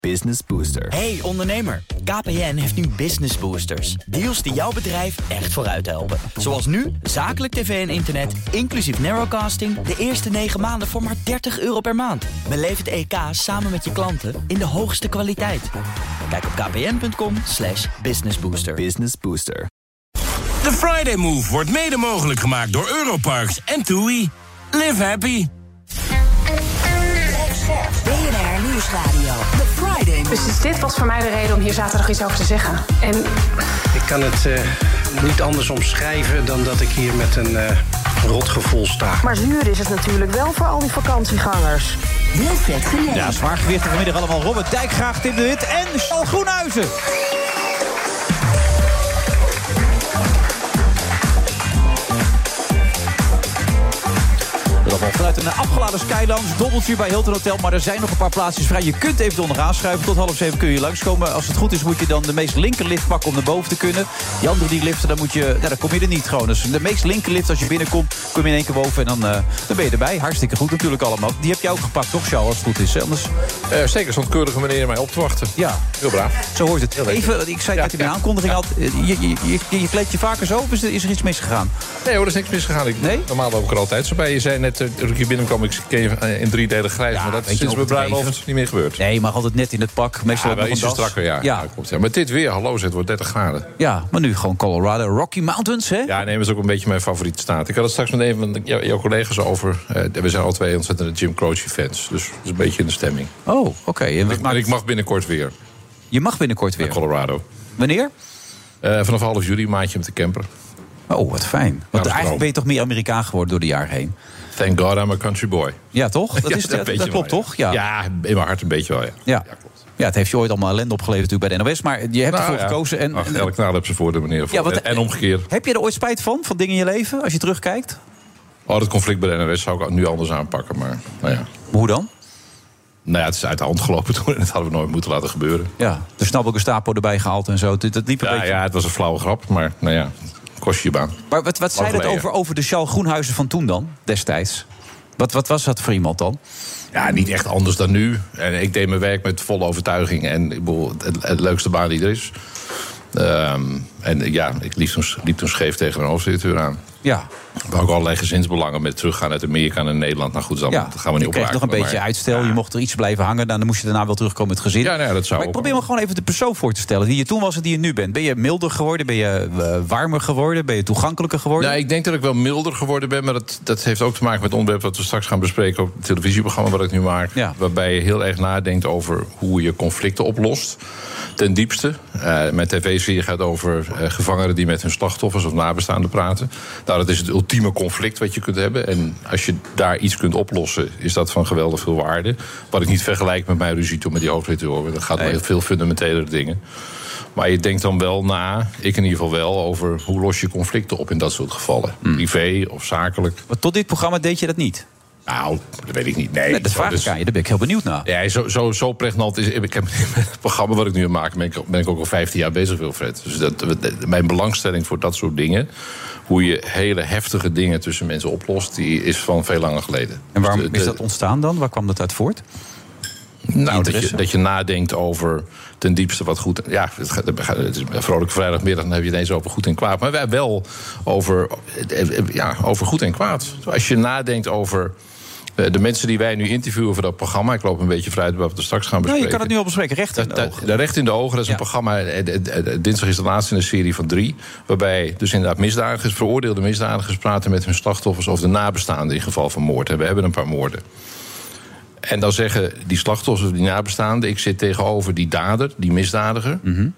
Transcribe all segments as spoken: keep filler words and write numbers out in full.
Business Booster. Hey ondernemer, K P N heeft nu Business Boosters. Deals die jouw bedrijf echt vooruit helpen. Zoals nu, zakelijk tv en internet, inclusief narrowcasting... de eerste negen maanden voor maar dertig euro per maand. Beleef het E K samen met je klanten in de hoogste kwaliteit. Kijk op kpn.com slash businessbooster. Business Booster. De Friday Move wordt mede mogelijk gemaakt door Europarks en TUI. Live happy. B N R Nieuwsradio. The Friday Move. Dus dit was voor mij de reden om hier zaterdag iets over te zeggen. En ik kan het uh, niet anders omschrijven dan dat ik hier met een uh, rotgevoel sta. Maar zuur is het natuurlijk wel voor al die vakantiegangers. Wilfred Genee. Ja, zwaargewichten vanmiddag allemaal. Robert Dijkgraaf, Tim de Wit en Charles Groenhuizen. Vanuit een afgeladen Skylounge, dobbeltje bij Hilton Hotel. Maar er zijn nog een paar plaatsjes vrij. Je kunt even donderdag aanschuiven. Tot half zeven kun je langskomen. Als het goed is moet je dan de meest linkerlift pakken om naar boven te kunnen. Die andere die liften, dan, moet je, ja, dan kom je er niet gewoon. Dus de meest linkerlift, als je binnenkomt, kom je in één keer boven. En dan, uh, dan ben je erbij. Hartstikke goed natuurlijk allemaal. Die heb je ook gepakt, toch Charles, als het goed is. Hè? Anders... Uh, zeker, stond keurige meneer mij op te wachten. Ja. Heel braaf. Zo hoort het. Even, ik zei dat ja, in mijn aankondiging had. Je, je, je, je, je kleed je vaker zo of is er, is er iets misgegaan? Nee hoor, er is niks misgegaan. Ik, nee? Normaal loop ik er altijd zo bij. Je zei net, uh, toen ik hier binnenkwam, ik ken je in drie delen grijs. Ja, maar dat is sinds mijn bruiloft niet meer gebeurd. Nee, maar altijd net in het pak. Meestal ja, wel ietsje strakker, ja. Ja. Ja, klopt, ja. Maar dit weer, hallo, het wordt dertig graden. Ja, maar nu gewoon Colorado, Rocky Mountains, hè? Ja, nee, dat is ook een beetje mijn favoriete staat. Ik had het straks met een van jou, jouw collega's over. Uh, we zijn al twee ontzettende Jim Croce-fans. Dus dat is een beetje in de stemming. Oh, oké. Okay. En, en ik mag binnenkort weer. Je mag binnenkort weer? Naar Colorado. Wanneer? Uh, vanaf half juli, maandje met de camper. Oh, wat fijn. Want ja, eigenlijk ben je toch meer Amerikaan geworden door de jaren heen? Thank God I'm a country boy. Ja, toch? Dat, is, ja, dat, dat, dat klopt, wel, toch? Ja. ja, in mijn hart een beetje wel, ja. Ja, ja klopt. Ja, het heeft je ooit allemaal ellende opgeleverd natuurlijk bij de N O S. Maar je hebt nou, ervoor ja. gekozen. En, Ach, elke knaal heeft ze voor de meneer. Voor. Ja, wat, en, en omgekeerd. Heb je er ooit spijt van, van dingen in je leven, als je terugkijkt? Oh, dat conflict bij de N O S zou ik nu anders aanpakken, maar nou ja. Hoe dan? Nou ja, het is uit de hand gelopen toen en dat hadden we nooit moeten laten gebeuren. Ja, de snabbel Gestapo erbij gehaald en zo. Dat liep een ja, beetje... ja, het was een flauwe grap, maar nou ja, kost je je baan. Maar wat, wat zei dat over, over de Charles Groenhuizen van toen dan, destijds? Wat, wat was dat voor iemand dan? Ja, niet echt anders dan nu. En ik deed mijn werk met volle overtuiging. En ik bedoel, het, het leukste baan die er is. Um, en ja, ik liep toen, liep toen scheef tegen een hoofddirecteur aan. Ja. We ook allerlei gezinsbelangen met teruggaan uit Amerika naar Nederland. Nou goed, dan, ja, dat gaan we niet opmaken. Je kreeg nog een beetje maar, uitstel. Ja. Je mocht er iets blijven hangen. Dan moest je daarna wel terugkomen met het gezin. Ja, nee, dat zou maar ik probeer me gewoon even de persoon voor te stellen. Wie je toen was en die je nu bent. Ben je milder geworden? Ben je uh, warmer geworden? Ben je toegankelijker geworden? Nou, ik denk dat ik wel milder geworden ben. Maar dat, dat heeft ook te maken met het onderwerp wat we straks gaan bespreken op het televisieprogramma wat ik nu maak. Ja. Waarbij je heel erg nadenkt over hoe je conflicten oplost. Ten diepste. Uh, mijn tv-serie gaat over uh, gevangenen die met hun slachtoffers of nabestaanden praten. Nou, dat is het ultieme conflict wat je kunt hebben. En als je daar iets kunt oplossen, is dat van geweldig veel waarde. Wat ik niet vergelijk met mijn ruzie toen met die hoofdredacteur. Dat gaat om heel veel fundamentelere dingen. Maar je denkt dan wel na, ik in ieder geval wel, over hoe los je conflicten op in dat soort gevallen. Mm. Privé of zakelijk. Maar tot dit programma deed je dat niet? Nou, dat weet ik niet. Nee, nee dat vraag ik aan je, daar ben ik heel benieuwd naar. Ja, zo, zo, zo pregnant is. Ik heb met het programma wat ik nu aan maak, ben ik, ben ik ook al vijftien jaar bezig, Wilfred. Dus dat, mijn belangstelling voor dat soort dingen, hoe je hele heftige dingen tussen mensen oplost, die is van veel langer geleden. En waarom dus de, is dat ontstaan dan? Waar kwam dat uit voort? Nou, dat je, dat je nadenkt over ten diepste wat goed... Ja, het, gaat, het is een vrolijke vrijdagmiddag, dan heb je het eens over goed en kwaad. Maar wij wel over, ja, over goed en kwaad. Als je nadenkt over de mensen die wij nu interviewen voor dat programma... ik loop een beetje vooruit wat we straks gaan bespreken. Nee, je kan het nu al bespreken, recht in de dat, ogen. De recht in de ogen, dat is ja. een programma... Dinsdag is de laatste in een serie van drie... waarbij dus inderdaad misdadigers, veroordeelde misdadigers... praten met hun slachtoffers of de nabestaanden in geval van moord. En we hebben een paar moorden. En dan zeggen die slachtoffers of die nabestaanden... ik zit tegenover die dader, die misdadiger... Mm-hmm.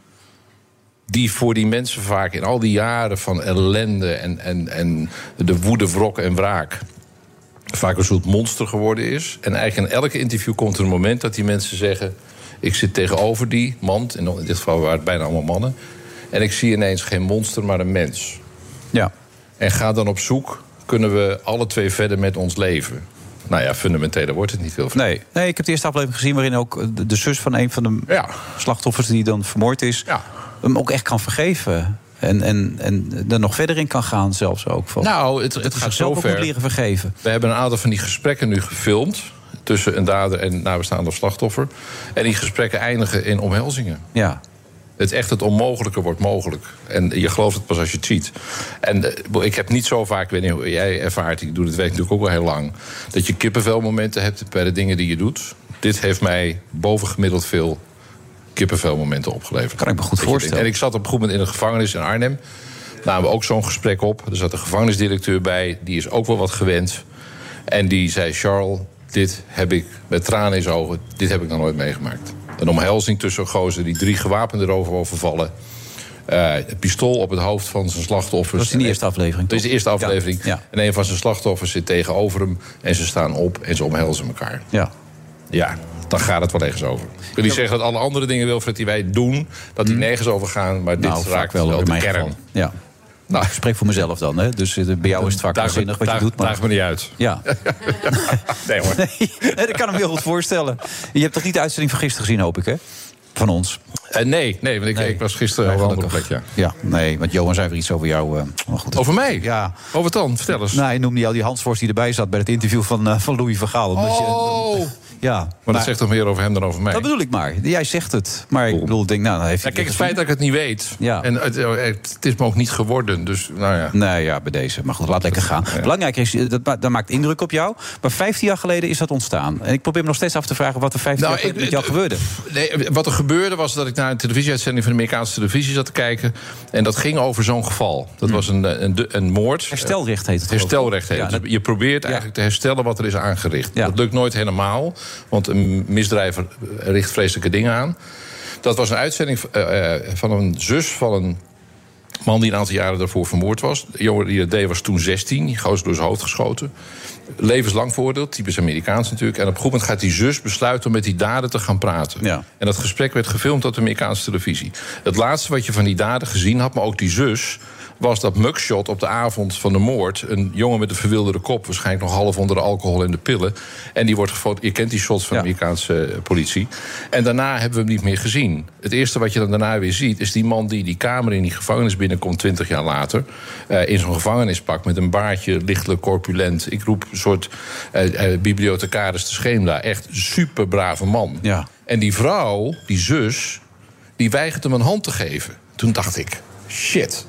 die voor die mensen vaak in al die jaren van ellende... en, en, en de woede, wrok en wraak... vaak een soort monster geworden is. En eigenlijk in elke interview komt er een moment dat die mensen zeggen... ik zit tegenover die man, in dit geval waren het bijna allemaal mannen... en ik zie ineens geen monster, maar een mens. Ja. En ga dan op zoek, kunnen we alle twee verder met ons leven... Nou ja, fundamenteler wordt het niet veel. Nee, nee, ik heb de eerste aflevering gezien... waarin ook de, de zus van een van de ja. slachtoffers die dan vermoord is... Ja. hem ook echt kan vergeven. En, en, en er nog verder in kan gaan zelfs ook. Van, nou, het, het gaat zo ver. Moet leren vergeven. We hebben een aantal van die gesprekken nu gefilmd... tussen een dader en nabestaande of slachtoffer. En die gesprekken eindigen in omhelzingen. Ja. Het echt het onmogelijke wordt mogelijk. En je gelooft het pas als je het ziet. En uh, ik heb niet zo vaak, ik weet niet hoe jij ervaart, ik doe dit werk natuurlijk ook al heel lang, dat je kippenvelmomenten hebt bij de dingen die je doet. Dit heeft mij bovengemiddeld veel kippenvelmomenten opgeleverd. Kan ik me goed voorstellen. En ik zat op een goed moment in een gevangenis in Arnhem. Namen we ook zo'n gesprek op. Er zat een gevangenisdirecteur bij, die is ook wel wat gewend. En die zei, Charles, dit heb ik met tranen in zijn ogen, dit heb ik nog nooit meegemaakt. Een omhelzing tussen gozer die drie gewapenden erover overvallen. Uh, een pistool op het hoofd van zijn slachtoffers. Dat is in de eerste aflevering. Dat is de eerste aflevering. Ja. Ja. En een van zijn slachtoffers zit tegenover hem. En ze staan op en ze omhelzen elkaar. Ja. Ja, dan gaat het wel ergens over. Ik wil niet zeggen dat alle andere dingen, Wilfred, die wij doen, dat die nergens over gaan. Maar dit nou, raakt wel, wel in de mijn kern. geval. Ja. Nou, ik spreek voor mezelf dan, hè? Dus uh, bij jou is het vaak daag, zinnig wat daag, je doet. Maar... daag me niet uit. Ja. Nee hoor. Nee, dat kan ik me heel goed voorstellen. Je hebt toch niet de uitzending van gisteren gezien, hoop ik, hè? Van ons. Uh, nee, nee, want ik, nee. ik was gisteren op een andere plek, ja. Ja, nee, want Johan zei weer iets over jou. Uh, oh goed, over mij? Ja. Over het dan? Vertel eens. Nou, je noemde jou die Hansworst die erbij zat bij het interview van, uh, van Louis van Gaal. Omdat oh! Je, ja, maar, maar dat zegt toch meer over hem dan over mij? Dat bedoel ik maar. Jij zegt het. Maar ik bedoel, ik denk, nou, dan heeft ja, hij kijk, het gezien. feit dat ik het niet weet. Ja. En het, het is me ook niet geworden. Dus, nou ja. Nee, ja, bij deze. Maar goed, laat lekker gaan. Ja. Belangrijk is, dat, dat maakt indruk op jou. Maar vijftien jaar geleden is dat ontstaan. En ik probeer me nog steeds af te vragen wat er vijftien nou, jaar geleden ik, met jou gebeurde. Nee, wat er gebeurde was dat ik naar een televisieuitzending van de Amerikaanse televisie zat te kijken. En dat ging over zo'n geval. Dat hmm. was een, een, een moord. Herstelrecht heet het. Herstelrecht heet ja, het. dat... Dus je probeert ja. eigenlijk te herstellen wat er is aangericht. Ja. Dat lukt nooit helemaal. Want een misdrijver richt vreselijke dingen aan. Dat was een uitzending uh, van een zus van een man die een aantal jaren daarvoor vermoord was. De jongen die dat deed was toen zestien. Die gozer door zijn hoofd geschoten. Levenslang veroordeeld, typisch Amerikaans natuurlijk. En op een goed moment gaat die zus besluiten om met die dader te gaan praten. Ja. En dat gesprek werd gefilmd op de Amerikaanse televisie. Het laatste wat je van die dader gezien had, maar ook die zus, was dat mugshot op de avond van de moord. Een jongen met een verwilderde kop, waarschijnlijk nog half onder de alcohol en de pillen. En die wordt gefotografeerd. Je kent die shots van ja. de Amerikaanse politie. En daarna hebben we hem niet meer gezien. Het eerste wat je dan daarna weer ziet, is die man die die kamer in die gevangenis binnenkomt twintig jaar later. Uh, in zo'n gevangenispak met een baardje, lichtelijk corpulent. Ik roep een soort uh, uh, bibliothecaris te Scheemda. Echt super brave man. Ja. En die vrouw, die zus, die weigert hem een hand te geven. Toen dacht ik, shit.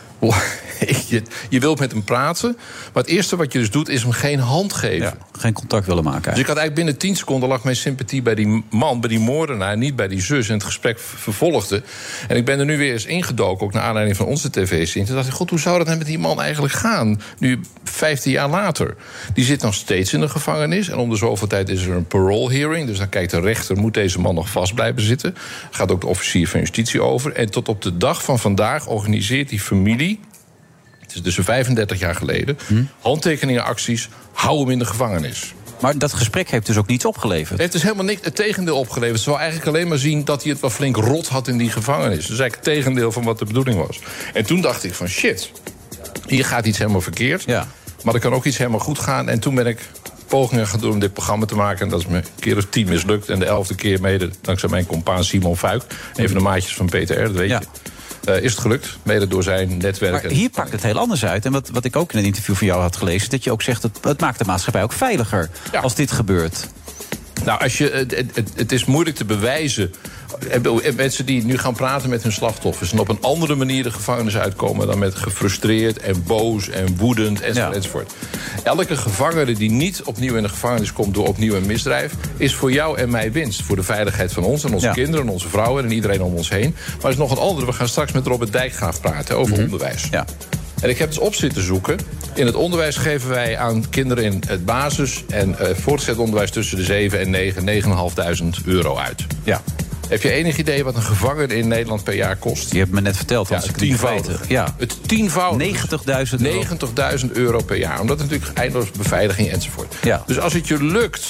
Je, je wilt met hem praten, maar het eerste wat je dus doet is hem geen hand geven. Ja, geen contact willen maken. Dus ik had eigenlijk binnen tien seconden lag mijn sympathie bij die man, bij die moordenaar, niet bij die zus. En het gesprek vervolgde. En ik ben er nu weer eens ingedoken, ook naar aanleiding van onze tv-zin. Toen dacht ik, god, hoe zou dat nou met die man eigenlijk gaan? Nu, vijftien jaar later. Die zit nog steeds in de gevangenis. En om de zoveel tijd is er een parole hearing. Dus dan kijkt de rechter, moet deze man nog vast blijven zitten? Gaat ook de officier van justitie over. En tot op de dag van vandaag organiseert die familie, het is dus vijfendertig jaar geleden, hm? handtekeningenacties, hou hem in de gevangenis. Maar dat gesprek heeft dus ook niets opgeleverd? Het heeft dus helemaal niks, het tegendeel opgeleverd. Ze wou eigenlijk alleen maar zien dat hij het wel flink rot had in die gevangenis. Dat is eigenlijk het tegendeel van wat de bedoeling was. En toen dacht ik van shit, hier gaat iets helemaal verkeerd. Ja. Maar er kan ook iets helemaal goed gaan. En toen ben ik pogingen gaan doen om dit programma te maken. En dat is me een keer of tien mislukt. En de elfde keer mede dankzij mijn compaan Simon Fuik. Een van de maatjes van Peter R, dat weet ja. je. Uh, is het gelukt, mede door zijn netwerk. Maar hier pakt het heel anders uit. En wat, wat ik ook in een interview van jou had gelezen, dat je ook zegt, het, het maakt de maatschappij ook veiliger ja. als dit gebeurt. Nou, als je, het, het, het is moeilijk te bewijzen. Mensen die nu gaan praten met hun slachtoffers en op een andere manier de gevangenis uitkomen dan met gefrustreerd en boos en woedend enzovoort. Ja. enzovoort. Elke gevangene die niet opnieuw in de gevangenis komt door opnieuw een misdrijf, is voor jou en mij winst. Voor de veiligheid van ons en onze ja. kinderen en onze vrouwen en iedereen om ons heen. Maar er is nog een andere. We gaan straks met Robert Dijkgraaf praten over mm-hmm. onderwijs. Ja. En ik heb het op zitten zoeken. In het onderwijs geven wij aan kinderen in het basis en uh, voortgezet onderwijs tussen de zeven en negen, negenduizend vijfhonderd euro uit. Ja. Heb je enig idee wat een gevangene in Nederland per jaar kost? Je hebt me net verteld. Ja, het tienvoudig. Ja. Het tienvoudig. negentigduizend euro. negentigduizend euro per jaar. Omdat natuurlijk eindeloos beveiliging enzovoort. Ja. Dus als het je lukt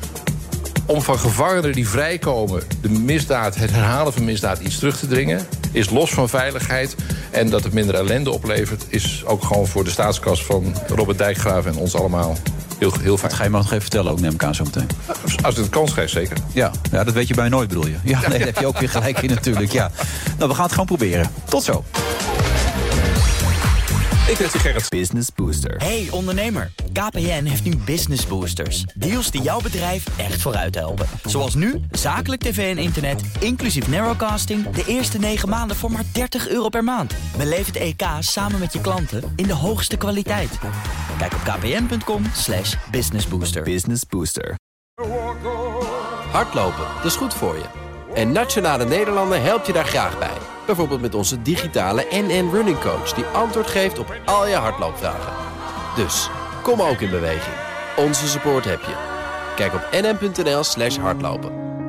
om van gevangenen die vrijkomen de misdaad, het herhalen van misdaad iets terug te dringen, is los van veiligheid en dat het minder ellende oplevert, is ook gewoon voor de staatskas van Robert Dijkgraaf en ons allemaal heel, heel fijn. Dat ga je me nog even vertellen, ook neem ik aan zo meteen. Als het een kans krijgt, zeker. Ja, ja, dat weet je bij nooit, bedoel je. Ja, nee, daar heb je ook weer gelijk in natuurlijk. Ja. Nou, we gaan het gewoon proberen. Tot zo. Ik ben Gerrit. Business Booster. Hey ondernemer, K P N heeft nu Business Boosters. Deals die jouw bedrijf echt vooruit helpen. Zoals nu, zakelijk tv en internet, inclusief narrowcasting... de eerste negen maanden voor maar dertig euro per maand. Beleef het E K samen met je klanten in de hoogste kwaliteit. Kijk op kpn.com slash businessbooster. Business Booster. Hardlopen, dat is goed voor je. En Nationale Nederlanden helpt je daar graag bij. Bijvoorbeeld met onze digitale N N Running Coach... die antwoord geeft op al je hardloopvragen. Dus, kom ook in beweging. Onze support heb je. Kijk op nn.nl slash hardlopen.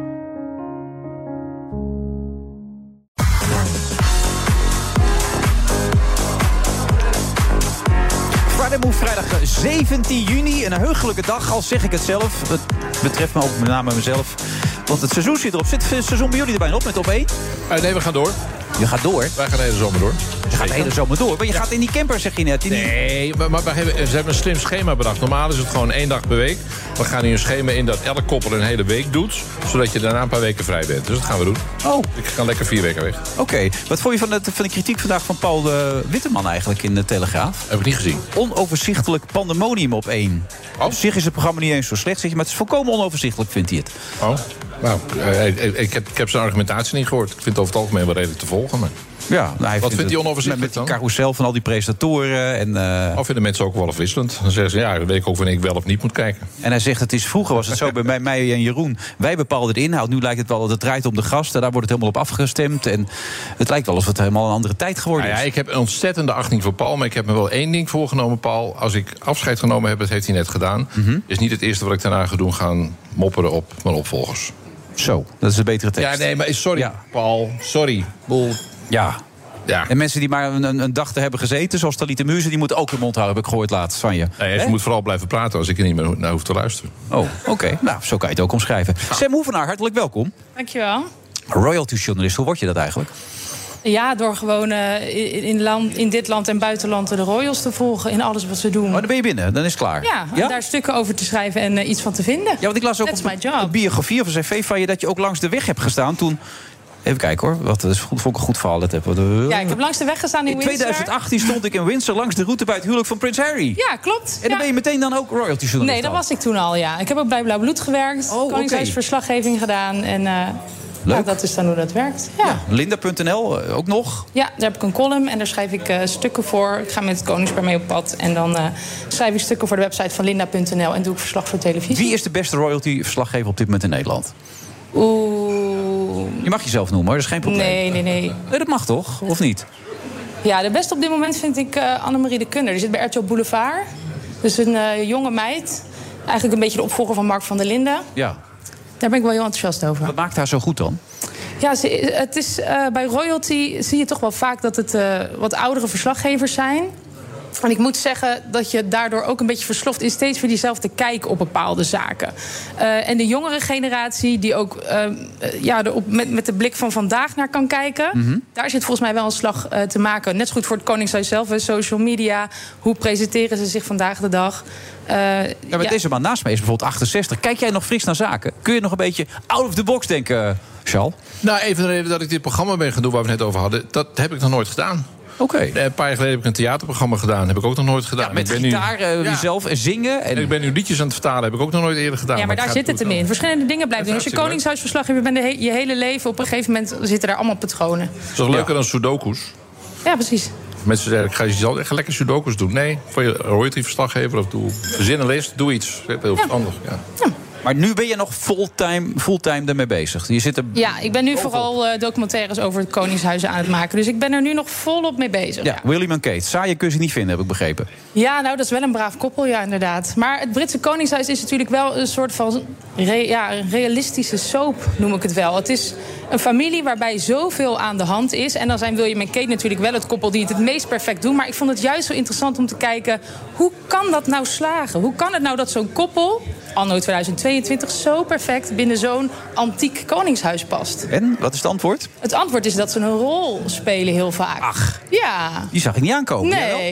Friday Move, vrijdag zeventien juni. Een heugelijke dag, al zeg ik het zelf. Het betreft me ook met name mezelf. Want het seizoen zit erop. Zit het seizoen bij jullie er bijna op met op één? Uh, nee, we gaan door. Je gaat door? Wij gaan de hele zomer door. Je gaat de hele zomer door. Maar je gaat in die camper, zeg je net. In die... Nee, maar, maar we hebben, ze hebben een slim schema bedacht. Normaal is het gewoon één dag per week. We gaan nu een schema in dat elk koppel een hele week doet. Zodat je daarna een paar weken vrij bent. Dus dat gaan we doen. Oh. Ik ga lekker vier weken weg. Oké. Okay. Wat vond je van de, van de kritiek vandaag van Paul de Witteman eigenlijk in de Telegraaf? Heb ik niet gezien. Onoverzichtelijk pandemonium op één. Oh. Op zich is het programma niet eens zo slecht, zeg je, maar het is volkomen onoverzichtelijk, vindt hij het. Oh. Nou, uh, ik, ik, heb, ik heb zijn argumentatie niet gehoord. Ik vind het over het algemeen wel redelijk te volgen. Maar... Ja, nou, hij wat vindt hij onoverzichtelijk met, met dan? die carousel van al die presentatoren. En, uh... of vinden mensen ook wel afwisselend. Dan zeggen ze, ja, dan weet ik ook wanneer ik wel of niet moet kijken. En hij zegt, het is vroeger was het zo bij mij, mij en Jeroen. Wij bepaalden de inhoud. Nu lijkt het wel dat het draait om de gasten. Daar wordt het helemaal op afgestemd. En het lijkt wel alsof het helemaal een andere tijd geworden is. Nou ja, ik heb een ontzettende achting voor Paul. Maar ik heb me wel één ding voorgenomen, Paul. Als ik afscheid genomen heb, dat heeft hij net gedaan. Mm-hmm. Is niet het eerste wat ik daarna ga doen, gaan mopperen op mijn opvolgers. Zo, dat is een betere tekst. Ja, nee, maar sorry, ja. Paul. Sorry. Boel. Ja. Ja. En mensen die maar een, een dag te hebben gezeten, zoals Talita Muze, die moeten ook hun mond houden, heb ik gehoord laatst van je. Nee, je moet vooral blijven praten als ik er niet meer naar hoef te luisteren. Oh, oké. Okay. Nou, zo kan je het ook omschrijven. Ah. Sam Hoevenaar, hartelijk welkom. Dankjewel. Royalty-journalist, hoe word je dat eigenlijk? Ja, door gewoon uh, in, in, land, in dit land en buitenland de royals te volgen in alles wat ze doen. Oh, dan ben je binnen, dan is het klaar. Ja, ja? daar stukken over te schrijven en uh, iets van te vinden. Ja, want ik las ook That's op de biografie of een cv van je dat je ook langs de weg hebt gestaan toen... Even kijken hoor, wat, dat is goed, vond ik een goed verhaal. Dat heb. Ja, ik heb langs de weg gestaan in, in Windsor. In twintig achttien stond ik in Windsor langs de route bij het huwelijk van Prins Harry. Ja, klopt. En dan ja. ben je meteen dan ook royalty-journalist? Nee, dat was ik toen al, ja. Ik heb ook bij Blauw Bloed gewerkt, oh, Koningshuisverslaggeving okay. gedaan. En uh, Leuk. Ja, dat is dan hoe dat werkt. Ja. Ja, Linda punt n l uh, ook nog? Ja, daar heb ik een column en daar schrijf ik uh, stukken voor. Ik ga met het Koningspaar mee op pad. En dan uh, schrijf ik stukken voor de website van Linda punt n l en doe ik verslag voor televisie. Wie is de beste royalty-verslaggever op dit moment in Nederland? Oeh. Je mag jezelf noemen, hoor. Dat is geen probleem. Nee, nee, nee. Nee, dat mag toch? Of niet? Ja, de beste op dit moment vind ik uh, Annemarie de Kunder. Die zit bij R T L Boulevard. Dus een uh, jonge meid. Eigenlijk een beetje de opvolger van Mark van der Linden. Ja. Daar ben ik wel heel enthousiast over. Wat maakt haar zo goed dan? Ja, ze, het is, uh, bij royalty zie je toch wel vaak dat het uh, wat oudere verslaggevers zijn. En ik moet zeggen dat je daardoor ook een beetje versloft in steeds weer diezelfde kijk op bepaalde zaken. Uh, en de jongere generatie die ook uh, ja, er op, met, met de blik van vandaag naar kan kijken. Mm-hmm. Daar zit volgens mij wel een slag uh, te maken. Net zo goed voor het Koningshuis zelf, social media. Hoe presenteren ze zich vandaag de dag? Uh, ja, maar ja. Deze man naast mij is bijvoorbeeld achtenzestig. Kijk jij nog fris naar zaken? Kun je nog een beetje out of the box denken, Charles? Nou, even de reden dat ik dit programma ben gaan doen waar we het net over hadden. Dat heb ik nog nooit gedaan. Oké. Okay. Een paar jaar geleden heb ik een theaterprogramma gedaan. Heb ik ook nog nooit gedaan. Ja, met ik ben gitaar, nu, uh, jezelf en zingen. En... en ik ben nu liedjes aan het vertalen. Heb ik ook nog nooit eerder gedaan. Ja, maar, maar daar zit het hem in. Verschillende dingen blijven doen. Als je Koningshuisverslaggever bent he- je hele leven... op een gegeven moment zitten daar allemaal patronen. Dat is toch leuker ja. dan sudokus? Ja, precies. Mensen zeggen, ik ga je echt lekker sudokus doen. Nee, voor je royalty-verslaggever of doe verzin een list, doe iets. Heel ja. anders, ja. ja. Maar nu ben je nog fulltime, fulltime ermee bezig. Je zit er ja, ik ben nu overal. vooral uh, documentaires over het Koningshuis aan het maken. Dus ik ben er nu nog volop mee bezig. Ja, ja. William en Kate. Saai kun je niet vinden, heb ik begrepen. Ja, nou, dat is wel een braaf koppel, ja, inderdaad. Maar het Britse Koningshuis is natuurlijk wel een soort van re- ja, een realistische soap, noem ik het wel. Het is een familie waarbij zoveel aan de hand is. En dan zijn William en Kate natuurlijk wel het koppel die het het meest perfect doen. Maar ik vond het juist zo interessant om te kijken, hoe kan dat nou slagen? Hoe kan het nou dat zo'n koppel, anno tweeduizend tweeëntwintig, zo perfect binnen zo'n antiek koningshuis past? En, wat is het antwoord? Het antwoord is dat ze een rol spelen heel vaak. Ach, ja. Die zag ik niet aankomen. Nee.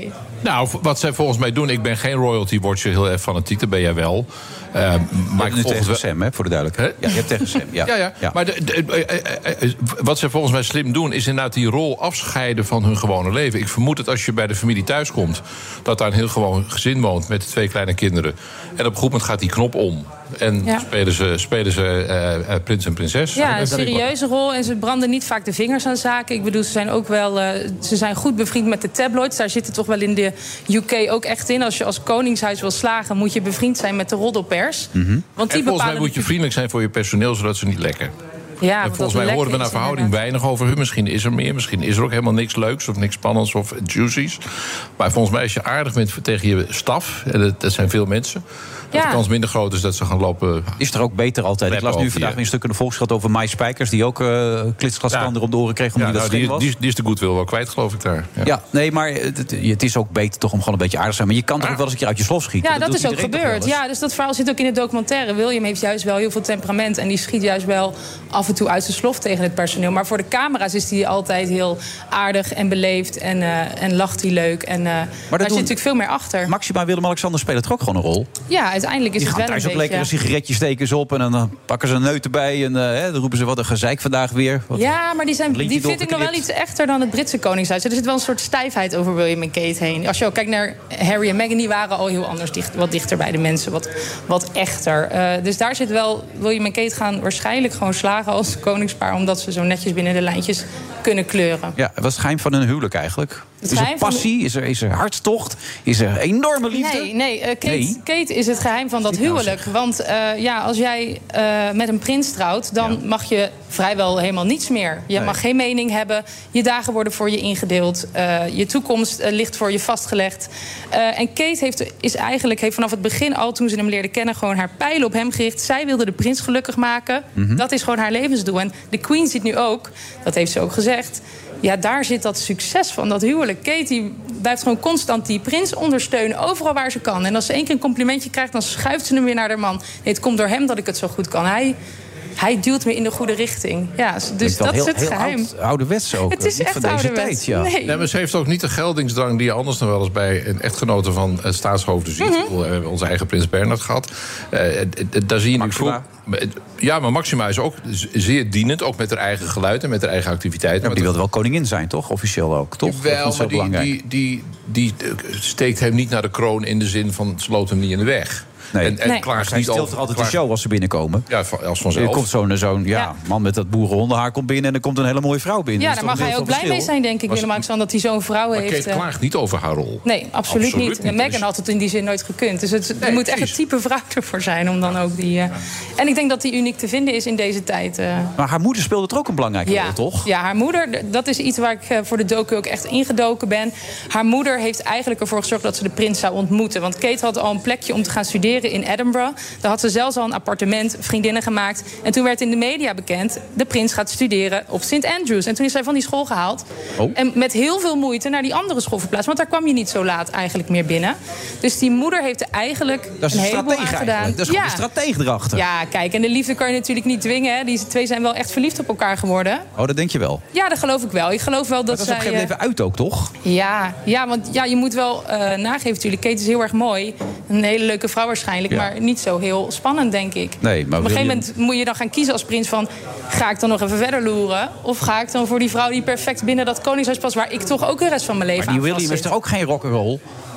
Nou, wat zij volgens mij doen... ik ben geen royalty watcher, heel erg fanatiek, dat ben jij wel. Uh, maar ik tegen wel... Sam, hè, voor de duidelijkheid. Ja, je hebt tegen Sam, ja. ja, ja. ja. Maar de, de, de, de, wat zij volgens mij slim doen... is inderdaad die rol afscheiden van hun gewone leven. Ik vermoed dat als je bij de familie thuis komt... dat daar een heel gewoon gezin woont met twee kleine kinderen. En op een goed moment gaat die knop om. En ja. spelen ze, spelen ze uh, uh, prins en prinses. Ja, een serieuze rol. En ze branden niet vaak de vingers aan zaken. Ik bedoel, ze zijn ook wel... Uh, ze zijn goed bevriend met de tabloids. Daar zitten toch wel in de U K ook echt in. Als je als koningshuis wil slagen... moet je bevriend zijn met de roddelpers. Mm-hmm. Want die en volgens mij moet je vriendelijk zijn voor je personeel... zodat ze niet lekken. Ja, en volgens mij horen we naar verhouding weinig over hun. Misschien is er meer, misschien is er ook helemaal niks leuks... of niks spannends of juicies. Maar volgens mij als je aardig bent tegen je staf... en dat, dat zijn veel mensen... dat ja. de kans minder groot is dat ze gaan lopen... Is er ook beter altijd. Ik las nu vandaag weer een stuk in de Volkskrant over Mai Spijkers... die ook uh, klitsglaskander ja. om de oren kreeg omdat ja, hij nou, dat die, was. Die, die is de goodwill wel kwijt, geloof ik daar. Ja, ja nee, maar het, het is ook beter toch om gewoon een beetje aardig te zijn. Maar je kan toch ah. ook wel eens een keer uit je slof schieten? Ja, dat, dat is ook gebeurd. Ja, dus dat verhaal zit ook in het documentaire. William heeft juist wel heel veel temperament... en die schiet juist wel af en toe uit zijn slof tegen het personeel. Maar voor de camera's is hij altijd heel aardig en beleefd... en, uh, en lacht hij leuk. En uh, daar zit natuurlijk veel meer achter. Maxima Willem-Alexander spelen er ook gewoon een rol? Ja, uiteindelijk is die het wel een beetje... Die gaan thuis ook lekker sigaretjes steken ze op... en dan pakken ze een neut erbij en uh, hè, dan roepen ze wat een gezeik vandaag weer. Wat ja, maar die, zijn, die vind ik nog wel iets echter dan het Britse koningshuis. Er zit wel een soort stijfheid over William en Kate heen. Als je ook kijkt naar Harry en Meghan... die waren al heel anders, dicht, wat dichter bij de mensen, wat, wat echter. Uh, dus daar zit wel... William en Kate gaan waarschijnlijk gewoon slagen als koningspaar... omdat ze zo netjes binnen de lijntjes kunnen kleuren. Ja, wat is het geheim van hun huwelijk eigenlijk? Is er passie? De... Is, er, is er hartstocht? Is er enorme liefde? Nee, nee, uh, Kate, nee. Kate is het geheim van dat huwelijk. Want uh, ja, als jij uh, met een prins trouwt... dan ja. mag je vrijwel helemaal niets meer. Je nee. mag geen mening hebben. Je dagen worden voor je ingedeeld. Uh, je toekomst uh, ligt voor je vastgelegd. Uh, en Kate heeft, is eigenlijk, heeft vanaf het begin al... toen ze hem leerde kennen, gewoon haar pijlen op hem gericht. Zij wilde de prins gelukkig maken. Mm-hmm. Dat is gewoon haar levensdoel. En de Queen ziet nu ook, dat heeft ze ook gezegd... ja, daar zit dat succes van, dat huwelijk. Kate blijft gewoon constant die prins ondersteunen, overal waar ze kan. En als ze één keer een complimentje krijgt, dan schuift ze hem weer naar haar man. Nee, het komt door hem dat ik het zo goed kan. Hij... Hij duwt me in de goede richting. Ja, dus dat heel, is het heel geheim. Oud, ouderwets ook. Het is niet echt van deze tijd, ja. Nee. Nee, maar ze heeft ook niet de geldingsdrang die je anders nog wel eens bij een echtgenote van het staatshoofden ziet. Mm-hmm. We hebben onze eigen prins Bernhard gehad. Uh, daar zie je nu voor. Ja, maar Maxima is ook zeer dienend, ook met haar eigen geluid en met haar eigen activiteiten. Ja, maar die wilde wel koningin zijn, toch? Officieel ook, toch? Wel, maar die, die, die, die, die steekt hem niet naar de kroon in de zin van sloot hem niet in de weg. Nee, en, en nee. klaagt Hij niet stelt over, er altijd klaagt... de show als ze binnenkomen. Ja, als vanzelf. Er komt zo'n zo'n ja, ja. man met dat boerenhondenhaar komt binnen... en er komt een hele mooie vrouw binnen. Ja, daar mag hij ook blij mee zijn, denk ik, Willem-Alexander... dat hij zo'n vrouw maar heeft. Maar Kate klaagt niet over haar rol. Nee, absoluut, absoluut niet. niet. Meghan dus... had het in die zin nooit gekund. Dus het, nee, er moet echt het type vrouw ervoor zijn om dan ook die... Uh... Ja. En ik denk dat die uniek te vinden is in deze tijd. Uh... Maar haar moeder speelde er ook een belangrijke ja. rol, toch? Ja, haar moeder, dat is iets waar ik uh, voor de docu ook echt ingedoken ben. Haar moeder heeft eigenlijk ervoor gezorgd dat ze de prins zou ontmoeten. Want Kate had al een plekje om te gaan studeren in Edinburgh. Daar had ze zelfs al een appartement, vriendinnen gemaakt. En toen werd in de media bekend... de prins gaat studeren op Saint Andrews. En toen is zij van die school gehaald. Oh. En met heel veel moeite naar die andere school verplaatst. Want daar kwam je niet zo laat eigenlijk meer binnen. Dus die moeder heeft er eigenlijk dat is een, een heleboel aan gedaan. Dat is gewoon ja. een stratege erachter. Ja, kijk, en de liefde kan je natuurlijk niet dwingen. Hè. Die twee zijn wel echt verliefd op elkaar geworden. Oh, dat denk je wel? Ja, dat geloof ik wel. Ik geloof wel dat, dat zij... Dat is op een gegeven moment even uit ook, toch? Ja, ja want ja, je moet wel uh, nageven natuurlijk. Kate is heel erg mooi. Een hele leuke vrouw waarschijnlijk. Ja. Maar niet zo heel spannend, denk ik. Nee, maar op een gegeven je... moment moet je dan gaan kiezen als prins van... ga ik dan nog even verder loeren? Of ga ik dan voor die vrouw die perfect binnen dat koningshuis past... waar ik toch ook de rest van mijn leven aan Maar die William is toch ook geen rock'n'roll?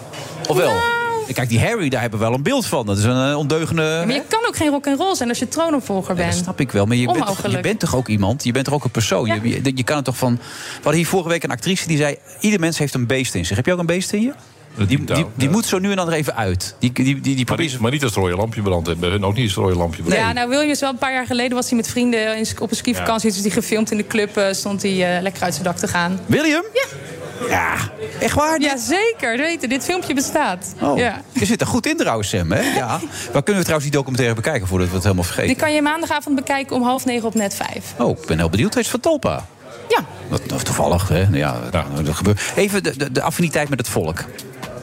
Of wel? Nou... Kijk, die Harry, daar hebben we wel een beeld van. Dat is een uh, ondeugende... Ja, maar je kan ook geen rock'n'roll zijn als je troonopvolger bent. Ja, dat snap ik wel. Maar je bent, toch, je bent toch ook iemand? Je bent toch ook een persoon? Ja. Je, je, je kan het toch van... We hadden hier vorige week een actrice die zei... ieder mens heeft een beest in zich. Heb je ook een beest in je? Die, die, die, die moet zo nu en dan er even uit. Die, die, die, die maar, niet, maar niet als het rode lampje brandt. Bij hun ook niet als het rode lampje brandt. Ja, nou William is wel een paar jaar geleden... was hij met vrienden in, op een skivakantie. Ja. Dus die gefilmd in de club. Uh, stond hij uh, lekker uit zijn dak te gaan. William? Ja. Ja, echt waar? Ja, zeker. Weet, dit filmpje bestaat. Oh, ja. Je zit er goed in trouwens, Sam. Hè? Ja. Waar kunnen we trouwens die documentaire bekijken... voordat we het helemaal vergeten? Die kan je maandagavond bekijken om half negen op Net vijf. Oh, ik ben heel benieuwd. Hij is van Talpa. Ja. Dat, dat toevallig, hè? Ja, ja. Dat gebeurt. Even de, de, de affiniteit met het volk.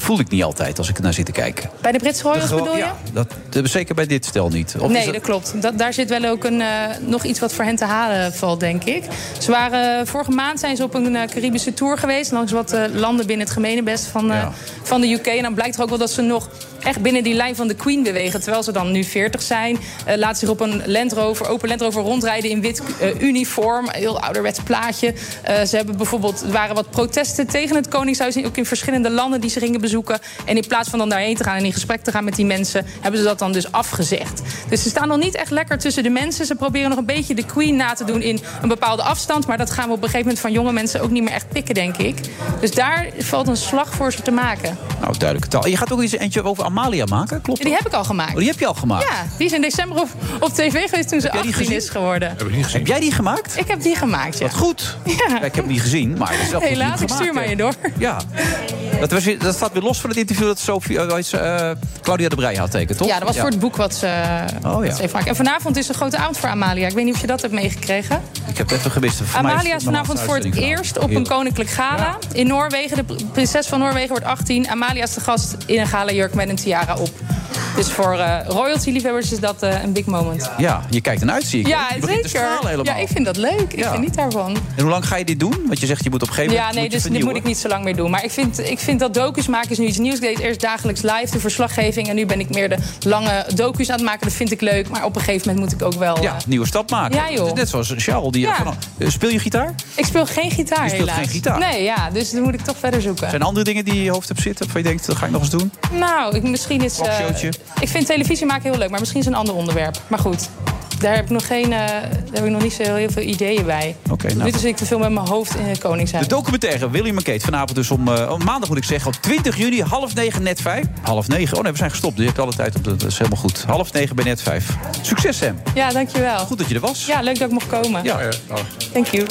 voel ik niet altijd als ik er naar zit te kijken. Bij de Britse Royals bedoel je? Ja, dat, dat, zeker bij dit stel niet. Of nee, dat... dat klopt. Dat, daar zit wel ook een, uh, nog iets wat voor hen te halen valt, denk ik. Ze waren, vorige maand zijn ze op een uh, Caribische tour geweest... langs wat uh, landen binnen het gemeenebest van, uh, ja. van de U K. En dan blijkt er ook wel dat ze nog echt binnen die lijn van de Queen bewegen... terwijl ze dan nu veertig zijn. Uh, laat zich op een Land Rover, open Land Rover rondrijden in wit uh, uniform. Een heel ouderwets plaatje. Uh, ze hebben bijvoorbeeld, er waren wat protesten tegen het Koningshuis... ook in verschillende landen die ze gingen bezoeken. En in plaats van dan daarheen te gaan en in gesprek te gaan met die mensen... hebben ze dat dan dus afgezegd. Dus ze staan nog niet echt lekker tussen de mensen. Ze proberen nog een beetje de Queen na te doen in een bepaalde afstand... maar dat gaan we op een gegeven moment van jonge mensen ook niet meer echt pikken, denk ik. Dus daar valt een slag voor ze te maken. Nou, duidelijke taal. Je gaat ook eens eentje over Amalia maken, klopt dat? Die heb ik al gemaakt. Oh, die heb je al gemaakt? Ja, die is in december op, op tv geweest toen ze achttien is geworden. Heb ik niet gezien. Heb jij die gemaakt? Ik heb die gemaakt, ja. Wat goed. Ja. Ja, ik heb hem niet gezien, maar het is wel goed helaas, ik gemaakt, stuur maar je door. Ja. Dat, was, dat staat weer los van het interview dat Sophie, uh, uh, Claudia de Breij had tekent, toch? Ja, dat was ja. voor het boek wat ze, oh, ja. wat ze heeft gemaakt. En vanavond is een grote avond voor Amalia. Ik weet niet of je dat hebt meegekregen. Ik heb het even gemist. Voor Amalia is vanavond voor het eerst op een koninklijk gala. Ja. In Noorwegen, de prinses van Noorwegen wordt achttien. Amalia is de gast in een galajurk met een tiara op. Dus voor uh, royalty-liefhebbers is dat uh, een big moment. Ja, je kijkt ernaar uit, zie ik. Ja, je begint te stralen helemaal. Ja, ik vind dat leuk. Ik ja. geniet daarvan. En hoe lang ga je dit doen? Want je zegt je moet op een gegeven moment. Ja, nee, dus dit moet ik niet zo lang meer doen. Maar ik vind, ik vind dat docus maken is nu iets nieuws. Ik deed eerst dagelijks live, de verslaggeving. En nu ben ik meer de lange docus aan het maken. Dat vind ik leuk. Maar op een gegeven moment moet ik ook wel... Ja, een nieuwe stap maken. Ja, joh. Net zoals Charles. Die ja. van, uh, speel je gitaar? Ik speel geen gitaar, je speelt helaas. geen gitaar? Nee, ja. Dus dan moet ik toch verder zoeken. Zijn er andere dingen die in je hoofd hebt zitten? Of je denkt, dat ga ik nog eens doen? Nou, ik, misschien is... Uh, ik vind televisie maken heel leuk. Maar misschien is een ander onderwerp. Maar goed. Daar heb ik nog geen, uh, daar heb ik nog niet zo heel, heel veel ideeën bij. Okay, nou. Nu zit ik te veel met mijn hoofd in het Koningshuis. De documentaire William en Kate vanavond dus om, uh, om maandag moet ik zeggen, op twintig juni, half negen, net vijf. Half negen, oh nee, we zijn gestopt. Dus je hebt alle tijd op de, dat is helemaal goed. Half negen bij net vijf. Succes, Sam. Ja, dankjewel. Goed dat je er was. Ja, leuk dat ik mocht komen. Ja, ja. Oh. Thank you.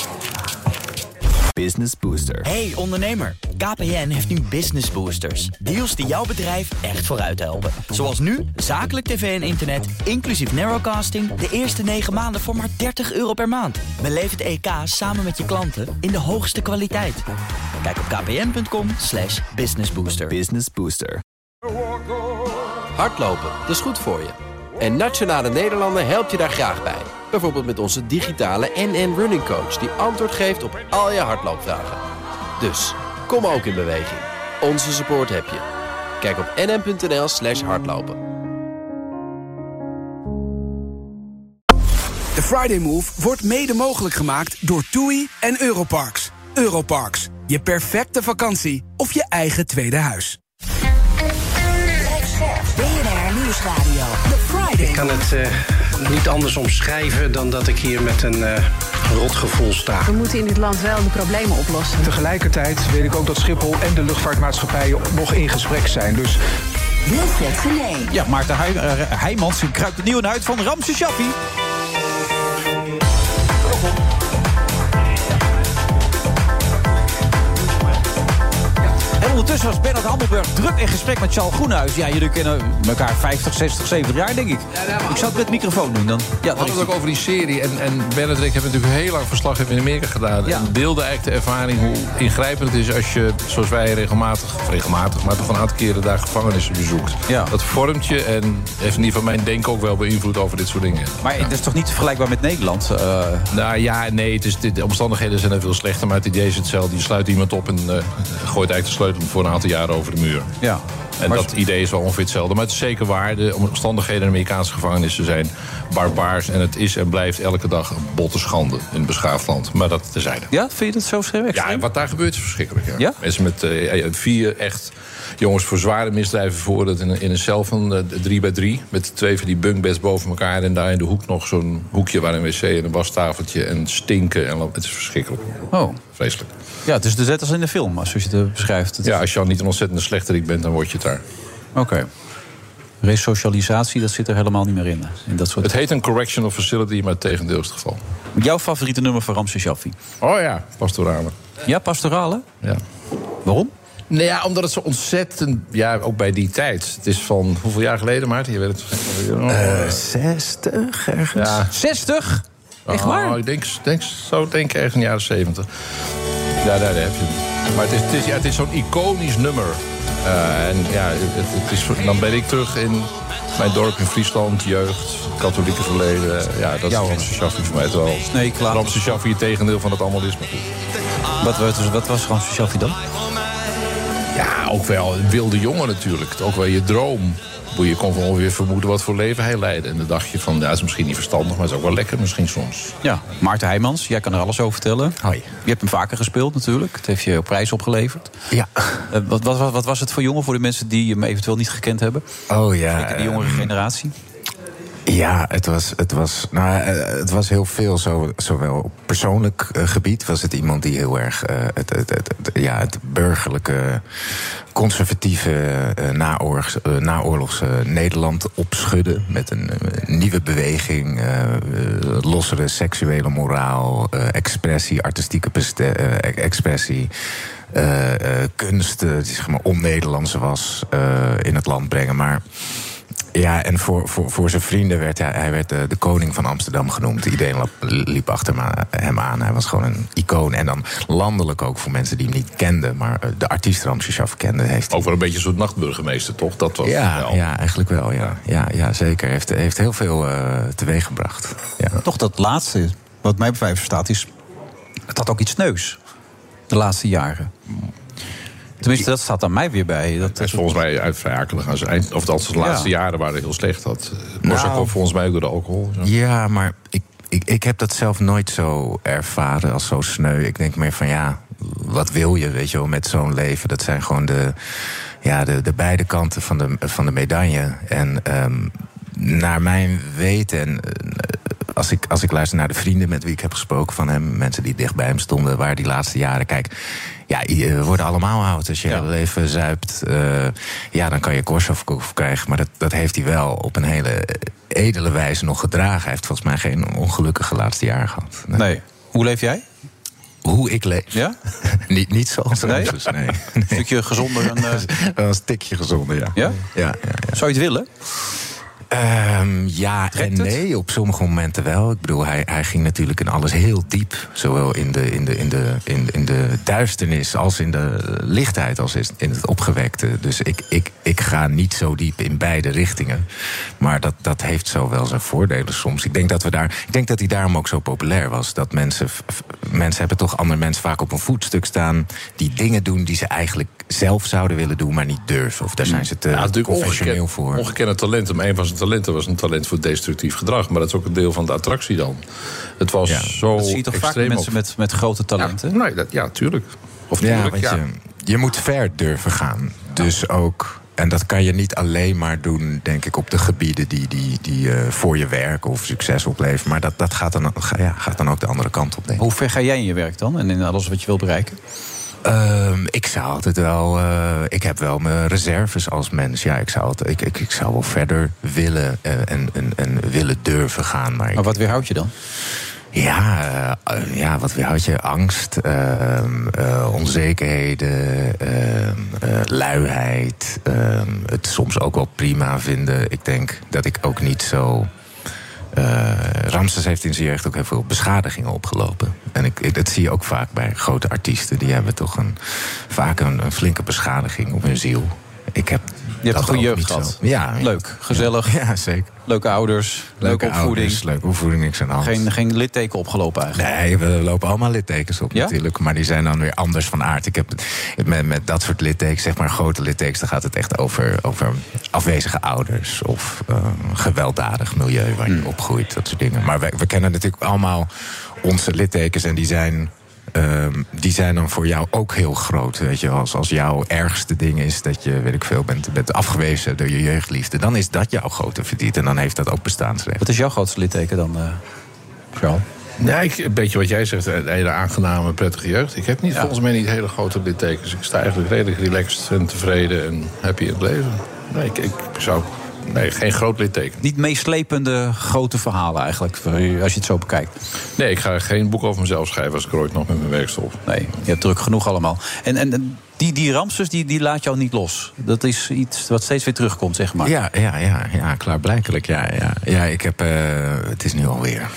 Business Booster. Hey ondernemer, K P N heeft nu Business Boosters. Deals die jouw bedrijf echt vooruit helpen. Zoals nu, zakelijk tv en internet, inclusief narrowcasting... de eerste negen maanden voor maar dertig euro per maand. Beleef het E K samen met je klanten in de hoogste kwaliteit. Kijk op kpn.com slash businessbooster. Business Booster. Hardlopen, dat is goed voor je. En Nationale Nederlanden helpt je daar graag bij. Bijvoorbeeld met onze digitale N N Running Coach... die antwoord geeft op al je hardloopvragen. Dus, kom ook in beweging. Onze support heb je. Kijk op nn.nl slash hardlopen. De Friday Move wordt mede mogelijk gemaakt door TUI en Europarks. Europarks, je perfecte vakantie of je eigen tweede huis. B N R Nieuwsradio. The Friday. Ik kan het uh, niet anders omschrijven dan dat ik hier met een uh, rotgevoel sta. We moeten in dit land wel de problemen oplossen. Tegelijkertijd weet ik ook dat Schiphol en de luchtvaartmaatschappijen nog in gesprek zijn. Dus... Wilfred Genee. Ja, Maarten Heij, uh, Heijmans kruipt opnieuw in huid van Ramses Shaffi. En ondertussen was Bernard Hammelburg druk in gesprek met Charles Groenhuis. Ja, jullie kennen elkaar vijftig, zestig, zeventig jaar, denk ik. Ik zat met het microfoon nu dan. Ja, we hadden het ook over die serie. En, en Bernard en ik hebben natuurlijk heel lang verslag in Amerika gedaan. Ja. En deelden eigenlijk de ervaring hoe ingrijpend het is als je, zoals wij regelmatig, of regelmatig, maar toch een aantal keren daar gevangenissen bezoekt. Ja. Dat vormt je en heeft in ieder geval mijn denken ook wel beïnvloed over dit soort dingen. Maar het is toch niet vergelijkbaar met Nederland? Uh... Nou ja, nee, het is, de omstandigheden zijn er veel slechter, maar het idee is hetzelfde. Je sluit iemand op en uh, gooit eigenlijk de sleutel voor een aantal jaren over de muur. Ja. En maar dat idee is wel ongeveer hetzelfde. Maar het is zeker waar. De omstandigheden in Amerikaanse gevangenissen zijn barbaars. En het is en blijft elke dag een botte schande in een beschaafd land. Maar dat terzijde. Ja, vind je dat zo scherp? Ja, en wat daar gebeurt is verschrikkelijk. Ja. Ja? Mensen met uh, vier echt jongens voor zware misdrijven veroordeeld in, in een cel van uh, drie bij drie. Met twee van die bunkbeds boven elkaar. En daar in de hoek nog zo'n hoekje waar een wc en een wastafeltje en stinken. En het is verschrikkelijk. Oh. Vreselijk. Ja, het is dus net als in de film, zoals je het beschrijft. Het ja, als je al niet een ontzettende slechterik bent, dan word je het daar. Oké. Okay. Resocialisatie, dat zit er helemaal niet meer in. in dat soort... Het heet een correctional facility, maar het tegendeel is het geval. Jouw favoriete nummer van Ramses Shaffi? Oh ja, Pastorale. Ja, Pastorale? Ja. Waarom? Nou ja, omdat het zo ontzettend... Ja, ook bij die tijd. Het is van hoeveel jaar geleden, Maarten? Je weet het. Uh, zestig, ergens. Ja. zestig? Echt waar? Oh, ik denk, denk, zo denk ik ergens in de jaren zeventig. Ja, daar heb je het. Maar het is, het is, ja, het is zo'n iconisch nummer. Uh, en ja, het, het is, dan ben ik terug in mijn dorp in Friesland, jeugd, katholieke verleden. Ja, dat is Ramse Shaffi voor mij wel. Nee, klaar. Ramse Shaffi, het tegendeel van het allemaal is maar goed. Wat, wat, wat was Ramse Shaffi dan? Ja, ook wel een wilde jongen natuurlijk. Ook wel je droom. Je kon ongeveer vermoeden wat voor leven hij leidde. En dan dacht je van, ja, dat is misschien niet verstandig, maar het is ook wel lekker misschien soms. Ja, Maarten Heijmans, jij kan er alles over vertellen. Hoi. Je hebt hem vaker gespeeld natuurlijk. Het heeft je op prijs opgeleverd. Ja. Uh, wat, wat, wat was het voor jongen, voor de mensen die hem eventueel niet gekend hebben? Oh ja. Zeker de jongere um, generatie. Ja, het was, het was, nou, het was heel veel. Zo, zowel op persoonlijk uh, gebied was het iemand die heel erg uh, het, het, het, het, ja, het burgerlijke, conservatieve uh, naoorlogs, uh, naoorlogs uh, Nederland opschudde. Met een uh, nieuwe beweging, uh, uh, lossere seksuele moraal, uh, expressie, artistieke preste- uh, expressie. Uh, uh, kunst, uh, die zeg maar on-Nederlands was, uh, in het land brengen. Maar ja, en voor, voor, voor zijn vrienden werd hij, hij werd de, de koning van Amsterdam genoemd. Iedereen liep achter hem aan. Hij was gewoon een icoon. En dan landelijk ook voor mensen die hem niet kenden. Maar de artiest Ramse Shaffi kende. Heeft ook wel een beetje een soort nachtburgemeester, toch? Dat was ja, wel. ja, eigenlijk wel. Ja, ja, ja zeker. Heeft, heeft heel veel uh, teweeggebracht. Ja. Toch dat laatste, wat mij bij verstaat, is... het had ook iets neus. De laatste jaren. Tenminste, dat staat aan mij weer bij. Dat is volgens mij uit vrij akelig aan zijn eind. Of dat de laatste ja. jaren waren heel slecht. Dat was nou, ook volgens mij ook door de alcohol. Zo. Ja, maar ik, ik, ik heb dat zelf nooit zo ervaren als zo sneu. Ik denk meer van ja, wat wil je, weet je wel, met zo'n leven? Dat zijn gewoon de, ja, de, de beide kanten van de, van de medaille. En um, naar mijn weten... En, uh, Als ik, als ik luister naar de vrienden met wie ik heb gesproken van hem, mensen die dicht bij hem stonden, waar die laatste jaren, kijk, ja, we worden allemaal oud. Als je ja. even zuipt, uh, ja, dan kan je Korsakoff krijgen. Maar dat, dat heeft hij wel op een hele edele wijze nog gedragen. Hij heeft volgens mij geen ongelukkige laatste jaar gehad. Nee. nee. Hoe leef jij? Hoe ik leef? Ja? niet, niet zoals nee? Ramses, nee. nee. Een stukje gezonder. En, uh... Wel een stukje gezonder, ja. Ja? Ja, ja, ja. Zou je het willen? Um, ja en nee, op sommige momenten wel. Ik bedoel, hij, hij ging natuurlijk in alles heel diep. Zowel in de, in, de, in, de, in, in de duisternis als in de lichtheid, als in het opgewekte. Dus ik, ik, ik ga niet zo diep in beide richtingen. Maar dat, dat heeft zo wel zijn voordelen soms. Ik denk dat, we daar, ik denk dat hij daarom ook zo populair was. Dat mensen, mensen hebben toch andere mensen vaak op een voetstuk staan die dingen doen die ze eigenlijk zelf zouden willen doen, maar niet durven. Of daar zijn ze te ja, professioneel ongeken, voor. Ongekende talenten. Maar een van zijn talenten was een talent voor destructief gedrag. Maar dat is ook een deel van de attractie dan. Het was ja, zo dat zie je toch vaak met mensen met, met grote talenten? Ja, nee, dat, ja tuurlijk. Of ja, tuurlijk, ja. Je, je moet ver durven gaan. Dus ja. ook... En dat kan je niet alleen maar doen, denk ik, op de gebieden die, die, die uh, voor je werk of succes opleveren. Maar dat, dat gaat, dan, ja, gaat dan ook de andere kant op, denk ik. Hoe ver ga jij in je werk dan en in alles wat je wil bereiken? Um, ik zou altijd wel... Uh, ik heb wel mijn reserves als mens. Ja, ik zou, altijd, ik, ik, ik zou wel verder willen uh, en, en, en willen durven gaan. Maar, maar wat weerhoud je dan? Ja, uh, ja, wat weerhoud je? Angst, uh, uh, onzekerheden, uh, uh, luiheid. Uh, het soms ook wel prima vinden. Ik denk dat ik ook niet zo... Uh, Ramses heeft in zijn jeugd ook heel veel beschadigingen opgelopen. En ik, ik, dat zie je ook vaak bij grote artiesten. Die hebben toch een, vaak een, een flinke beschadiging op hun ziel. Ik heb Je hebt een goede jeugd gehad. Ja, leuk, gezellig. Ja, zeker. Leuke ouders, leuke, leuke opvoeding. Ouders, leuke opvoeding, niks aan de hand. Geen, geen litteken opgelopen eigenlijk? Nee, we lopen allemaal littekens op ja? natuurlijk. Maar die zijn dan weer anders van aard. Ik heb met, met dat soort littekens, zeg maar grote littekens, dan gaat het echt over, over afwezige ouders of uh, gewelddadig milieu waar je hmm. opgroeit, dat soort dingen. Maar we, we kennen natuurlijk allemaal onze littekens en die zijn... Uh, die zijn dan voor jou ook heel groot. Weet je, als, als jouw ergste ding is dat je, weet ik veel, bent, bent afgewezen door je jeugdliefde, dan is dat jouw grote verdriet en dan heeft dat ook bestaansrecht. Wat is jouw grootste litteken dan, uh, Charles? Ja, ik, een beetje wat jij zegt, een hele aangename, prettige jeugd. Ik heb niet, ja. volgens mij niet hele grote littekens. Ik sta eigenlijk redelijk relaxed en tevreden en happy in het leven. Nee, ik, ik zou... Nee, geen groot litteken. Niet meeslepende grote verhalen eigenlijk, als je het zo bekijkt. Nee, ik ga geen boek over mezelf schrijven als ik er ooit nog met mijn werk stop. Nee, je hebt druk genoeg allemaal. En, en die, die Ramses, die, die laat jou niet los. Dat is iets wat steeds weer terugkomt, zeg maar. Ja, ja, ja, ja klaarblijkelijk. Ja, ja. ja ik heb, uh, het is nu alweer...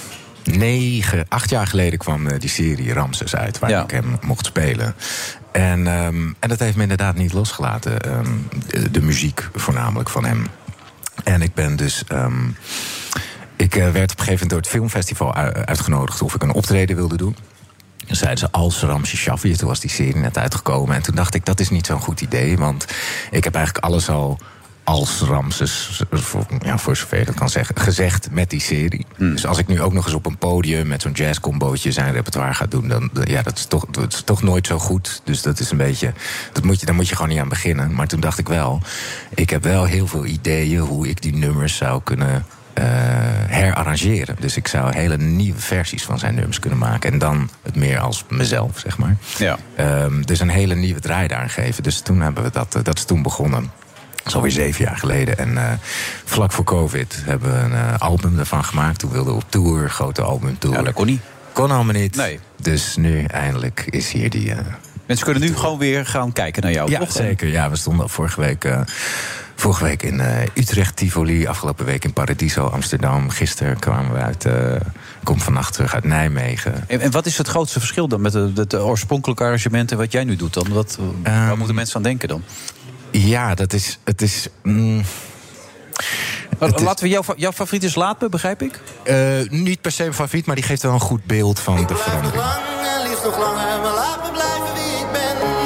negen, acht jaar geleden kwam uh, die serie Ramses uit, waar ja. ik hem mocht spelen. En, um, en dat heeft me inderdaad niet losgelaten. Um, de, de muziek voornamelijk van hem. En ik ben dus... Um, ik uh, werd op een gegeven moment door het filmfestival uitgenodigd of ik een optreden wilde doen. En zeiden ze als Ramses Shaffi. Toen was die serie net uitgekomen. En toen dacht ik, dat is niet zo'n goed idee. Want ik heb eigenlijk alles al als Ramses, voor, ja, voor zover je dat kan zeggen, gezegd met die serie. Hmm. Dus als ik nu ook nog eens op een podium met zo'n jazzcombootje zijn repertoire ga doen, dan ja, dat is toch, dat is toch nooit zo goed. Dus dat is een beetje, dat moet je, daar moet je gewoon niet aan beginnen. Maar toen dacht ik wel, ik heb wel heel veel ideeën hoe ik die nummers zou kunnen Uh, herarrangeren. Dus ik zou hele nieuwe versies van zijn nummers kunnen maken. En dan het meer als mezelf, zeg maar. Ja. Um, dus een hele nieuwe draai daarin geven. Dus toen hebben we dat, uh, dat is toen begonnen. Dat is alweer zeven jaar geleden. En uh, vlak voor COVID hebben we een uh, album ervan gemaakt. Toen wilden we op tour, grote albumtour. Ja, dat kon niet. Kon allemaal niet. Nee. Dus nu eindelijk is hier die... Uh, Mensen kunnen nu gewoon weer gaan kijken naar jou, ja, toch? Zeker. Ja, we stonden vorige week... Uh, Vorige week in uh, Utrecht, Tivoli. Afgelopen week in Paradiso, Amsterdam. Gisteren kwamen we uit... Uh, kom vannacht terug uit Nijmegen. En, en wat is het grootste verschil dan met het, het oorspronkelijke arrangement en wat jij nu doet dan? Wat, um, waar moeten mensen aan denken dan? Ja, dat is... Het is mm, het Laten we jouw, jouw favoriet is Laat, begrijp ik? Uh, niet per se een favoriet, maar die geeft wel een goed beeld van de verandering. Lang en liefst nog langer, maar laat me blijven wie ik ben.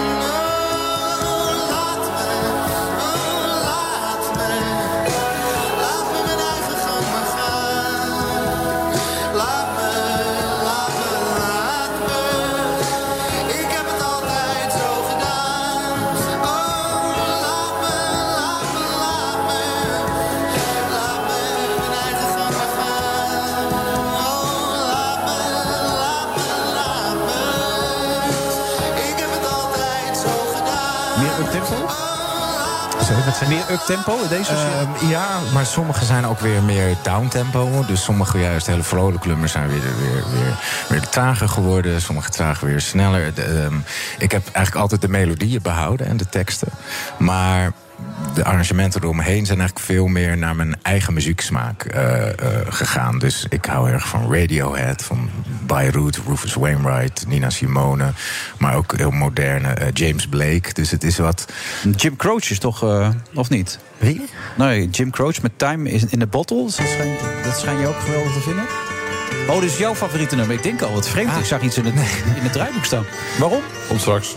Meer up-tempo in deze uh, Ja, maar sommige zijn ook weer meer down-tempo. Dus sommige juist hele vrolijke nummers zijn weer, weer, weer, weer trager geworden. Sommige trager weer sneller. De, um, ik heb eigenlijk altijd de melodieën behouden en de teksten. Maar de arrangementen eromheen zijn eigenlijk veel meer naar mijn eigen muzieksmaak uh, uh, gegaan. Dus ik hou erg van Radiohead, van Beirut, Rufus Wainwright, Nina Simone. Maar ook heel moderne uh, James Blake. Dus het is wat... Jim Croce is toch, uh, of niet? Wie? Nee, Jim Croce met Time is in the Bottle. Dat schijn, dat schijn je ook geweldig te vinden. Oh, dus jouw favoriete nummer. Ik denk al, wat vreemd. Ah. Ik zag iets in het, nee. in het draaiboek staan. Waarom? Komt straks.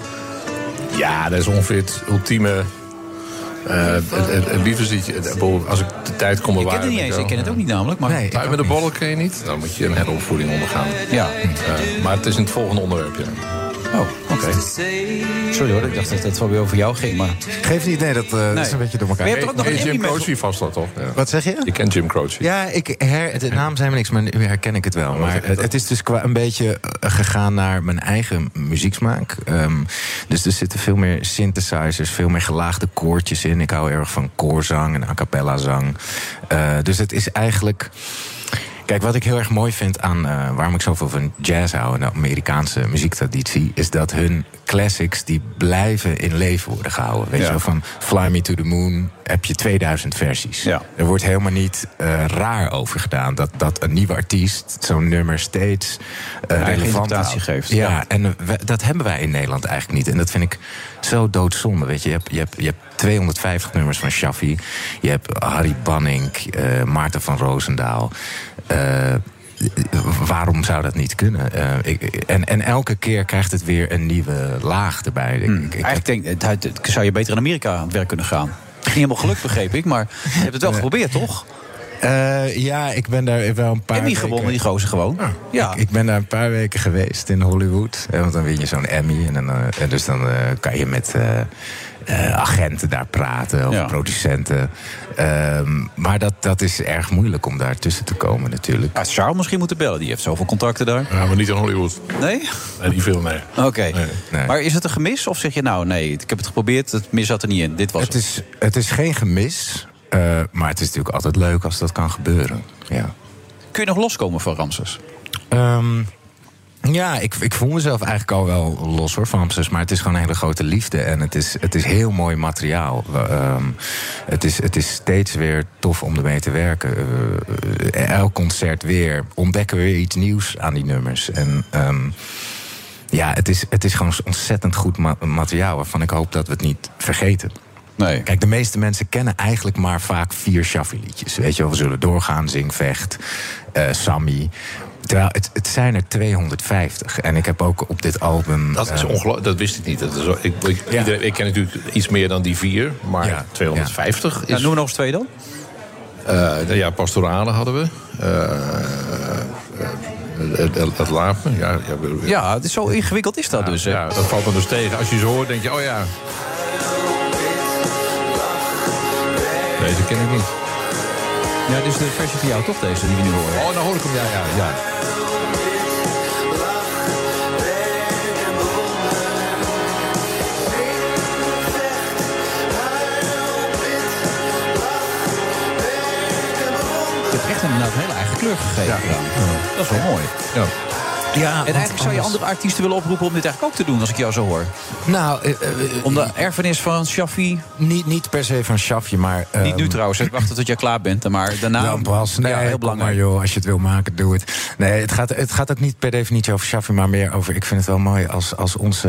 Ja, dat is ongeveer het ultieme... Uh, het, het, het liefdesliedje, als ik de tijd kon bewaren... Ik ken het niet eens, ik ken het ook niet namelijk. Maar nee, Time met de Bottle ken je niet? Dan moet je een heropvoeding ondergaan. Ja. Uh, maar het is in het volgende onderwerp, ja. Oh, oké. Okay. Sorry hoor, ik dacht dat het wel weer over jou ging, maar... Geef niet, nee, dat, uh, nee. dat is een beetje door elkaar. Maar je hebt er ook nog hey, een Jim Croce vast dat, toch? Ja. Wat zeg je? Je kent Jim Croce. Ja, ik her, de naam zijn me niks, maar nu herken ik het wel. Maar het, het is dus qua een beetje gegaan naar mijn eigen muzieksmaak. Um, dus er zitten veel meer synthesizers, veel meer gelaagde koortjes in. Ik hou erg van koorzang en a cappella zang. Uh, dus het is eigenlijk... Kijk, wat ik heel erg mooi vind aan uh, waarom ik zoveel van jazz hou en de Amerikaanse muziektraditie, is dat hun classics die blijven in leven worden gehouden. Weet ja. je wel, van Fly Me to the Moon heb je tweeduizend versies. Ja. Er wordt helemaal niet uh, raar over gedaan dat, dat een nieuwe artiest zo'n nummer steeds uh, relevant geeft. Ja, ja. en uh, we, dat hebben wij in Nederland eigenlijk niet. En dat vind ik zo doodzonde. Weet je, je hebt, je hebt, je hebt tweehonderdvijftig nummers van Shaffi. Je hebt Harry Banning, uh, Maarten van Roosendaal. Uh, waarom zou dat niet kunnen? Uh, ik, en, en elke keer krijgt het weer een nieuwe laag erbij. Hmm. Ik, ik Eigenlijk denk, het, het, zou je beter in Amerika aan het werk kunnen gaan. Niet helemaal geluk, begreep ik, maar je hebt het wel geprobeerd, toch? Uh, ja, ik ben daar wel een paar Emmy weken... gewonnen, die gozer gewoon. Ja. Ja. Ik, ik ben daar een paar weken geweest in Hollywood. Want dan win je zo'n Emmy. En, dan, uh, en dus dan uh, kan je met uh, uh, agenten daar praten, of ja. producenten. Um, maar dat, dat is erg moeilijk om daar tussen te komen natuurlijk. Ja, Charles misschien moeten bellen, die heeft zoveel contacten daar. Ja, maar niet in Hollywood. Nee? Nee, niet veel, nee. Oké. Okay. Nee. Nee. Maar is het een gemis? Of zeg je nou, nee, ik heb het geprobeerd, het mis zat er niet in. Dit was het. Het is, het is geen gemis, uh, maar het is natuurlijk altijd leuk als dat kan gebeuren. Ja. Kun je nog loskomen van Ramses? Um, Ja, ik, ik voel mezelf eigenlijk al wel los hoor van Hamsters. Maar het is gewoon een hele grote liefde. En het is, het is heel mooi materiaal. Um, het, is, het is steeds weer tof om ermee te werken. Uh, elk concert weer ontdekken we weer iets nieuws aan die nummers. En um, ja, het is, het is gewoon ontzettend goed ma- materiaal... waarvan ik hoop dat we het niet vergeten. Nee. Kijk, de meeste mensen kennen eigenlijk maar vaak vier Shaffi-liedjes. Weet je wel, We Zullen Doorgaan, Zing, Vecht, uh, Sammy... Terwijl het, het zijn er tweehonderdvijftig. En ik heb ook op dit album... Dat is ongelooflijk, dat wist ik niet. Dat is, ik, ik, ja. iedereen, ik ken natuurlijk iets meer dan die vier, maar ja. tweehonderdvijftig ja. is... Ja, noem nog eens twee dan. Uh, ja, Pastorale hadden we. Uh, het, het, het Lapen. Ja, ja, ja, het is zo ingewikkeld is dat ja, dus. Hè? Ja, dat valt me dus tegen. Als je ze hoort, denk je, oh ja... Deze ken ik niet. Ja, dit is de versie van jou toch, deze, die we nu horen? Oh, dan hoor ik hem, ja, ja, ja. Je hebt echt inderdaad een hele eigen kleur gegeven. Ja. Ja. Dat is wel mooi. Ja. Ja, en eigenlijk zou je andere artiesten willen oproepen om dit eigenlijk ook te doen, als ik jou zo hoor. Nou, uh, uh, om de erfenis van Shaffi. Niet, niet per se van Shaffi, maar... Uh, niet nu trouwens, ik wacht tot je klaar bent, maar daarna... Dan pas, nee, ja, heel belangrijk. Maar joh, als je het wil maken, doe het. Nee, het gaat, het gaat ook niet per definitie over Shaffi, maar meer over... Ik vind het wel mooi als, als onze...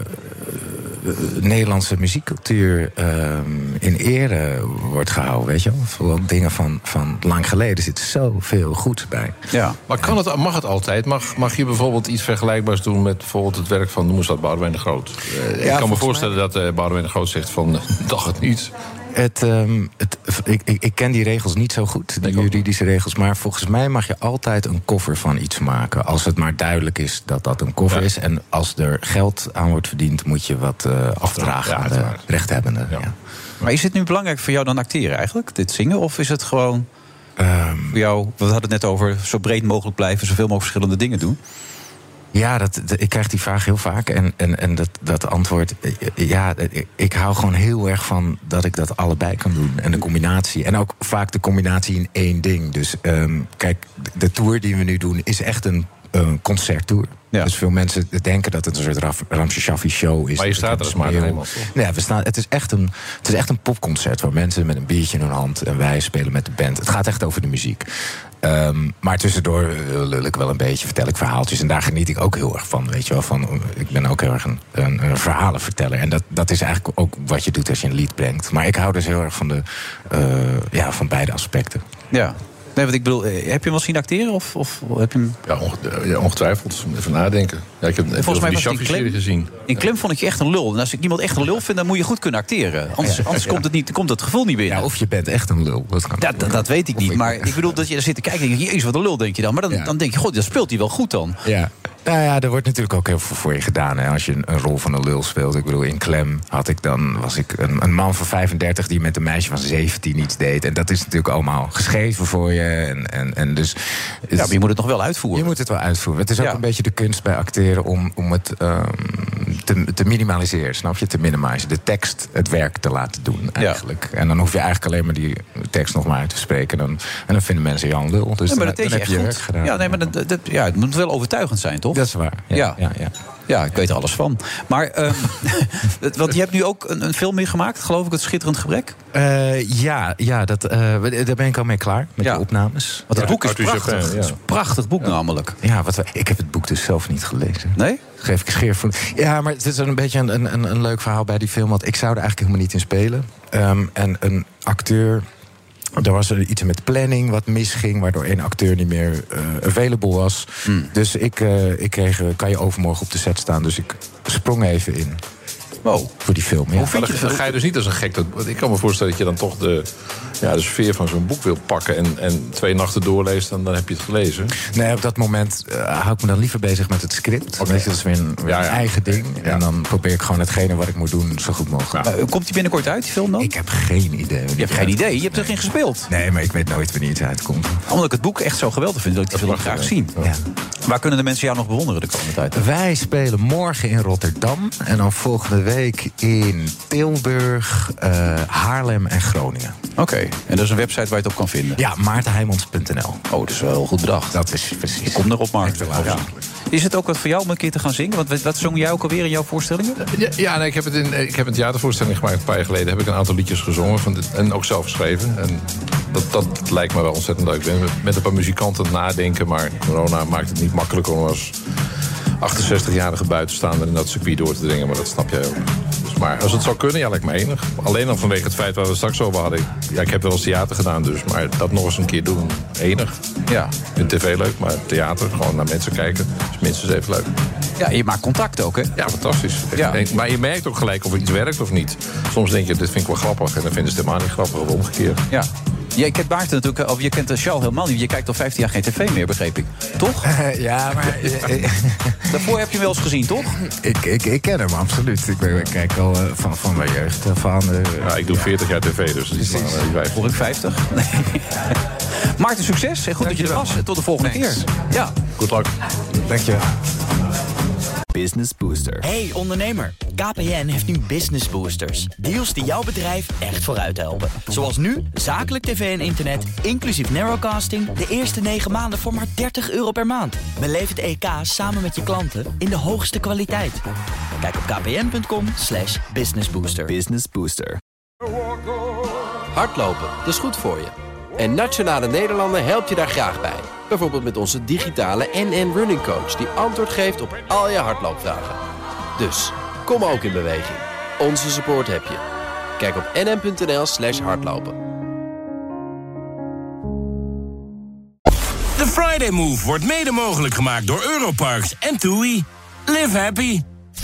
Uh, Nederlandse muziekcultuur uh, in ere wordt gehouden, weet je wel. Vooral dingen van, van lang geleden zit zoveel goed bij. Ja. Maar kan het, mag het altijd? Mag, mag je bijvoorbeeld iets vergelijkbaars doen met bijvoorbeeld het werk van, noem eens dat, Boudewijn de Groot? Uh, ja, ik kan me voorstellen mij... dat uh, Boudewijn de Groot zegt van, dag het niet. Het, um, het, ik, ik, ik ken die regels niet zo goed, de juridische regels. Maar volgens mij mag je altijd een cover van iets maken. Als het maar duidelijk is dat dat een cover ja. is. En als er geld aan wordt verdiend, moet je wat uh, afdragen ja, aan de rechthebbenden. Ja. Ja. Maar is het nu belangrijk voor jou dan acteren eigenlijk, dit zingen? Of is het gewoon um, voor jou, we hadden het net over, zo breed mogelijk blijven, zoveel mogelijk verschillende dingen doen? Ja, dat, dat, ik krijg die vraag heel vaak. En, en, en dat, dat antwoord... Ja, ik, ik hou gewoon heel erg van dat ik dat allebei kan doen. En de combinatie. En ook vaak de combinatie in één ding. Dus um, kijk, de tour die we nu doen is echt een, een concerttour. Ja. Dus veel mensen denken dat het een soort Ramses Shaffi show is. Maar je staat er maar helemaal toch? Nee, we staan, het, is echt een, het is echt een popconcert waar mensen met een biertje in hun hand en wij spelen met de band. Het gaat echt over de muziek. Um, maar tussendoor lul ik wel een beetje, vertel ik verhaaltjes. En daar geniet ik ook heel erg van, weet je wel. Van, ik ben ook heel erg een, een, een verhalenverteller. En dat, dat is eigenlijk ook wat je doet als je een lied brengt. Maar ik hou dus heel erg van, de, uh, ja, van beide aspecten. Ja. Nee, wat ik bedoel, heb je hem wel zien acteren? Of, of heb je hem... Ja, onge- ja, ongetwijfeld. Even nadenken. Ja, ik heb volgens mij die Shaffi-serie gezien. In Klem vond ik je echt een lul. En als ik iemand echt een lul vind, dan moet je goed kunnen acteren. Anders, anders ja. komt, het niet, komt het gevoel niet binnen. Ja, of je bent echt een lul. Dat, kan ja, dat, dat weet ik niet. Maar ik bedoel dat je er zit te kijken en denk je, jezus, wat een lul, denk je dan. Maar dan, ja. dan denk je, god, dat speelt hij wel goed dan. Ja. Nou ja, er wordt natuurlijk ook heel veel voor je gedaan. Hè, als je een rol van een lul speelt. Ik bedoel, in Klem had ik dan, was ik een, een man van vijfendertig... die met een meisje van zeventien iets deed. En dat is natuurlijk allemaal geschreven voor je. En, en, en dus, ja, maar je moet het nog wel uitvoeren. Je moet het wel uitvoeren. Het is ook ja. een beetje de kunst bij acteren... om, om het um, te, te minimaliseren, snap je? Te minimaliseren. De tekst het werk te laten doen, eigenlijk. Ja. En dan hoef je eigenlijk alleen maar die tekst nog maar uit te spreken. Dan, en dan vinden mensen jou een lul. Dus ja, maar dan, dat dan heb je je je echt werk goed gedaan. Ja, nee, maar dat, dat, ja, het moet wel overtuigend zijn, toch? Dat is waar. Ja, ja. ja, ja. ja ik weet er alles van. Maar, um, want je hebt nu ook een, een film mee gemaakt, geloof ik, Het Schitterend Gebrek? Uh, ja, ja dat, uh, daar ben ik al mee klaar, met ja. de opnames. Want het ja. boek is prachtig. Ja. Het is een prachtig boek ja. namelijk. Ja, wat we, ik heb het boek dus zelf niet gelezen. Nee? Geef ik scheer voor. Ja, maar het is een beetje een, een, een leuk verhaal bij die film. Want ik zou er eigenlijk helemaal niet in spelen. Um, en een acteur... Er was er iets met planning wat misging, waardoor één acteur niet meer uh, available was. Hmm. Dus ik, uh, ik kreeg, uh, kan je overmorgen op de set staan. Dus ik sprong even in. Wow. Voor die film, ja. Hoe vind je dat? Dan ga je dus niet als een gek... Dat, ik kan me voorstellen dat je dan toch de, ja, de sfeer van zo'n boek wil pakken... en, en twee nachten doorleest en dan heb je het gelezen. Nee, op dat moment uh, hou ik me dan liever bezig met het script. Okay. Weet je, dat is weer een, weer ja, ja. een eigen ding. Ja. En dan probeer ik gewoon hetgene wat ik moet doen zo goed mogelijk. Ja. Uh, komt die binnenkort uit, die film dan? Ik heb geen idee. Je hebt geen idee? Je hebt er geen gespeeld? Nee, maar ik weet nooit wanneer het uitkomt. Omdat ik het boek echt zo geweldig vind, dat ik die film graag zien. Ja. Waar kunnen de mensen jou nog bewonderen de komende tijd? Wij spelen morgen in Rotterdam. En dan volgende week in Tilburg, uh, Haarlem en Groningen. Oké, okay. En dat is een website waar je het op kan vinden? Ja, maartenheijmans punt n l. Oh, dat is wel goed bedacht. Dat is precies. Ik kom erop, Mark. Ja. Is het ook wat voor jou om een keer te gaan zingen? Want wat zong jij ook alweer in jouw voorstellingen? Ja, ja nee, ik, heb het in, ik heb een theatervoorstelling gemaakt een paar jaar geleden. Heb ik een aantal liedjes gezongen van dit, en ook zelf geschreven. En dat, dat lijkt me wel ontzettend leuk. Ik ben met een paar muzikanten nadenken, maar corona maakt het niet makkelijker om als achtenzestigjarige buitenstaander in dat circuit door te dringen. Maar dat snap jij ook. Dus, maar als het zou kunnen, ja, lijkt me enig. Alleen al vanwege het feit waar we het straks over hadden. Ja, ik heb wel eens theater gedaan dus, maar dat nog eens een keer doen, enig. Ja, in tv leuk, maar theater, gewoon naar mensen kijken, is minstens even leuk. Ja, je maakt contact ook, hè? Ja, fantastisch. Ja. Maar je merkt ook gelijk of iets werkt of niet. Soms denk je, dit vind ik wel grappig. En dan vinden ze het helemaal niet grappig of omgekeerd. Ja. Je kent Maarten natuurlijk, of je kent de show helemaal niet. Je kijkt al vijftien jaar geen tv meer, begreep ik. Toch? Ja, maar... Daarvoor heb je hem wel eens gezien, toch? Ik, ik, ik ken hem, absoluut. Ik, ben, ik kijk al uh, van, van mijn jeugd af aan. Uh, ja, ik doe veertig jaar tv, dus dat is maar uh, Hoor ik vijftig? Nee. Maarten, succes en goed dat je er was. Tot de volgende Thanks. keer. Ja. Goed luck. Dank je. Business Booster. Hey ondernemer, K P N heeft nu Business Boosters. Deals die jouw bedrijf echt vooruit helpen. Zoals nu, zakelijk tv en internet, inclusief narrowcasting... de eerste negen maanden voor maar dertig euro per maand. Beleef het E K samen met je klanten in de hoogste kwaliteit. Kijk op kpn.com slash businessbooster. Business Booster. Hardlopen, dat is goed voor je. En Nationale Nederlanden helpt je daar graag bij. Bijvoorbeeld met onze digitale N N Running Coach... die antwoord geeft op al je hardloopvragen. Dus, kom ook in beweging. Onze support heb je. Kijk op nn.nl slash hardlopen. The Friday Move wordt mede mogelijk gemaakt door Europarks en TUI. Live happy.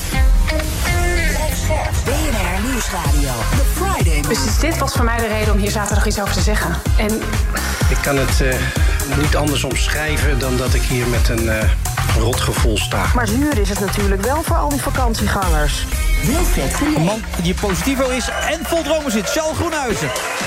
B N R Nieuwsradio. The Friday Move. Dus dit was voor mij de reden om hier zaterdag iets over te zeggen. En... Ik kan het uh, niet anders omschrijven dan dat ik hier met een uh, rotgevoel sta. Maar zuur is het natuurlijk wel voor al die vakantiegangers. Wilfred Genee. Een man die positivo is en vol dromen zit. Charles Groenhuizen.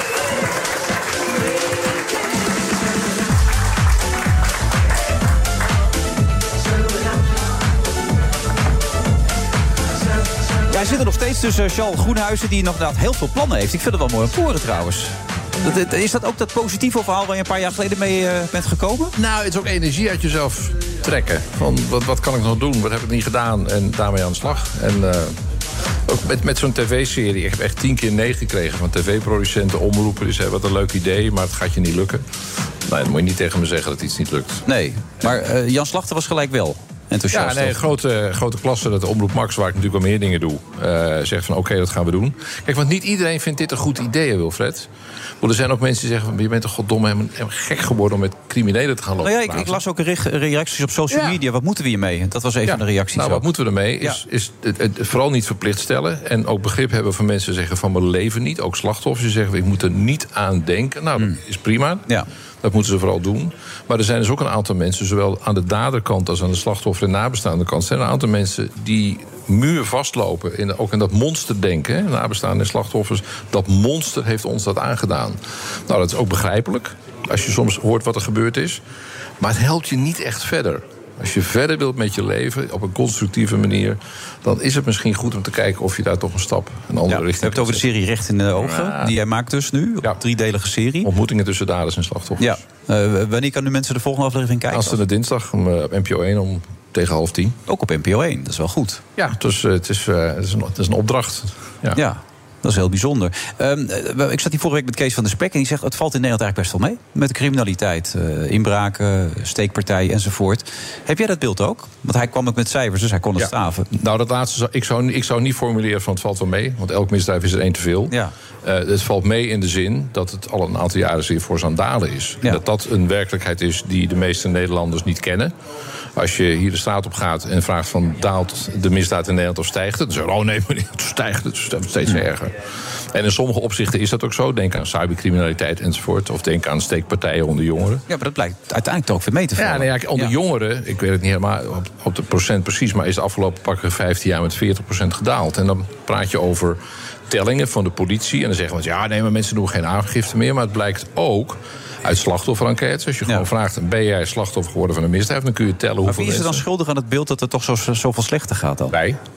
Ja, hij zit er nog steeds tussen Charles Groenhuizen, die nog inderdaad heel veel plannen heeft. Ik vind het wel mooi om te horen trouwens. Dat, is dat ook dat positieve verhaal waar je een paar jaar geleden mee uh, bent gekomen? Nou, het is ook energie uit jezelf trekken. Van wat, wat kan ik nog doen? Wat heb ik niet gedaan? En daarmee aan de slag. En uh, ook met, met zo'n tv-serie. Ik heb echt tien keer nee gekregen van tv-producenten, omroepen. Die zeiden, wat een leuk idee, maar het gaat je niet lukken. Nou, dan moet je niet tegen me zeggen dat iets niet lukt. Nee, maar uh, Jan Slachter was gelijk wel enthousiast. Ja, nee, grote, grote klasse, dat de Omroep Max, waar ik natuurlijk wel meer dingen doe, uh, zegt van oké, okay, dat gaan we doen. Kijk, want niet iedereen vindt dit een goed idee, Wilfred. Want er zijn ook mensen die zeggen, je bent toch goddomme helemaal, helemaal gek geworden om met criminelen te gaan lopen. Nou ja, ik, ik las ook reacties op social ja. media. Wat moeten we hiermee? Dat was even ja. de reactie. Nou, zo. wat moeten we ermee? Is, ja. is het, het, vooral niet verplicht stellen. En ook begrip hebben van mensen die zeggen van, we leven niet. Ook slachtoffers die zeggen, ik moet er niet aan denken. Nou, dat mm. is prima. Ja. Dat moeten ze vooral doen. Maar er zijn dus ook een aantal mensen, zowel aan de daderkant als aan de slachtoffer- en nabestaande kant, zijn er een aantal mensen die muur vastlopen. In, ook in dat monsterdenken, hè, nabestaande en slachtoffers. Dat monster heeft ons dat aangedaan. Nou, dat is ook begrijpelijk. Als je soms hoort wat er gebeurd is. Maar het helpt je niet echt verder. Als je verder wilt met je leven, op een constructieve manier, dan is het misschien goed om te kijken of je daar toch een stap een andere ja, richting. Je hebt het over de serie Recht in de Ogen, ja. die jij maakt dus nu. Een ja. driedelige serie. Ontmoetingen tussen daders en slachtoffers. Ja. Uh, wanneer kan nu mensen de volgende aflevering kijken? Aanstaande dinsdag om, uh, op N P O één om tegen half tien. Ook op N P O één, dat is wel goed. Ja, dus, uh, het, is, uh, het, is een, het is een opdracht. Ja. ja. Dat is heel bijzonder. Um, ik zat hier vorige week met Kees van der Spek en die zegt, het valt in Nederland eigenlijk best wel mee met de criminaliteit. Uh, inbraken, steekpartijen enzovoort. Heb jij dat beeld ook? Want hij kwam ook met cijfers, dus hij kon het ja. staven. Nou, dat laatste zou, ik, zou, ik zou niet formuleren van het valt wel mee. Want elk misdrijf is er één te veel. Ja. Uh, het valt mee in de zin dat het al een aantal jaren zeer fors aan het dalen is. Ja. En dat dat een werkelijkheid is die de meeste Nederlanders niet kennen. Als je hier de straat op gaat en vraagt van, daalt de misdaad in Nederland of stijgt het? Dan zeggen we, oh nee, meneer, het stijgt, het is steeds ja. erger. En in sommige opzichten is dat ook zo. Denk aan cybercriminaliteit enzovoort. Of denk aan steekpartijen onder jongeren. Ja, maar dat blijkt uiteindelijk toch weer mee te vallen. Ja, nee, ja, onder ja. jongeren, ik weet het niet helemaal op, op de procent precies, maar is de afgelopen pakken vijftien jaar met veertig procent gedaald. En dan praat je over tellingen van de politie. En dan zeggen we, ja, nee, maar mensen doen geen aangifte meer. Maar het blijkt ook uit slachtofferenquêtes. Als je ja. gewoon vraagt, ben jij slachtoffer geworden van een misdrijf, dan kun je tellen hoeveel. Maar wie is er dan schuldig aan het beeld dat het toch zo, zoveel slechter gaat dan? Wij.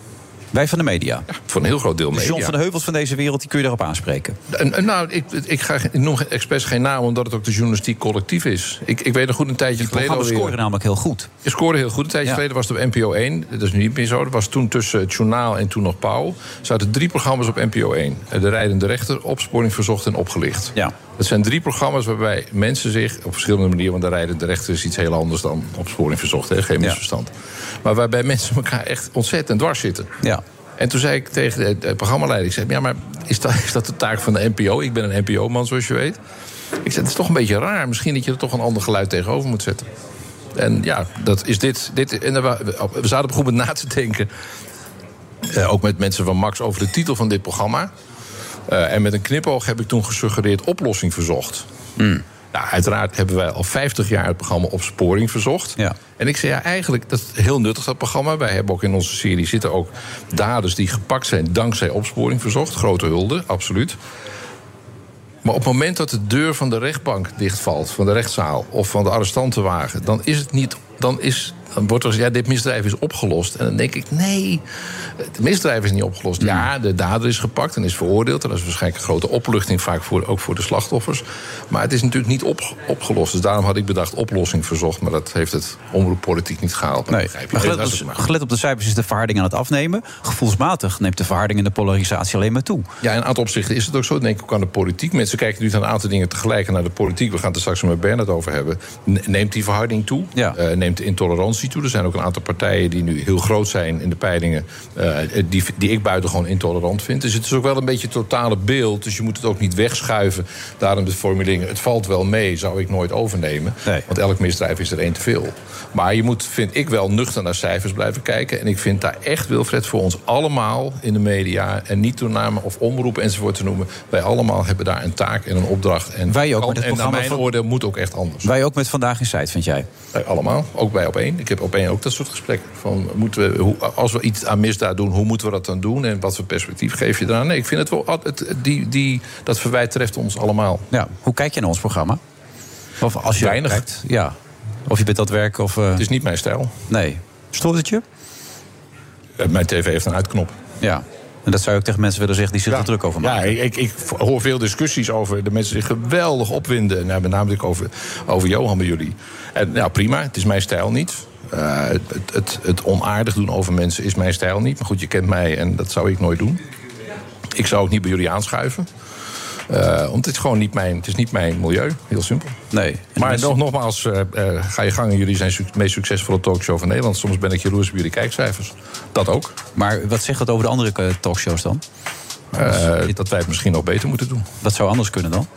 Wij van de media? Ja, voor een heel groot deel media. John van de Heuvels van deze wereld, die kun je erop aanspreken. En, en nou, ik, ik, ga, ik noem expres geen naam, omdat het ook de journalistiek collectief is. Ik, ik weet nog goed een tijdje die geleden... Die scoren namelijk heel goed. Je scoorde heel goed. Een tijdje ja. geleden was het op N P O één. Dat is nu niet meer zo. Dat was toen tussen het journaal en toen nog Pauw. Er zaten drie programma's op N P O één. De Rijdende Rechter, Opsporing Verzocht en Opgelicht. Ja. Dat zijn drie programma's waarbij mensen zich... op verschillende manieren, want de Rijdende Rechter is iets heel anders dan Opsporing Verzocht. Hè? Geen misverstand. Ja. Maar waarbij mensen elkaar echt ontzettend dwars zitten. Ja. En toen zei ik tegen de, de programmaleider... ik zei, ja, maar is dat, is dat de taak van de N P O? Ik ben een N P O-man, zoals je weet. Ik zei, het is toch een beetje raar. Misschien dat je er toch een ander geluid tegenover moet zetten. En ja, dat is dit. dit en we, we zaten op een goed moment na te denken... Uh, ook met mensen van Max over de titel van dit programma. Uh, en met een knipoog heb ik toen gesuggereerd oplossing verzocht. Mm. Nou, uiteraard hebben wij al vijftig jaar het programma Opsporing Verzocht. Ja. En ik zei, ja, eigenlijk, dat is heel nuttig, dat programma. Wij hebben ook in onze serie zitten ook daders die gepakt zijn dankzij Opsporing Verzocht. Grote hulde, absoluut. Maar op het moment dat de deur van de rechtbank dichtvalt, van de rechtszaal of van de arrestantenwagen, dan is het niet. Dan is. Dan wordt er gezegd, ja, dit misdrijf is opgelost. En dan denk ik, nee, het misdrijf is niet opgelost. Ja, de dader is gepakt en is veroordeeld. En dat is waarschijnlijk een grote opluchting, vaak voor, ook voor de slachtoffers. Maar het is natuurlijk niet op, opgelost. Dus daarom had ik bedacht oplossing verzocht. Maar dat heeft het omroeppolitiek niet gehaald. Nee, maar gelet, op, maar. gelet op de cijfers is de verharding aan het afnemen. Gevoelsmatig neemt de verharding en de polarisatie alleen maar toe. Ja, in een aantal opzichten is het ook zo. Denk ik ook aan de politiek. Mensen kijken nu naar een aantal dingen tegelijk naar de politiek. We gaan het er straks met Bernard over hebben. Neemt die verharding toe? Ja. Uh, neemt de intolerantie toe? Er zijn ook een aantal partijen die nu heel groot zijn in de peilingen, Uh, die, die ik buitengewoon intolerant vind. Dus het is ook wel een beetje het totale beeld. Dus je moet het ook niet wegschuiven. Daarom de formulering, het valt wel mee, zou ik nooit overnemen. Nee. Want elk misdrijf is er één te veel. Maar je moet, vind ik wel, nuchter naar cijfers blijven kijken. En ik vind daar echt, Wilfred, voor ons allemaal in de media, en niet door namen of omroepen enzovoort te noemen. Wij allemaal hebben daar een taak en een opdracht. En, wij ook kan, met het en naar mijn van... oordeel moet ook echt anders. Wij ook met Vandaag in Site, vind jij? Wij allemaal, ook bij Op één. Ik heb Op één ook dat soort gesprekken. Van, moeten we, hoe, als we iets aan misdaad doen, hoe moeten we dat dan doen? En wat voor perspectief geef je eraan? Nee, ik vind het wel, het, die, die, dat verwijt treft ons allemaal. Ja, hoe kijk je naar ons programma? Of als je Weinig. Kijkt, ja. Of je bent aan het werk of... Uh... Het is niet mijn stijl. Nee. Stoort het je? Uh, mijn tv heeft een uitknop. Ja. En dat zou je ook tegen mensen willen zeggen die zich er ja. druk over maken. Ja, ik, ik hoor veel discussies over de mensen zich geweldig opwinden. Nou, met name over, over Johan bij jullie. En nou, prima, het is mijn stijl niet. Uh, het, het, het onaardig doen over mensen is mijn stijl niet. Maar goed, je kent mij en dat zou ik nooit doen. Ik zou ook niet bij jullie aanschuiven. Uh, want het is gewoon niet mijn, het is niet mijn milieu. Heel simpel. Nee. Maar mensen... nog, nogmaals, uh, uh, ga je gang. Jullie zijn de su- meest succesvolle talkshow van Nederland. Soms ben ik jaloers op jullie kijkcijfers. Dat ook. Maar wat zegt dat over de andere uh, talkshows dan? Uh, dat wij het misschien nog beter moeten doen. Wat zou anders kunnen dan?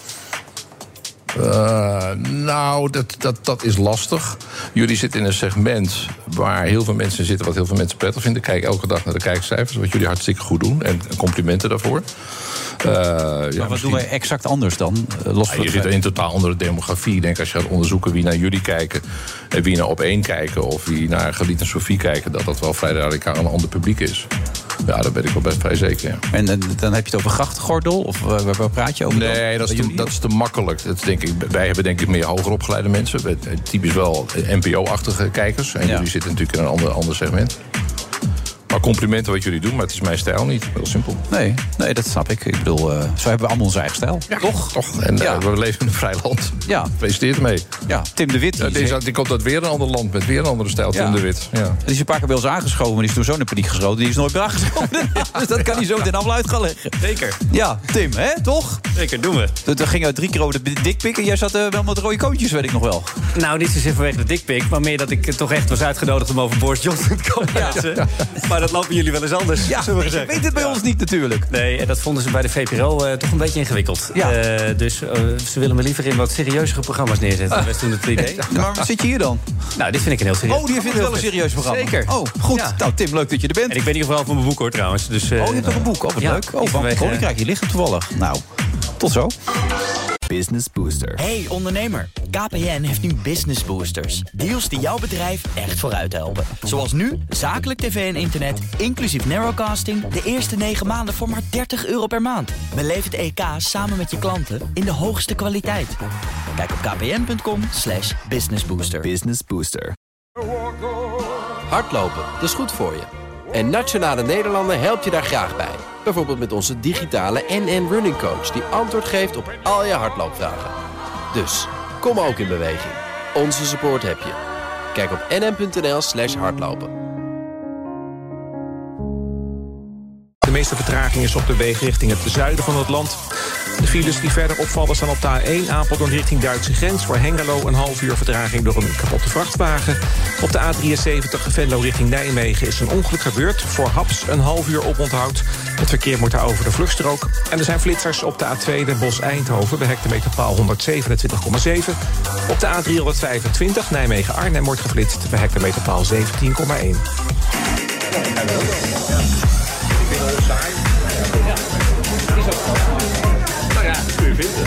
Uh, nou, dat, dat, dat is lastig. Jullie zitten in een segment waar heel veel mensen zitten, wat heel veel mensen prettig vinden. Kijk elke dag naar de kijkcijfers, wat jullie hartstikke goed doen. En complimenten daarvoor. Uh, maar ja, wat misschien... doen wij exact anders dan? Uh, los ja, van je zit in een totaal andere demografie. Ik denk als je gaat onderzoeken wie naar jullie kijken en wie naar Op één kijken of wie naar Galiet en Sofie kijken, dat dat wel vrij radicaal een ander publiek is. Ja, daar ben ik wel best vrij zeker, ja. En, en dan heb je het over grachtgordel? Of waar, waar praat je over? Nee, dat is, te, dat is te makkelijk. Dat is, denk ik, wij hebben denk ik meer hoger opgeleide mensen. Typisch wel N P O-achtige kijkers. En ja. jullie zitten natuurlijk in een ander, ander segment. Maar complimenten wat jullie doen, maar het is mijn stijl niet. Heel simpel. Nee, nee, dat snap ik. Ik bedoel, uh, zo hebben we allemaal onze eigen stijl. Ja, toch? Toch. En ja. uh, we leven in een vrij land. Ja. Gefeliciteerd ermee. Ja, Tim de Wit. Ja, deze, die komt uit weer een ander land met weer een andere stijl. Ja. Tim de Wit. Ja. Die is een paar keer bij ons aangeschoven, maar die is toen zo in paniek geschoten. Die is nooit meer aangeschoven. Dus dat kan hij zo meteen allemaal uit gaan leggen. Zeker. Ja, Tim, hè, toch? Zeker, doen we. Toen ging uit drie keer over de dikpik en jij zat uh, wel met rode koontjes, weet ik nog wel. Nou, niet zozeer vanwege de dikpik, maar meer dat ik toch echt was uitgenodigd om over Boris Johnson te komen praten. Ja. Maar dat lopen jullie wel eens anders. Ja, je weet het bij ja. ons niet natuurlijk. Nee, en dat vonden ze bij de V P R O uh, toch een beetje ingewikkeld. Ja. Uh, dus uh, ze willen me liever in wat serieuzere programma's neerzetten. Dat was toen het idee. Ja, maar wat zit je hier dan? Nou, dit vind ik een heel serieus. Oh, die vindt het wel een serieus programma. Zeker. Oh, goed. Ja. Nou, Tim, leuk dat je er bent. En ik ben hier vooral van mijn boek, hoor, trouwens. Dus, uh, oh, je hebt toch een boek? Oh, wat ja, leuk. Oh, van Koninkrijk, je ligt er toevallig. Nou, tot zo. Business Booster. Hey ondernemer, K P N heeft nu Business Boosters. Deals die jouw bedrijf echt vooruit helpen. Zoals nu, zakelijk tv en internet, inclusief narrowcasting, de eerste negen maanden voor maar dertig euro per maand. Beleef het E K samen met je klanten in de hoogste kwaliteit. Kijk op kpn.com slash businessbooster. Business Booster. Hardlopen, dat is goed voor je. En Nationale Nederlanden helpt je daar graag bij. Bijvoorbeeld met onze digitale N N Running Coach... die antwoord geeft op al je hardloopvragen. Dus, kom ook in beweging. Onze support heb je. Kijk op nn.nl slash hardlopen. De meeste vertraging is op de weg richting het zuiden van het land. De files die verder opvallen staan op de A één Apeldoorn richting Duitse grens. Voor Hengelo een half uur vertraging door een kapotte vrachtwagen. Op de A drieënzeventig Venlo richting Nijmegen is een ongeluk gebeurd. Voor Haps een half uur oponthoud. Het verkeer moet daar over de vluchtstrook. En er zijn flitsers op de A twee Den Bosch-Eindhoven bij hectometerpaal honderdzevenentwintig komma zeven. Op de A driehonderdvijfentwintig Nijmegen-Arnhem wordt geflitst bij hectometerpaal zeventien komma één. Nou ja, kun je vinden.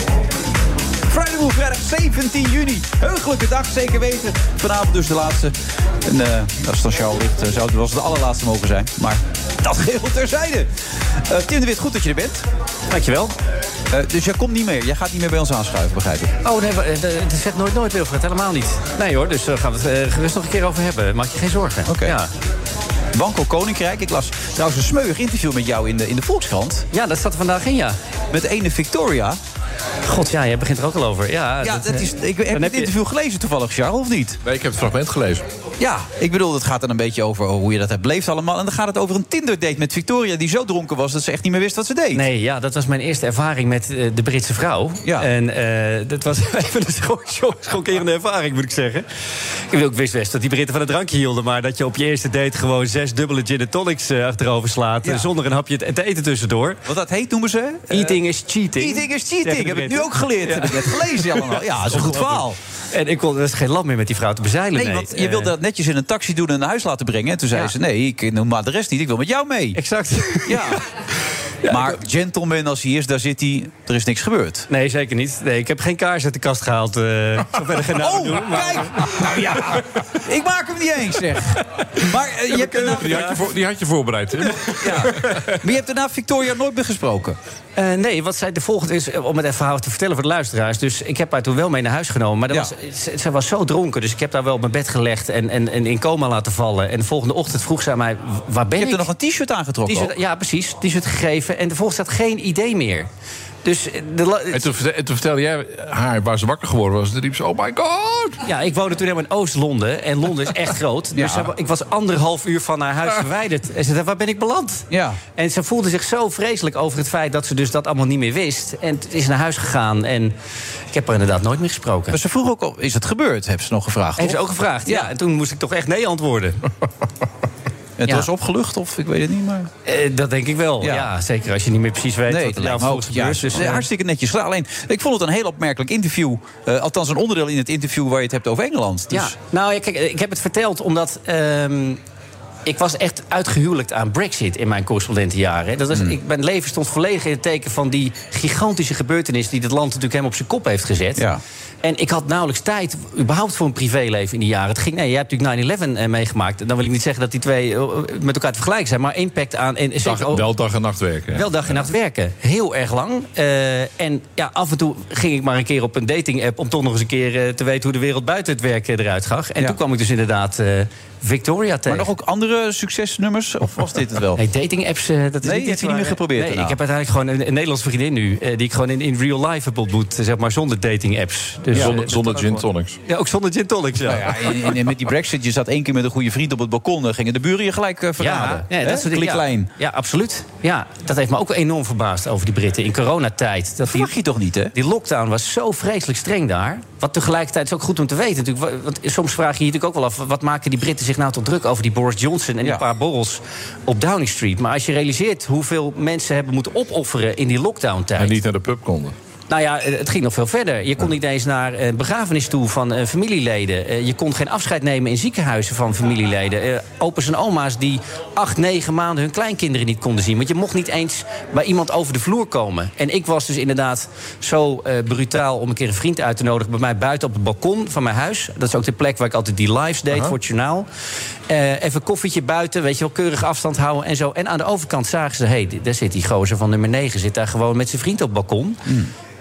Friday Move, vrijdag zeventien juni. Heugelijke dag, zeker weten. Vanavond dus de laatste. En uh, als het dan Charles ligt, uh, zou het wel eens de allerlaatste mogen zijn. Maar dat geheel terzijde. Uh, Tim de Wit, goed dat je er bent. Dankjewel. Uh, dus jij komt niet meer. Jij gaat niet meer bij ons aanschuiven, begrijp ik. Oh nee, het zegt nooit nooit, Wilfred. Helemaal niet. Nee hoor, dus daar gaan we het uh, gerust nog een keer over hebben. Maak je geen zorgen. Oké. Okay. Ja. Banco Koninkrijk. Ik las trouwens een smeuig interview met jou in de, in de Volkskrant. Ja, dat staat er vandaag in, ja. Met de ene Victoria. God, ja, jij begint er ook al over. Ja, ja dat, dat is, ik heb het interview je... gelezen toevallig, Charles, of niet? Nee, ik heb het fragment gelezen. Ja, ik bedoel, het gaat dan een beetje over hoe je dat hebt beleefd allemaal. En dan gaat het over een Tinder-date met Victoria... die zo dronken was dat ze echt niet meer wist wat ze deed. Nee, ja, dat was mijn eerste ervaring met uh, de Britse vrouw. Ja. En uh, dat was even een schokkerende ervaring, moet ik zeggen. Ik, ik wist best dat die Britten van het drankje hielden... maar dat je op je eerste date gewoon zes dubbele gin and tonics uh, achterover slaat... Ja. Zonder een hapje te eten tussendoor. Wat dat heet, noemen ze? Eating uh, is cheating. Eating is cheating, heb ik nu ook geleerd. Ja. Heb ik net gelezen allemaal. Ja, dat is een goed verhaal. En ik kon, er is geen land meer met die vrouw te bezeilen. Nee, want je wilde dat netjes in een taxi doen en naar huis laten brengen. En toen zei ja. ze, nee, ik noem maar de rest niet. Ik wil met jou mee. Exact. Ja. Ja, maar gentleman als hij is, daar zit hij... Er is niks gebeurd. Nee, zeker niet. Nee, ik heb geen kaars uit de kast gehaald. Uh, ik zal verder geen naam oh, doen, maar... kijk! Nou ja, ik maak hem niet eens, zeg. Maar uh, je hebt daarna... die, had je voor, die had je voorbereid, hè? Ja. Maar je hebt daarna Victoria nooit meer gesproken? Uh, nee, wat zij de volgende is, om het even verhaal te vertellen voor de luisteraars. Dus ik heb haar toen wel mee naar huis genomen. Maar dat ja. was, ze, ze was zo dronken, dus ik heb daar wel op mijn bed gelegd... en, en, en in coma laten vallen. En de volgende ochtend vroeg ze aan mij, waar ben je ik? Je hebt er nog een t-shirt aangetrokken? T-shirt, ja, precies. T-shirt gegeven. En de volgende staat geen idee meer. Dus de, en, toen, en toen vertelde jij haar waar ze wakker geworden was. En toen riep ze, oh my god! Ja, ik woonde toen helemaal in Oost-Londen. En Londen is echt groot. Dus ja. ik was anderhalf uur van haar huis verwijderd. En ze zei, waar ben ik beland? Ja. En ze voelde zich zo vreselijk over het feit dat ze dus dat allemaal niet meer wist. En het is naar huis gegaan. En ik heb haar inderdaad nooit meer gesproken. Maar ze vroeg ook, op, is het gebeurd? Heeft ze nog gevraagd? Heeft ze ook gevraagd, ja. ja. En toen moest ik toch echt nee antwoorden. Het ja. was opgelucht, of ik weet het niet, maar... Uh, dat denk ik wel, ja. ja. Zeker als je niet meer precies weet nee, wat er nou volgens gebeurt. Dus, uh, hartstikke netjes gedaan. Alleen, ik vond het een heel opmerkelijk interview. Uh, althans, een onderdeel in het interview waar je het hebt over Engeland. Dus... Ja, nou, ja, kijk, ik heb het verteld omdat... Um, ik was echt uitgehuwelijkt aan Brexit in mijn correspondentenjaren. Dat was, mm. ik, mijn leven stond volledig in het teken van die gigantische gebeurtenis... die het land natuurlijk helemaal op zijn kop heeft gezet. Ja. En ik had nauwelijks tijd, überhaupt voor een privéleven in die jaren. Het ging, nee, jij hebt natuurlijk nine eleven uh, meegemaakt. Dan wil ik niet zeggen dat die twee uh, met elkaar te vergelijken zijn... maar impact aan... En, dag, zeker, wel dag en nacht werken. Ja. Wel dag en nacht werken. Heel erg lang. Uh, en ja, af en toe ging ik maar een keer op een dating-app... om toch nog eens een keer uh, te weten hoe de wereld buiten het werk uh, eruit zag. En ja. toen kwam ik dus inderdaad... Uh, Victoria tegen. Maar nog ook andere succesnummers? Of was dit het wel? Nee, dating-apps, uh, dat is nee, niet heb je niet meer geprobeerd? Nee, ik heb uiteindelijk gewoon een, een Nederlandse vriendin nu... Uh, die ik gewoon in, in real life heb ontmoet, zeg maar, zonder dating-apps. Dus, ja, zonder uh, zonder gin tonics. Ja, ook zonder gin tonics, ja. Nou ja en, en met die Brexit, je zat één keer met een goede vriend op het balkon... gingen de buren je gelijk uh, verraden. Ja, ja, dat soort dingen, klein. Ja, ja, absoluut. Ja, dat heeft me ook enorm verbaasd over die Britten in coronatijd. Dat verwacht je toch niet, hè? Die lockdown was zo vreselijk streng daar. Wat tegelijkertijd is ook goed om te weten. Natuurlijk, want soms vraag je je natuurlijk ook wel af... wat maken die Britten zich nou tot druk over die Boris Johnson... en die ja. paar borrels op Downing Street. Maar als je realiseert hoeveel mensen hebben moeten opofferen... in die lockdown-tijd... En niet naar de pub konden. Nou ja, het ging nog veel verder. Je kon niet eens naar een begrafenis toe van uh, familieleden. Uh, je kon geen afscheid nemen in ziekenhuizen van familieleden. Uh, opa's en oma's die acht, negen maanden hun kleinkinderen niet konden zien. Want je mocht niet eens bij iemand over de vloer komen. En ik was dus inderdaad zo uh, brutaal om een keer een vriend uit te nodigen... bij mij buiten op het balkon van mijn huis. Dat is ook de plek waar ik altijd die lives deed uh-huh. voor het journaal. Uh, even een koffietje buiten, weet je wel, keurig afstand houden en zo. En aan de overkant zagen ze, hé, hey, daar zit die gozer van nummer negen... zit daar gewoon met zijn vriend op het balkon... Mm.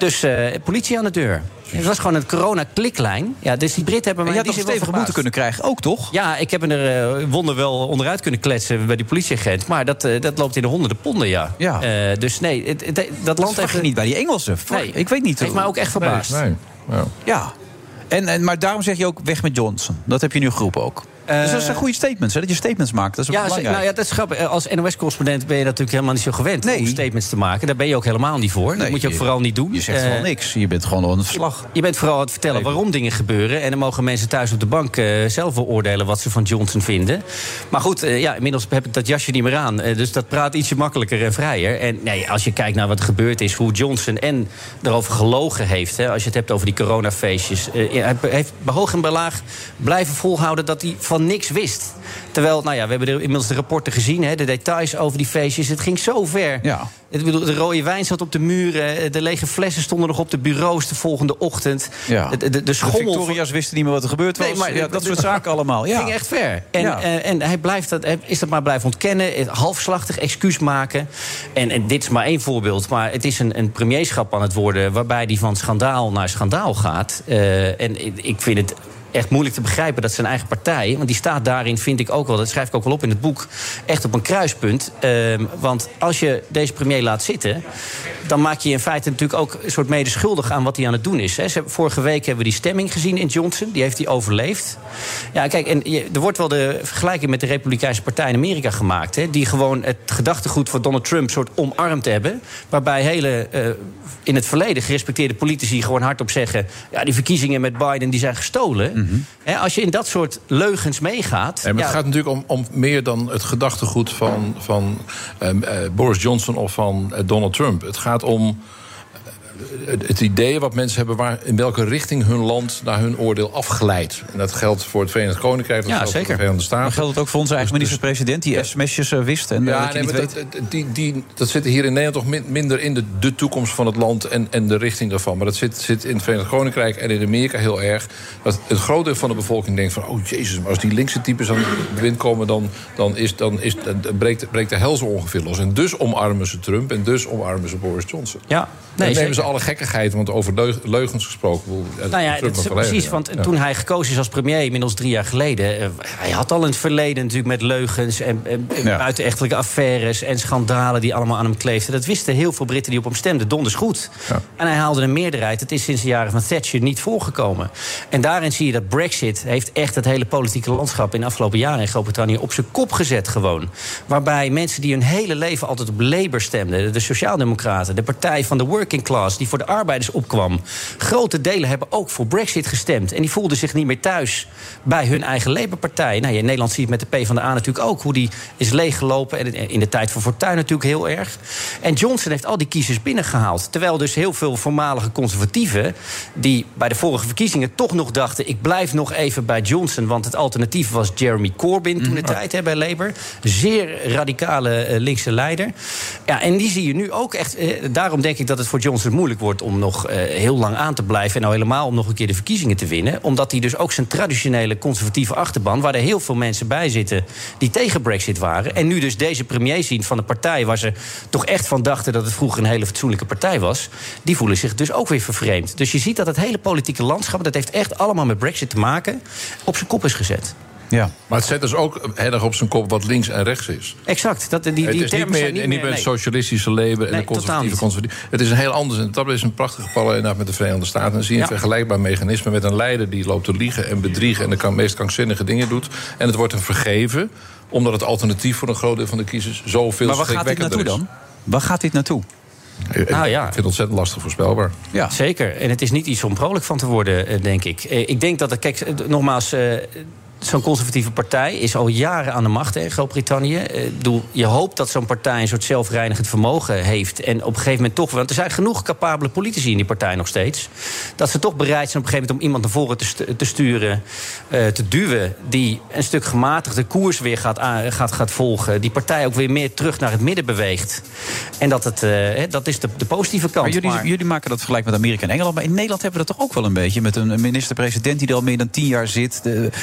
Dus uh, politie aan de deur. Het was gewoon een corona-kliklijn. Ja, dus die Britten hebben... En je had nog een stevige boete kunnen krijgen, ook toch? Ja, ik heb er uh, wonder wel onderuit kunnen kletsen bij die politieagent. Maar dat, uh, dat loopt in de honderden ponden, ja. ja. Uh, dus nee, het, het, dat land heeft... niet bij die Engelsen. Nee, ik weet niet. Heeft mij ook echt verbaasd. Nee, nee. Ja. ja. En, en, maar daarom zeg je ook weg met Johnson. Dat heb je nu geroepen ook. Uh, dus dat zijn goede statements, hè? Dat je statements maakt. Dat is ook ja, belangrijk. Nou ja, dat is grappig. Als N O S-correspondent ben je natuurlijk helemaal niet zo gewend nee. om statements te maken. Daar ben je ook helemaal niet voor. Nee, dat moet je ook je, vooral niet doen. Je zegt uh, vooral niks. Je bent gewoon aan het verslag. Je bent vooral aan het vertellen nee. waarom dingen gebeuren. En dan mogen mensen thuis op de bank uh, zelf wel oordelen wat ze van Johnson vinden. Maar goed, uh, ja, inmiddels heb ik dat jasje niet meer aan. Uh, dus dat praat ietsje makkelijker en vrijer. En nee, als je kijkt naar wat er gebeurd is, hoe Johnson en erover gelogen heeft. Hè, als je het hebt over die coronafeestjes. Uh, hij heeft bij hoog en bij laag blijven volhouden dat hij van niks wist. Terwijl, nou ja, we hebben er inmiddels de rapporten gezien, hè, de details over die feestjes. Het ging zo ver. Ja. Ik bedoel, de rode wijn zat op de muren. De lege flessen stonden nog op de bureaus de volgende ochtend. Ja. De, de, de schommel... De Victoria's wisten niet meer wat er gebeurd was. Nee, maar, ja, dat de, soort zaken allemaal. Het ja. ging echt ver. En, ja. uh, en hij blijft dat, is dat maar blijven ontkennen. Halfslachtig excuus maken. En, en dit is maar één voorbeeld. Maar het is een, een premierschap aan het worden waarbij die van schandaal naar schandaal gaat. Uh, en ik vind het echt moeilijk te begrijpen dat zijn eigen partij, want die staat daarin, vind ik ook wel, dat schrijf ik ook wel op in het boek, echt op een kruispunt. Um, want als je deze premier laat zitten, dan maak je in feite natuurlijk ook een soort medeschuldig aan wat hij aan het doen is. Hè. Vorige week hebben we die stemming gezien in Johnson, die heeft hij overleefd. Ja, kijk, en je, er wordt wel de vergelijking met de Republikeinse Partij in Amerika gemaakt, hè, die gewoon het gedachtegoed van Donald Trump soort omarmd hebben, waarbij hele uh, in het verleden gerespecteerde politici gewoon hardop zeggen, ja, die verkiezingen met Biden die zijn gestolen. Mm-hmm. He, als je in dat soort leugens meegaat... Nee, maar ja, het gaat natuurlijk om, om meer dan het gedachtegoed van, van uh, uh, Boris Johnson of van uh, Donald Trump. Het gaat om het idee wat mensen hebben waar, in welke richting hun land naar hun oordeel afglijdt. En dat geldt voor het Verenigd Koninkrijk, dat ja, geldt zeker. voor de Verenigde Staten. Maar geldt het ook voor onze eigen dus, minister-president die dus, sms'jes uh, wist en ja, uh, nee, niet maar weet. Dat, die, die, dat zit hier in Nederland toch minder in de, de toekomst van het land en, en de richting daarvan. Maar dat zit, zit in het Verenigd Koninkrijk en in Amerika heel erg. Dat het groot deel van de bevolking denkt van, oh jezus, maar als die linkse types aan de bewind komen, dan, dan, is, dan, is, dan breekt, breekt de hel zo ongeveer los. En dus omarmen ze Trump en dus omarmen ze Boris Johnson. Ja. Nee, dan nemen ze alle gekkigheid, want over leugens gesproken. Nou ja, het is precies, want ja. toen hij gekozen is als premier, inmiddels drie jaar geleden, uh, hij had al in het verleden natuurlijk met leugens en, en ja. buitenechtelijke affaires en schandalen die allemaal aan hem kleefden. Dat wisten heel veel Britten die op hem stemden donders goed. Ja. En hij haalde een meerderheid. Het is sinds de jaren van Thatcher niet voorgekomen. En daarin zie je dat Brexit heeft echt het hele politieke landschap in de afgelopen jaren in Groot-Brittannië op zijn kop gezet gewoon. Waarbij mensen die hun hele leven altijd op Labour stemden, de Sociaaldemocraten, de partij van de working class die voor de arbeiders opkwam, grote delen hebben ook voor Brexit gestemd. En die voelden zich niet meer thuis bij hun eigen Labour-partij. Nou, in Nederland zie je het met de PvdA natuurlijk ook, hoe die is leeggelopen. En in de tijd van Fortuyn natuurlijk heel erg. En Johnson heeft al die kiezers binnengehaald. Terwijl dus heel veel voormalige conservatieven, die bij de vorige verkiezingen toch nog dachten, ik blijf nog even bij Johnson, want het alternatief was Jeremy Corbyn toen de mm. tijd hè, bij Labour. Zeer radicale uh, linkse leider. Ja, en die zie je nu ook echt. Uh, daarom denk ik dat het voor Johnson moeilijk wordt om nog uh, heel lang aan te blijven. En nou helemaal om nog een keer de verkiezingen te winnen. Omdat hij dus ook zijn traditionele conservatieve achterban, waar er heel veel mensen bij zitten die tegen Brexit waren, en nu dus deze premier zien van een partij waar ze toch echt van dachten dat het vroeger een hele fatsoenlijke partij was, die voelen zich dus ook weer vervreemd. Dus je ziet dat het hele politieke landschap, dat heeft echt allemaal met Brexit te maken, op zijn kop is gezet. Ja. Maar het zet dus ook heel erg op zijn kop wat links en rechts is. Exact. Dat, die, die het is niet meer, niet meer, niet meer het socialistische Labour en nee, de conservatieve conservatieve. Het is een heel anders. En dat is een prachtige parallel met de Verenigde Staten. Dan zie je een ja. vergelijkbaar mechanisme met een leider die loopt te liegen en bedriegen en de meest krankzinnige dingen doet. En het wordt hem vergeven, omdat het alternatief voor een groot deel van de kiezers zoveel maar waar gaat dit naartoe dan? Waar gaat dit naartoe? Nou ja. Ik vind het ontzettend lastig voorspelbaar. Ja. Zeker. En het is niet iets om vrolijk van te worden, denk ik. Ik denk dat, kijk, nogmaals, zo'n conservatieve partij is al jaren aan de macht in Groot-Brittannië. Ik bedoel, je hoopt dat zo'n partij een soort zelfreinigend vermogen heeft. En op een gegeven moment toch, want er zijn genoeg capabele politici in die partij nog steeds, dat ze toch bereid zijn op een gegeven moment om iemand naar voren te, stu- te sturen, uh, te duwen, die een stuk gematigde koers weer gaat, aan, gaat, gaat volgen. Die partij ook weer meer terug naar het midden beweegt. En dat, het, uh, dat is de, de positieve kant. Maar jullie, maar jullie maken dat vergelijk met Amerika en Engeland. Maar in Nederland hebben we dat toch ook wel een beetje, met een minister-president die er al meer dan tien jaar zit. De, de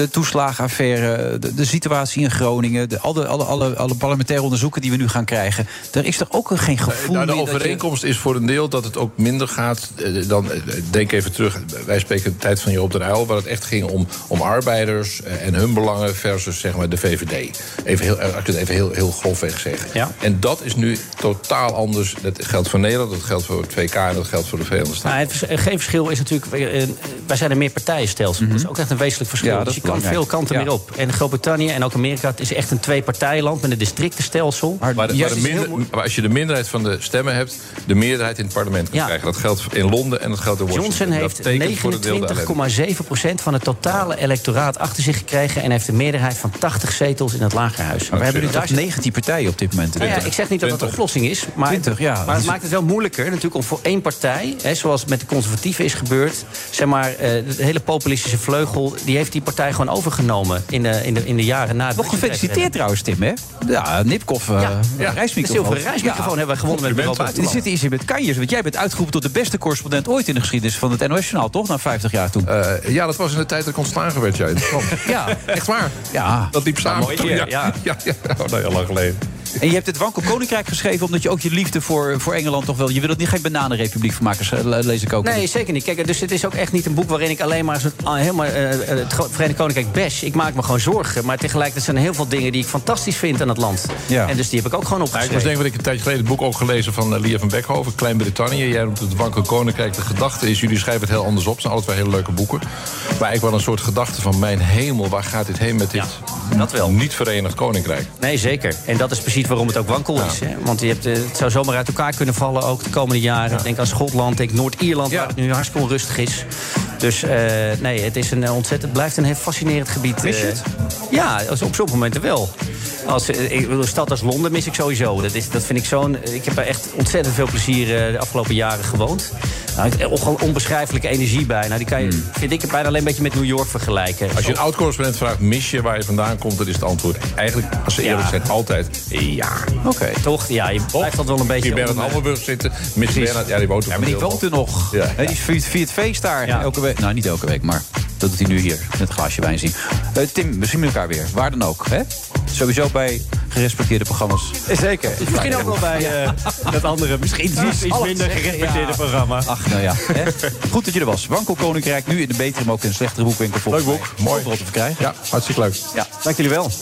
de toeslagenaffaire, de, de situatie in Groningen, de, alle, alle, alle, alle parlementaire onderzoeken die we nu gaan krijgen. Er is toch ook geen gevoel Nou, de meer dat overeenkomst je... is voor een deel dat het ook minder gaat dan. Denk even terug, wij spreken de tijd van Joop den Uyl, waar het echt ging om, om arbeiders en hun belangen versus zeg maar de V V D. Even heel, ik het even heel, heel grofweg zeggen. Ja. En dat is nu totaal anders. Dat geldt voor Nederland, dat geldt voor het V K en dat geldt voor de Verenigde Staten. Nou, het, geen verschil is natuurlijk. Uh, wij zijn een meerpartijenstelsel. Mm-hmm. Dat is ook echt een wezenlijk verschil. Ja, dus je kan veel kanten ja. meer op. En Groot-Brittannië en ook Amerika, het is echt een twee-partijenland met een districtenstelsel. Maar, maar, de, maar, de minder, maar als je de minderheid van de stemmen hebt, de meerderheid in het parlement kan ja. krijgen. Dat geldt in Londen en dat geldt in Washington. Johnson heeft negenentwintig komma zeven procent van het totale electoraat achter zich gekregen en heeft een meerderheid van tachtig zetels in het lagerhuis. Maar we hebben nu toch negentien partijen op dit moment. Nou ja, ik zeg niet dat dat de oplossing is, maar, twintig, ja. maar het maakt het wel moeilijker natuurlijk om voor één partij, hè, zoals met de conservatieven is gebeurd, zeg maar, uh, de hele populistische vleugel, die heeft die partij gewoon overgenomen in de, in de, in de jaren na het. Nog gefeliciteerd trouwens, Tim, hè? Ja, Nipkoff, uh, ja, ja. reismicrofoon. De zilveren reismicrofoon ja. hebben we gewonnen met Bureau Buitenland. Er zit iets in met kanjers, want jij bent uitgeroepen tot de beste correspondent ooit in de geschiedenis van het N O S-journaal, toch? Na vijftig jaar toen. Uh, ja, dat was in de tijd dat ik ontslagen werd, jij. Ja, echt waar. Ja. Dat liep samen. Nou, mooi, ja. Ja. Ja, ja. Oh, nou, heel lang geleden. En je hebt het Wankel Koninkrijk geschreven omdat je ook je liefde voor, voor Engeland toch wel. Je wil het niet geen bananenrepubliek van maken, lees ik ook. Nee, zeker niet. Kijk, dus het is ook echt niet een boek waarin ik alleen maar het, helemaal, uh, het Verenigd Koninkrijk bash. Ik maak me gewoon zorgen. Maar tegelijkertijd zijn er heel veel dingen die ik fantastisch vind aan het land. Ja. En dus die heb ik ook gewoon opgeschreven. Nou, ik was denk ik een tijdje geleden het boek ook gelezen van uh, Lia van Beckhoven, Klein-Brittannië. Jij noemt het Wankel Koninkrijk. De gedachte is, jullie schrijven het heel anders op. Het zijn altijd wel hele leuke boeken. Maar ik wel een soort gedachte van, mijn hemel, waar gaat dit heen met dit ja, dat wel. niet Verenigd Koninkrijk? Nee, zeker. En dat is precies waarom het ook wankel is. Hè? Want je hebt, het zou zomaar uit elkaar kunnen vallen ook de komende jaren. Ja. Denk aan Schotland, denk Noord-Ierland, ja. waar het nu hartstikke onrustig is. Dus uh, nee, het is een ontzettend, blijft een heel fascinerend gebied. Mis je het? Uh, ja, op sommige momenten wel. Als, ik, een stad als Londen mis ik sowieso. Dat, is, dat vind ik zo'n. Ik heb er echt ontzettend veel plezier uh, de afgelopen jaren gewoond. Nou, gewoon onbeschrijfelijke energie bij. Nou, die kan je, hmm. vind ik, bijna alleen een beetje met New York vergelijken. Als je een oud-correspondent vraagt, mis je waar je vandaan komt, dan is het antwoord eigenlijk, als ze eerlijk ja. zijn, altijd ja. Oké. Okay. Toch? Ja, je blijft dat wel een beetje. Je bent in Hamburg zitten, mis Bernhard, ja, die woont er ja, maar die woont er nog. Ja. Ja. Die viert, viert feest daar ja. elke week. Nou, niet elke week, maar dat doet hij nu hier met een glaasje wijn zien. Uh, Tim, we zien elkaar weer. Waar dan ook, hè? Sowieso bij gerespecteerde programma's. Zeker. Misschien ook wel bij uh, dat andere, misschien iets, iets minder gerespecteerde ja. programma. Ach, nou ja. Hè? Goed dat je er was. Wankel Koninkrijk, nu in de betere, maar ook in een slechtere boekwinkel. Leuk boek. Mooi. Overal te verkrijgen. Ja, hartstikke leuk. Ja, dank jullie wel.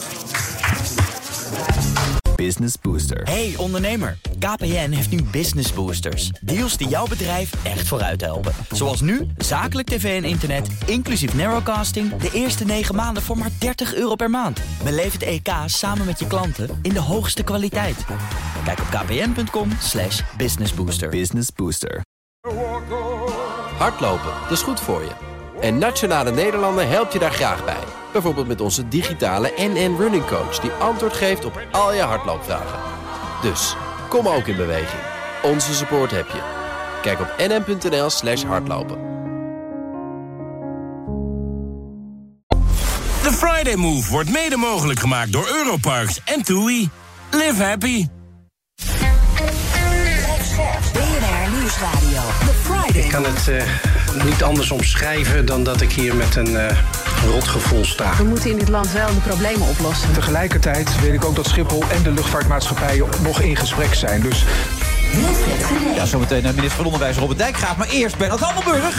Business Booster. Hey ondernemer, K P N heeft nu Business Boosters. Deals die jouw bedrijf echt vooruit helpen. Zoals nu, zakelijk tv en internet, inclusief narrowcasting, de eerste negen maanden voor maar dertig euro per maand. Beleef het E K samen met je klanten in de hoogste kwaliteit. Kijk op kpn.com slash businessbooster. Business Booster. Hardlopen, dat is goed voor je. En Nationale Nederlanden helpt je daar graag bij. Bijvoorbeeld met onze digitale N N Running Coach, die antwoord geeft op al je hardloopvragen. Dus, kom ook in beweging. Onze support heb je. Kijk op nn.nl slash hardlopen. De Friday Move wordt mede mogelijk gemaakt door Europarks en TUI. Live happy. B N R Nieuwsradio. The Friday. Ik kan het uh, niet anders omschrijven dan dat ik hier met een uh, rotgevoel sta. We moeten in dit land wel de problemen oplossen. Tegelijkertijd weet ik ook dat Schiphol en de luchtvaartmaatschappijen nog in gesprek zijn. Dus... Ja, zometeen naar minister van Onderwijs Robert Dijkgraaf. Maar eerst Bernard Hammelburg.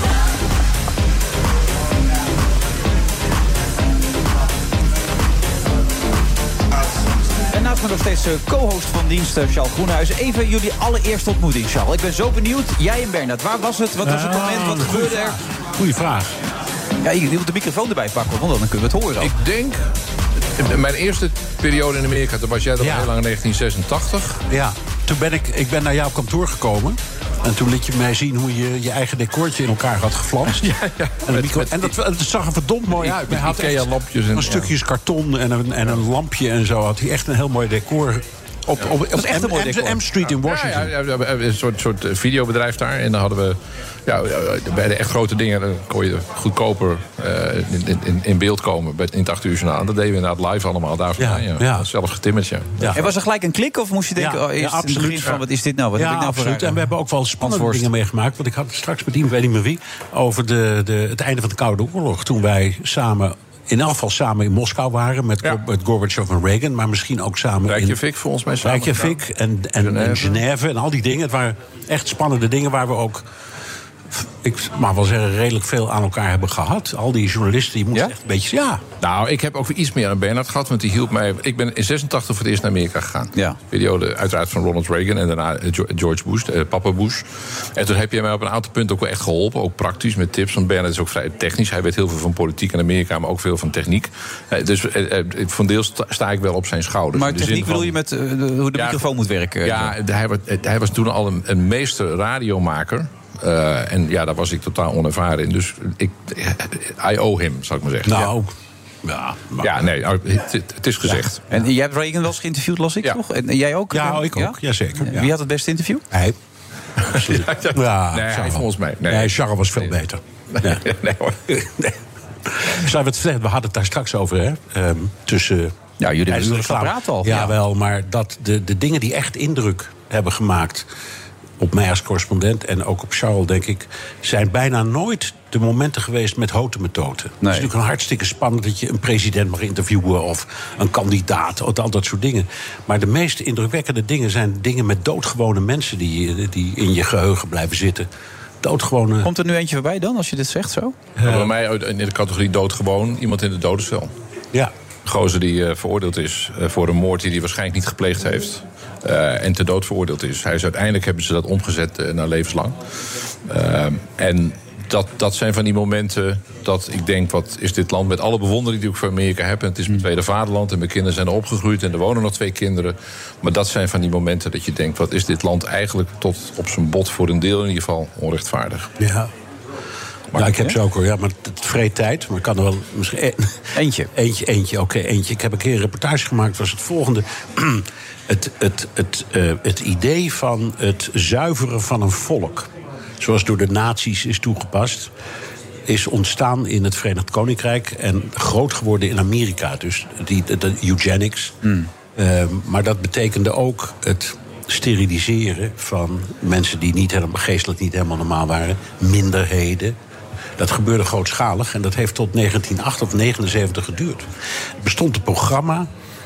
En naast me nog steeds co-host van dienst, Charles Groenhuizen. Even jullie allereerste ontmoeting, Charles. Ik ben zo benieuwd. Jij en Bernard, waar was het? Wat was het moment? Wat gebeurde er? Goeie vraag. Ja, je moet de microfoon erbij pakken, want dan kunnen we het horen. Ik denk, mijn eerste periode in Amerika, toen was jij dat ja. heel lang in negentien zesentachtig. Ja, toen ben ik, ik ben naar jouw kantoor gekomen. En toen liet je mij zien hoe je je eigen decoortje in elkaar had geflanst. Ja, ja. En, met, micro- met, en dat, dat zag er verdomd mooi uit. Hij had echt lampjes en, een stukjes ja. karton en een, en een lampje en zo. Had hij echt een heel mooi decor. Op, op, op, op echt een mooi decor. M Street in Washington. Ja, ja, ja, een soort, soort videobedrijf daar. En dan hadden we... Ja, bij de echt grote dingen dan kon je goedkoper uh, in, in, in beeld komen in het acht uur journaal. Dat deden we inderdaad live allemaal daar vandaan. Ja, ja. ja. Zelf getimmerd, ja. ja. En was er gelijk een klik of moest je denken... Ja, oh, eerst ja, absoluut. in het begin van, wat is dit nou? Wat ja, heb ik nou absoluut. voor En we hebben ook wel spannende dingen meegemaakt. Want ik had straks met iemand, weet niet meer wie... over de, de, het einde van de Koude Oorlog. Toen wij samen... in elk geval samen in Moskou waren met, ja. met Gorbachev en Reagan, maar misschien ook samen Reykjavik, in volgens mij samen. Reykjavik en, en, Genève. en Genève en al die dingen. Het waren echt spannende dingen waar we ook, ik mag wel zeggen, redelijk veel aan elkaar hebben gehad. Al die journalisten, die moesten ja? echt een beetje... Ja. Nou, ik heb ook weer iets meer aan Bernard gehad, want die hielp mij... Ik ben in zesentachtig voor het eerst naar Amerika gegaan. Ja. Periode uiteraard van Ronald Reagan en daarna George Bush, eh, papa Bush. En toen heb je mij op een aantal punten ook wel echt geholpen, ook praktisch, met tips. Want Bernard is ook vrij technisch. Hij weet heel veel van politiek in Amerika, maar ook veel van techniek. Eh, dus eh, van deel sta, sta ik wel op zijn schouders. Maar techniek bedoel je met uh, hoe de ja, microfoon moet werken? Ja, hij, hij was toen al een, een meester radiomaker. Uh, en ja, daar was ik totaal onervaren in. Dus ik, I owe him, zou ik maar zeggen. Nou, ja, ja, maar... ja nee, het, het is gezegd. Ja. En jij hebt Reagan wel eens geïnterviewd, las ik, ja. toch? En jij ook? Ja, ik ook, ja? Jazeker. Ja. Wie had het beste interview? Hij. Absoluut. ja, ja, nee, hij volgens mij. Nee, nee Charles was veel nee. beter. Nee, ja. nee hoor. Nee. Zou we, het, we hadden het daar straks over, hè? Um, tussen... Ja, jullie hebben er gepraat al. Ja, wel, maar dat de, de dingen die echt indruk hebben gemaakt op mij als correspondent en ook op Charles, denk ik, zijn bijna nooit de momenten geweest met houten methoden. Nee. Het is natuurlijk een hartstikke spannend dat je een president mag interviewen of een kandidaat, of al dat soort dingen. Maar de meest indrukwekkende dingen zijn dingen met doodgewone mensen die, die in je geheugen blijven zitten. Doodgewone... Komt er nu eentje voorbij dan, als je dit zegt zo? Uh, bij mij in de categorie doodgewoon, iemand in de dodencel. Ja. Een gozer die uh, veroordeeld is uh, voor een moord die hij waarschijnlijk niet gepleegd heeft. Uh, en ter dood veroordeeld is. Hij is uiteindelijk hebben ze dat omgezet uh, naar levenslang. Uh, en dat, dat zijn van die momenten dat ik denk, wat is dit land met alle bewondering die ik voor Amerika heb. En het is mijn tweede vaderland en mijn kinderen zijn er opgegroeid en er wonen nog twee kinderen. Maar dat zijn van die momenten dat je denkt, wat is dit land eigenlijk tot op zijn bot voor een deel in ieder geval onrechtvaardig. Ja. Maar ja, ik heb ze ook hoor. Ja, maar het vreet tijd. Maar ik kan er wel misschien... Eentje. Eentje, eentje, oké, okay, eentje. Ik heb een keer een reportage gemaakt, was het volgende. het, het, het, uh, het idee van het zuiveren van een volk, zoals door de nazi's is toegepast, is ontstaan in het Verenigd Koninkrijk en groot geworden in Amerika. Dus die, de, de eugenics. Mm. Uh, maar dat betekende ook het steriliseren van mensen die niet helemaal, geestelijk niet helemaal normaal waren. Minderheden. Dat gebeurde grootschalig en dat heeft tot negentien acht of negenenzeventig geduurd. Er bestond een programma.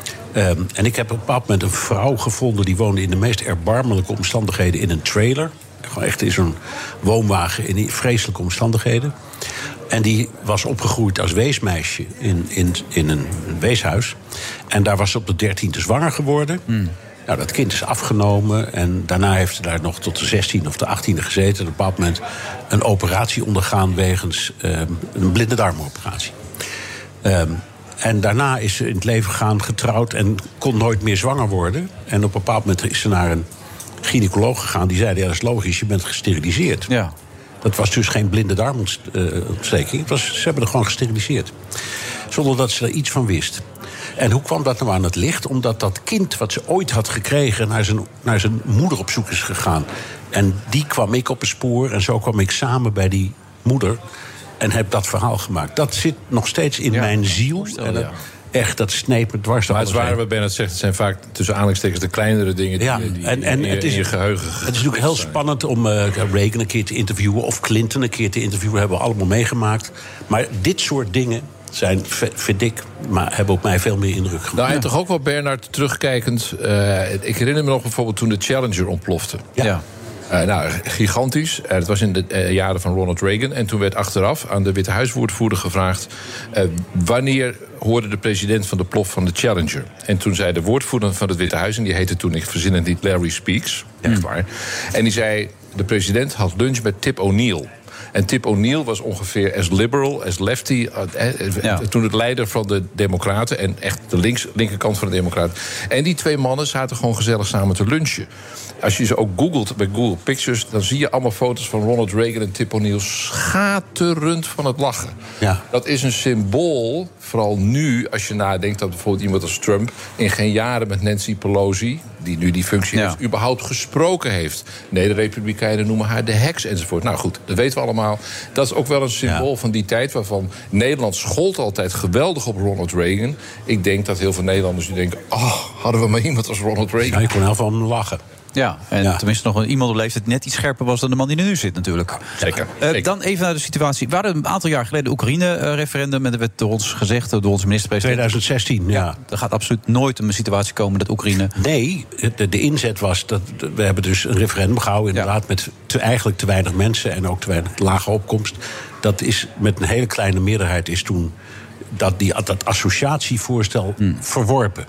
Um, en ik heb op een bepaald moment een vrouw gevonden die woonde in de meest erbarmelijke omstandigheden in een trailer. Gewoon echt in zo'n woonwagen in vreselijke omstandigheden. En die was opgegroeid als weesmeisje in, in, in een weeshuis. En daar was ze op de dertiende zwanger geworden. Mm. Nou, dat kind is afgenomen en daarna heeft ze daar nog tot de zestiende of de achttiende gezeten. En op een bepaald moment een operatie ondergaan wegens um, een blinde darmoperatie. Um, en daarna is ze in het leven gegaan, getrouwd en kon nooit meer zwanger worden. En op een bepaald moment is ze naar een gynaecoloog gegaan. Die zei, ja, dat is logisch, je bent gesteriliseerd. Ja. Dat was dus geen blinde darmontsteking. Het was, ze hebben er gewoon gesteriliseerd. Zonder dat ze er iets van wist. En hoe kwam dat nou aan het licht? Omdat dat kind wat ze ooit had gekregen naar zijn, naar zijn moeder op zoek is gegaan. En die kwam ik op een spoor. En zo kwam ik samen bij die moeder. En heb dat verhaal gemaakt. Dat zit nog steeds in ja, mijn ziel. En dat, ja. Echt, dat sneep me dwars door. Maar het zware wat Bernard zegt, het zijn vaak tussen aanhalingstekens de kleinere dingen die, ja, die en, en in, je, het is, in je geheugen. Het is natuurlijk heel zijn. spannend om uh, Reagan een keer te interviewen of Clinton een keer te interviewen. Hebben we allemaal meegemaakt. Maar dit soort dingen zijn, vind ik, maar hebben op mij veel meer indruk gemaakt. Nou, en toch ook wel, Bernard, terugkijkend. Uh, ik herinner me nog bijvoorbeeld toen de Challenger ontplofte. Ja. ja. Uh, nou, gigantisch. Uh, het was in de uh, jaren van Ronald Reagan. En toen werd achteraf aan de Witte Huiswoordvoerder gevraagd, Uh, wanneer hoorde de president van de plof van de Challenger? En toen zei de woordvoerder van het Witte Huis, en die heette toen, ik verzin het niet, Larry Speaks. Echt waar. En die zei, de president had lunch met Tip O'Neill. En Tip O'Neill was ongeveer as liberal, as lefty. Uh, ja. Toen het leider van de Democraten. En echt de links, linkerkant van de Democraten. En die twee mannen zaten gewoon gezellig samen te lunchen. Als je ze ook googelt bij Google Pictures, dan zie je allemaal foto's van Ronald Reagan en Tip O'Neill schaterend van het lachen. Ja. Dat is een symbool, vooral nu, als je nadenkt dat bijvoorbeeld iemand als Trump in geen jaren met Nancy Pelosi, die nu die functie ja. heeft, überhaupt gesproken heeft. Nee, de Republikeinen noemen haar de heks enzovoort. Nou goed, dat weten we allemaal. Dat is ook wel een symbool ja. van die tijd, waarvan Nederland schold altijd geweldig op Ronald Reagan. Ik denk dat heel veel Nederlanders nu denken, oh, hadden we maar iemand als Ronald Reagan. Ja, ik kon heel van hem lachen. Ja, en ja. tenminste nog een, iemand op leeftijd net iets scherper was dan de man die er nu zit natuurlijk. Zeker. Uh, Zeker. Dan even naar de situatie. We hadden een aantal jaar geleden de Oekraïne-referendum. En er werd door ons gezegd, door onze minister-president... twintig zestien, ja. ja. Er gaat absoluut nooit een situatie komen dat Oekraïne... Nee, de, de inzet was dat we hebben dus een referendum gehouden... inderdaad ja. met te, eigenlijk te weinig mensen en ook te weinig lage opkomst. Dat is met een hele kleine meerderheid is toen dat, die, dat associatievoorstel hmm. verworpen.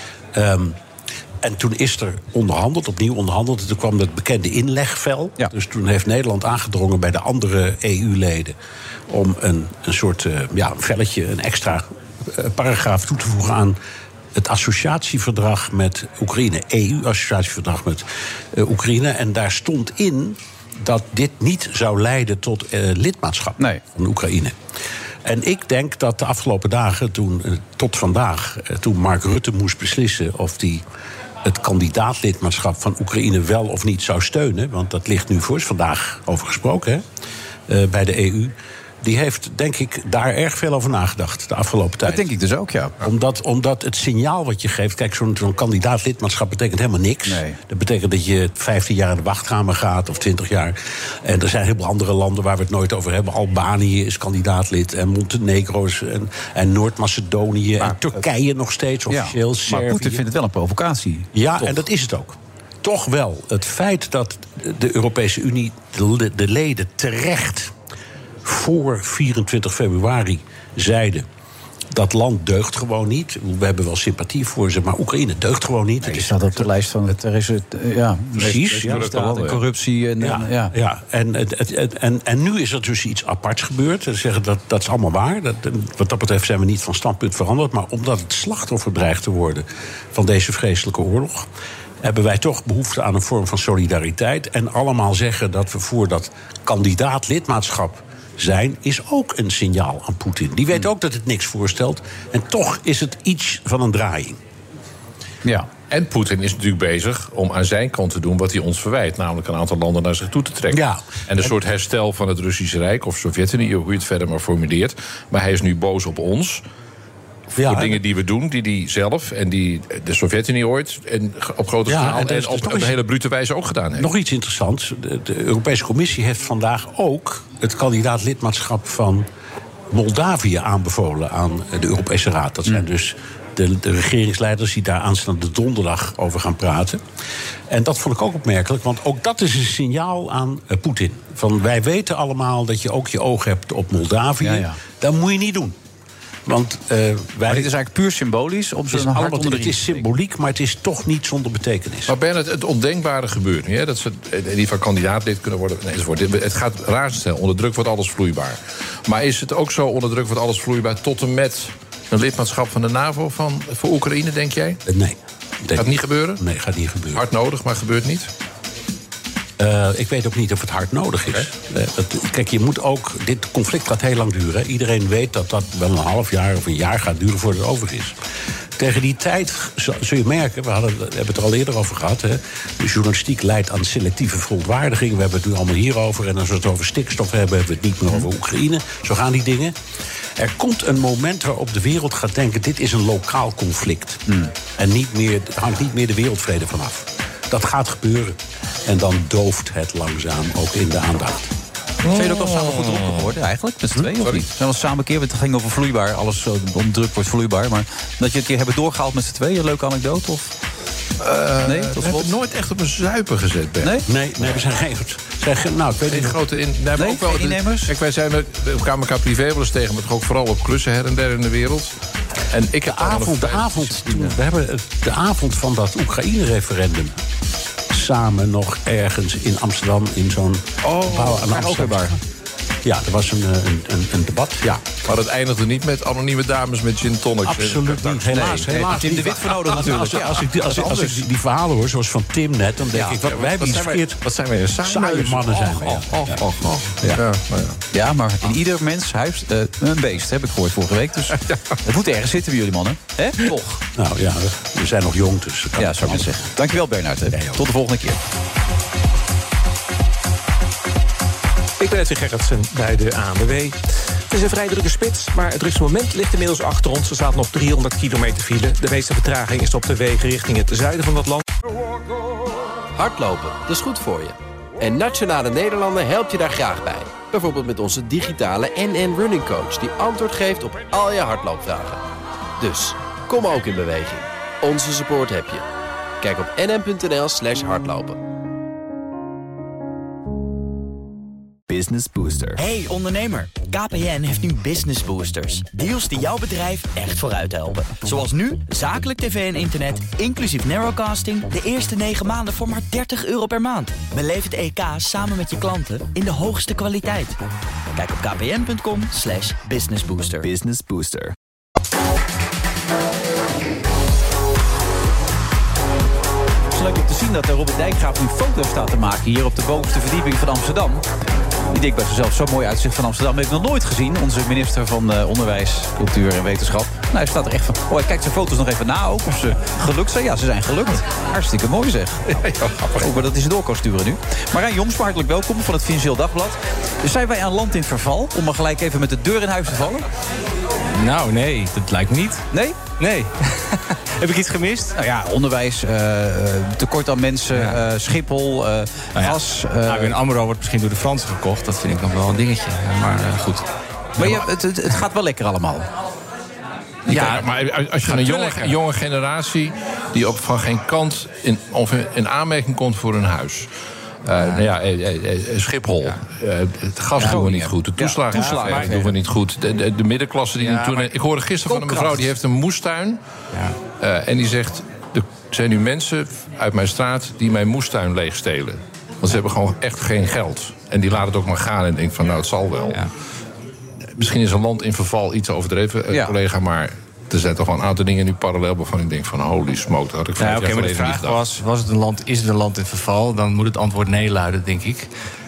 Um, En toen is er onderhandeld, opnieuw onderhandeld. En toen kwam het bekende inlegvel. Ja. Dus toen heeft Nederland aangedrongen bij de andere E U-leden... om een, een soort uh, ja, een velletje, een extra uh, paragraaf toe te voegen aan... het associatieverdrag met Oekraïne. E U-associatieverdrag met uh, Oekraïne. En daar stond in dat dit niet zou leiden tot uh, lidmaatschap nee. van Oekraïne. En ik denk dat de afgelopen dagen, toen, uh, tot vandaag... Uh, toen Mark Rutte moest beslissen of die... het kandidaatlidmaatschap van Oekraïne wel of niet zou steunen... want dat ligt nu voor, is vandaag over gesproken hè, uh, bij de E U... die heeft, denk ik, daar erg veel over nagedacht de afgelopen tijd. Dat denk ik dus ook, ja. Omdat, omdat het signaal wat je geeft... Kijk, zo'n, zo'n kandidaatlidmaatschap betekent helemaal niks. Nee. Dat betekent dat je vijftien jaar in de wachtkamer gaat, of twintig jaar. En er zijn heel veel andere landen waar we het nooit over hebben. Albanië is kandidaatlid, en Montenegro is, en, en Noord-Macedonië... en Turkije nog steeds, officieel, ja, Servië. Maar Poetin vindt het wel een provocatie. Ja, toch? En dat is het ook. Toch wel. Het feit dat de Europese Unie, de, de leden terecht... voor vierentwintig februari zeiden... dat land deugt gewoon niet. We hebben wel sympathie voor ze, maar Oekraïne deugt gewoon niet. Nee, het is staat op de lijst van het... Er is het ja, precies. Ja, staat en corruptie. En, ja, en, ja. ja. En, en, en, en nu is er dus iets aparts gebeurd. Ze zeggen dat, dat is allemaal waar. Dat, wat dat betreft zijn we niet van standpunt veranderd. Maar omdat het slachtoffer dreigt te worden... van deze vreselijke oorlog... hebben wij toch behoefte aan een vorm van solidariteit. En allemaal zeggen dat we voor dat kandidaat-lidmaatschap... zijn, is ook een signaal aan Poetin. Die weet ook dat het niks voorstelt. En toch is het iets van een draaiing. Ja. En Poetin is natuurlijk bezig om aan zijn kant te doen wat hij ons verwijt. Namelijk een aantal landen naar zich toe te trekken. Ja. En een soort herstel van het Russische Rijk of Sovjet-Unie, hoe je het verder maar formuleert. Maar hij is nu boos op ons. Voor ja, dingen die we doen, die hij zelf en die de Sovjet-Unie ooit... en op grote schaal ja, en, en op, op een hele brute wijze ook gedaan heeft. Nog iets interessants. De, de Europese Commissie heeft vandaag ook... het kandidaat-lidmaatschap van Moldavië aanbevolen aan de Europese Raad. Dat zijn dus de, de regeringsleiders die daar aanstaande donderdag over gaan praten. En dat vond ik ook opmerkelijk, want ook dat is een signaal aan uh, Poetin. Van wij weten allemaal dat je ook je oog hebt op Moldavië. Ja, ja. Dat moet je niet doen. Want uh, wij... Maar dit is eigenlijk puur symbolisch. Om het, allemaal, onder het is symboliek, maar het is toch niet zonder betekenis. Maar Bernard, het ondenkbare gebeurt nu. Hè? Dat ze in ieder geval kandidaatlid kunnen worden. Nee, enzovoort. Het gaat razendsnel. Onder druk wordt alles vloeibaar. Maar is het ook zo onder druk wordt alles vloeibaar... tot en met een lidmaatschap van de NAVO van, voor Oekraïne, denk jij? Uh, nee. Gaat het niet gebeuren? Nee, gaat niet gebeuren. Hard nodig, maar gebeurt niet? Uh, ik weet ook niet of het hard nodig is. Okay. Uh, dat, kijk, je moet ook... Dit conflict gaat heel lang duren. Iedereen weet dat dat wel een half jaar of een jaar gaat duren voordat het over is. Tegen die tijd zul je merken... We, hadden, we hebben het er al eerder over gehad... Hè, de journalistiek leidt aan selectieve verontwaardiging. We hebben het nu allemaal hierover. En als we het over stikstof hebben... hebben we het niet meer over Oekraïne. Zo gaan die dingen. Er komt een moment waarop de wereld gaat denken... dit is een lokaal conflict. Mm. En niet meer, er hangt niet meer de wereldvrede vanaf. Dat gaat gebeuren. En dan dooft het langzaam ook in de aandacht. Zijn jullie ook al samen goed dronken geworden eigenlijk? Met z'n tweeën of niet? Zijn we al samen een keer, het ging over vloeibaar. Alles zo onder druk wordt vloeibaar. Maar dat je het keer hebben doorgehaald met z'n tweeën. Een leuke anekdote? Of? Uh, nee, we hebben het nooit echt op een zuipen gezet, Ben. Nee? Nee, nee, we zijn geen... Zijn, nou, ik weet niet. Grote in, we nee, ook wel innemers? Kijk, wij zijn met, we kwamen elkaar privé wel eens tegen... maar toch ook vooral op klussen her en der in de wereld. En ik de avond, de avond, toen, we hebben de avond van dat Oekraïne-referendum... samen nog ergens in Amsterdam in zo'n... Oh, aan Amsterdam. Ja, er was een, een, een, een debat, ja. Maar dat eindigde niet met anonieme dames met gin tonics. Absoluut niet, helaas. Nee, helaas Tim de Wit voor nodig natuurlijk. Als, als, ik, als, als, als ik die, die verhalen hoor, zoals van Tim net... dan denk ja, ik, wat, wij hebben iets verkeerd. Wat zijn wij een saaie mannen zijn we. Oh, oh, oh, oh, oh. Ja. Ja, maar ja. ja, maar in ieder mens huis uh, een beest, heb ik gehoord vorige week. Dus het moet ergens zitten bij jullie mannen. Hè? Toch? Nou ja, we zijn nog jong, dus... Ja, zou ik het zeggen. Dankjewel, Bernard. Ja, tot de volgende keer. Ik ben Edwin Gerritsen bij de A N W B. Het is een vrij drukke spits, maar het drukste moment ligt inmiddels achter ons. Er staat nog driehonderd kilometer file. De meeste vertraging is op de wegen richting het zuiden van het land. Hardlopen, dat is goed voor je. En Nationale Nederlanden helpt je daar graag bij. Bijvoorbeeld met onze digitale N N Running Coach... die antwoord geeft op al je hardloopvragen. Dus, kom ook in beweging. Onze support heb je. Kijk op nn.nl slash hardlopen. Business Booster. Hey ondernemer, K P N heeft nu Business Boosters. Deals die jouw bedrijf echt vooruit helpen. Zoals nu, zakelijk tv en internet, inclusief narrowcasting... de eerste negen maanden voor maar dertig euro per maand. Beleef het E K samen met je klanten in de hoogste kwaliteit. Kijk op kpn.com slash businessbooster. Business Booster. Het is leuk om te zien dat Robert Dijkgraaf nu foto's staat te maken... hier op de bovenste verdieping van Amsterdam. Die denkt bij zichzelf, zo'n mooi uitzicht van Amsterdam heb ik nog nooit gezien. Onze minister van uh, Onderwijs, Cultuur en Wetenschap. Nou, hij staat er echt van. Oh, hij kijkt zijn foto's nog even na ook. Of ze gelukt zijn. Ja, ze zijn gelukt. Hartstikke mooi zeg. Ja, grappig. Oh, maar dat hij ze door kan sturen nu. Marijn Jongs, hartelijk welkom van het Financieel Dagblad. Dus zijn wij aan land in verval? Om maar gelijk even met de deur in huis te vallen? Nou, nee, dat lijkt me niet. Nee? Nee. Heb ik iets gemist? Nou ja, onderwijs, uh, tekort aan mensen, ja. uh, Schiphol, uh, nou ja. gas. Uh, A B N AMRO wordt misschien door de Fransen gekocht. Dat vind ik nog wel een dingetje. Maar uh, goed. Maar je, het, het, het gaat wel lekker allemaal. Ja, ja, maar als je een jonge, jonge generatie... die op van geen kant in, of in aanmerking komt voor een huis... Uh, nou ja, Schiphol. Ja. Uh, het gas ja, doen we niet goed. De toeslagen, ja, toeslagen ja, doen we niet goed. De, de, de middenklasse die ja, toen... Maar... Ik hoorde gisteren van een mevrouw die heeft een moestuin. Ja. Uh, en die zegt... Er zijn nu mensen uit mijn straat die mijn moestuin leegstelen. Want ze hebben gewoon echt geen geld. En die laten het ook maar gaan en denken van nou, het zal wel. Ja. Misschien is een land in verval iets overdreven, ja. collega, maar... Er zijn toch wel een aantal dingen nu parallel waarvan ik denk van holy smoke, dat had ik vijf ja, okay, jaar geleden niet gedacht. Was, was het een land, is het een land in verval? Dan moet het antwoord nee luiden, denk ik.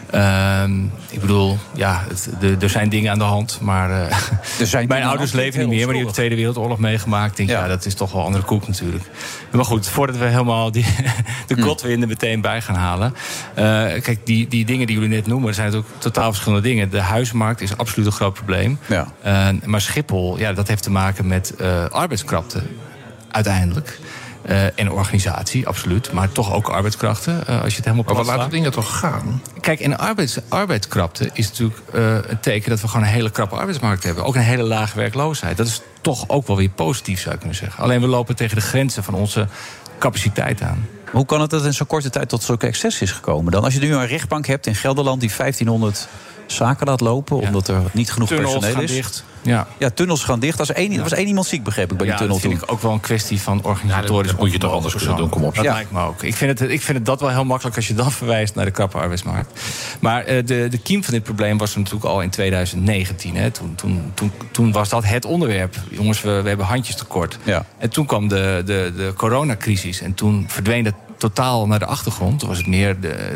Uh, ik bedoel, ja, het, de, er zijn dingen aan de hand, maar uh, er zijn mijn ouders leven niet meer, maar die hebben de Tweede Wereldoorlog meegemaakt. Ik denk, ja. ja, dat is toch wel een andere koek natuurlijk. Maar goed, voordat we helemaal die, de Godwin er meteen bij gaan halen. Uh, kijk, die, die dingen die jullie net noemen, zijn ook totaal verschillende dingen. De huizenmarkt is absoluut een groot probleem. Ja. Uh, maar Schiphol, ja, dat heeft te maken met uh, arbeidskrapte, uiteindelijk. Uh, en organisatie, absoluut. Maar toch ook arbeidskrachten, uh, als je het helemaal plat Maar wat laat de dingen toch gaan? Kijk, en arbeids, arbeidskrapte is natuurlijk uh, een teken dat we gewoon een hele krappe arbeidsmarkt hebben. Ook een hele lage werkloosheid. Dat is toch ook wel weer positief, zou ik kunnen zeggen. Alleen we lopen tegen de grenzen van onze capaciteit aan. Hoe kan het dat in zo'n korte tijd tot zulke excess is gekomen dan? Als je nu een rechtbank hebt in Gelderland die vijftienhonderd zaken laat lopen... Ja. omdat er niet genoeg tunnels personeel is. Dicht. Ja. ja, tunnels gaan dicht. Er was één, ja. was één iemand ziek, begreep ik, bij ja, die tunnel toen. Dat vind ik ook wel een kwestie van organisatorisch. Ja, dat moet je toch anders kunnen doen, kom op. Dat ja. lijkt me ook. Ik vind, het, ik vind het dat wel heel makkelijk als je dan verwijst naar de krappe arbeidsmarkt. Maar uh, de, de kiem van dit probleem was er natuurlijk al in twintig negentien. Hè. Toen, toen, toen, toen was dat het onderwerp. Jongens, we, we hebben handjes tekort. Ja. En toen kwam de, de, de coronacrisis. En toen verdween dat totaal naar de achtergrond. Toen was het meer de,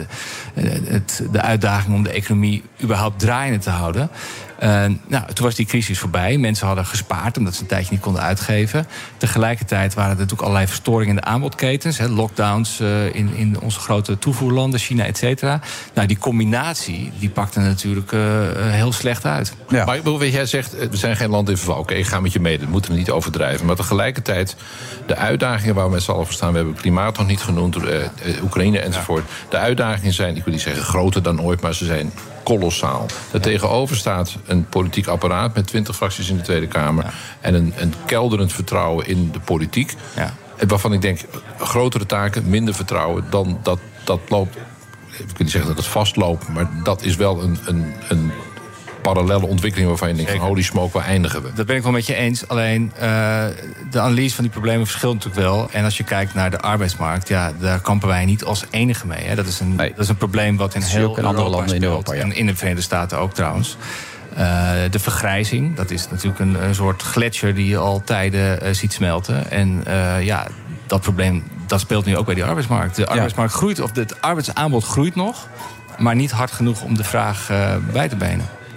het, de uitdaging om de economie überhaupt draaiende te houden. Uh, nou, toen was die crisis voorbij. Mensen hadden gespaard omdat ze een tijdje niet konden uitgeven. Tegelijkertijd waren er natuurlijk allerlei verstoringen in de aanbodketens. Hè, lockdowns uh, in, in onze grote toevoerlanden, China, et cetera. Nou, die combinatie die pakte natuurlijk uh, heel slecht uit. Ja. Maar weet jij zegt, we zijn geen land in verval. Oké, okay, ik ga met je mee, dat moeten we niet overdrijven. Maar tegelijkertijd, de uitdagingen waar we met z'n allen voor staan... we hebben klimaat nog niet genoemd, uh, Oekraïne enzovoort. Ja. De uitdagingen zijn, ik wil niet zeggen groter dan ooit... maar ze zijn kolossaal. Daartegenover staat een politiek apparaat met twintig fracties in de Tweede Kamer... Ja. en een, een kelderend vertrouwen in de politiek. Ja. Waarvan ik denk, grotere taken, minder vertrouwen... dan dat, dat loopt... Ik wil niet zeggen dat het vastloopt... maar dat is wel een, een, een parallele ontwikkeling waarvan je denkt... van holy smoke, waar eindigen we? Dat ben ik wel met je eens. Alleen uh, de analyse van die problemen verschilt natuurlijk wel. En als je kijkt naar de arbeidsmarkt... ja, daar kampen wij niet als enige mee. Hè. Dat, is een, nee. dat is een probleem wat in heel in andere landen in Europa... Ja. En in de Verenigde Staten ook trouwens. Uh, de vergrijzing, dat is natuurlijk een, een soort gletsjer... die je al tijden uh, ziet smelten. En uh, ja, dat probleem dat speelt nu ook bij die arbeidsmarkt. De arbeidsmarkt groeit, of het arbeidsaanbod groeit nog... maar niet hard genoeg om de vraag uh, bij te benen.